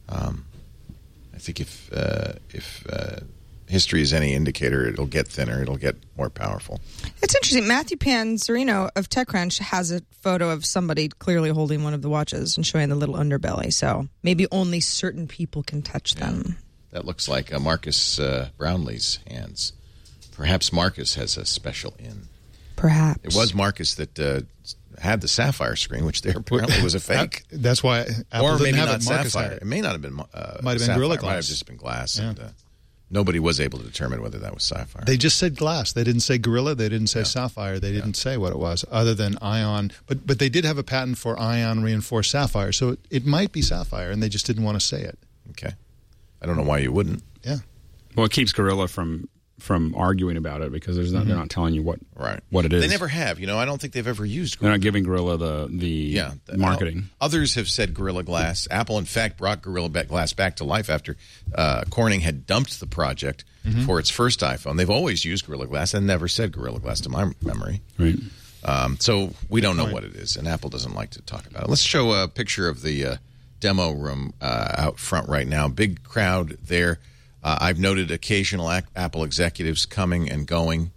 I think if history is any indicator, it'll get thinner, it'll get more powerful. It's interesting. Matthew Panzarino of TechCrunch has a photo of somebody clearly holding one of the watches and showing the little underbelly. So maybe only certain people can touch them. That looks like Marcus Brownlee's hands. Perhaps Marcus has a special in. Perhaps. It was Marcus that had the sapphire screen, which there apparently was a fake. That's why Apple or didn't maybe have not it. Marcus sapphire. had it. It may not have been might have been sapphire. Gorilla It might have Glass. just been glass. Yeah. And nobody was able to determine whether that was sapphire. They just said glass. They didn't say Gorilla. They didn't say sapphire. They didn't say what it was, other than ion. But they did have a patent for ion reinforced sapphire, so it might be sapphire, and they just didn't want to say it. Okay. I don't know why you wouldn't. Yeah. Well, it keeps Gorilla from arguing about it because they're not telling you what it is. They never have. I don't think they've ever used Gorilla. They're not giving Gorilla the marketing. Others have said Gorilla Glass. Apple, in fact, brought Gorilla Glass back to life after Corning had dumped the project for its first iPhone. They've always used Gorilla Glass and never said Gorilla Glass to my memory. Right. So we don't know what it is, and Apple doesn't like to talk about it. Let's show a picture of the demo room out front right now. Big crowd there. I've noted occasional Apple executives coming and going.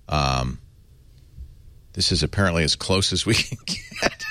This is apparently as close as we can get.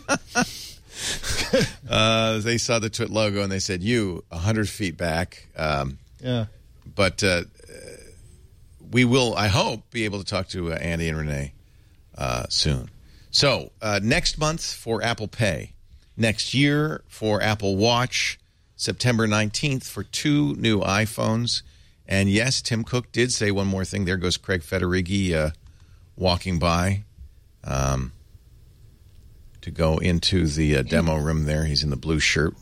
They saw the TWiT logo and they said, 100 feet back. Yeah. But we will, I hope, be able to talk to Andy and Renee soon. So next month for Apple Pay. Next year for Apple Watch. September 19th for 2 new iPhones. And yes, Tim Cook did say one more thing. There goes Craig Federighi walking by to go into the demo room there. He's in the blue shirt.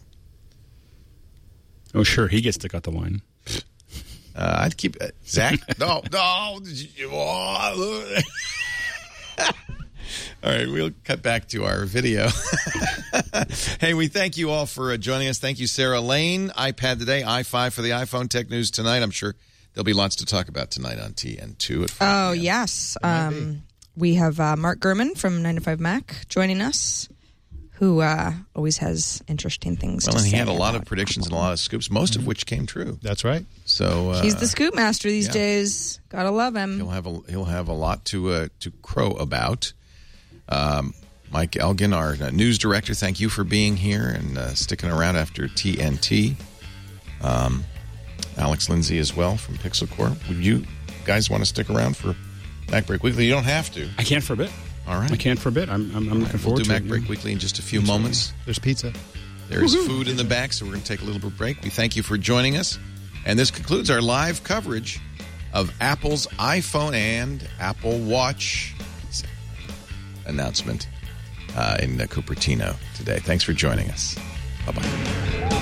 Oh, sure. He gets to cut the line. I'd keep Zach. No. All right, we'll cut back to our video. Hey, we thank you all for joining us. Thank you, Sarah Lane. iPad today, i5 for the iPhone Tech News tonight. I'm sure there'll be lots to talk about tonight on TN2 at 5 Oh, yes. We have Mark Gurman from 9 to 5 Mac joining us, who always has interesting things to say. Well, and he had a lot of predictions and a lot of scoops, most of which came true. That's right. So he's the scoop master these days. Gotta love him. He'll have a lot to crow about. Mike Elgin, our news director, thank you for being here and sticking around after TNT. Alex Lindsay as well from Pixel Corp. Would you guys want to stick around for Mac Break Weekly? You don't have to. I can't for a bit. All right. I can't for a bit. I'm looking forward to it. We'll do Mac Break Weekly in just a few moments. There's pizza. There's food in the back, so we're going to take a little bit of break. We thank you for joining us. And this concludes our live coverage of Apple's iPhone and Apple Watch announcement in Cupertino today. Thanks for joining us. Bye-bye.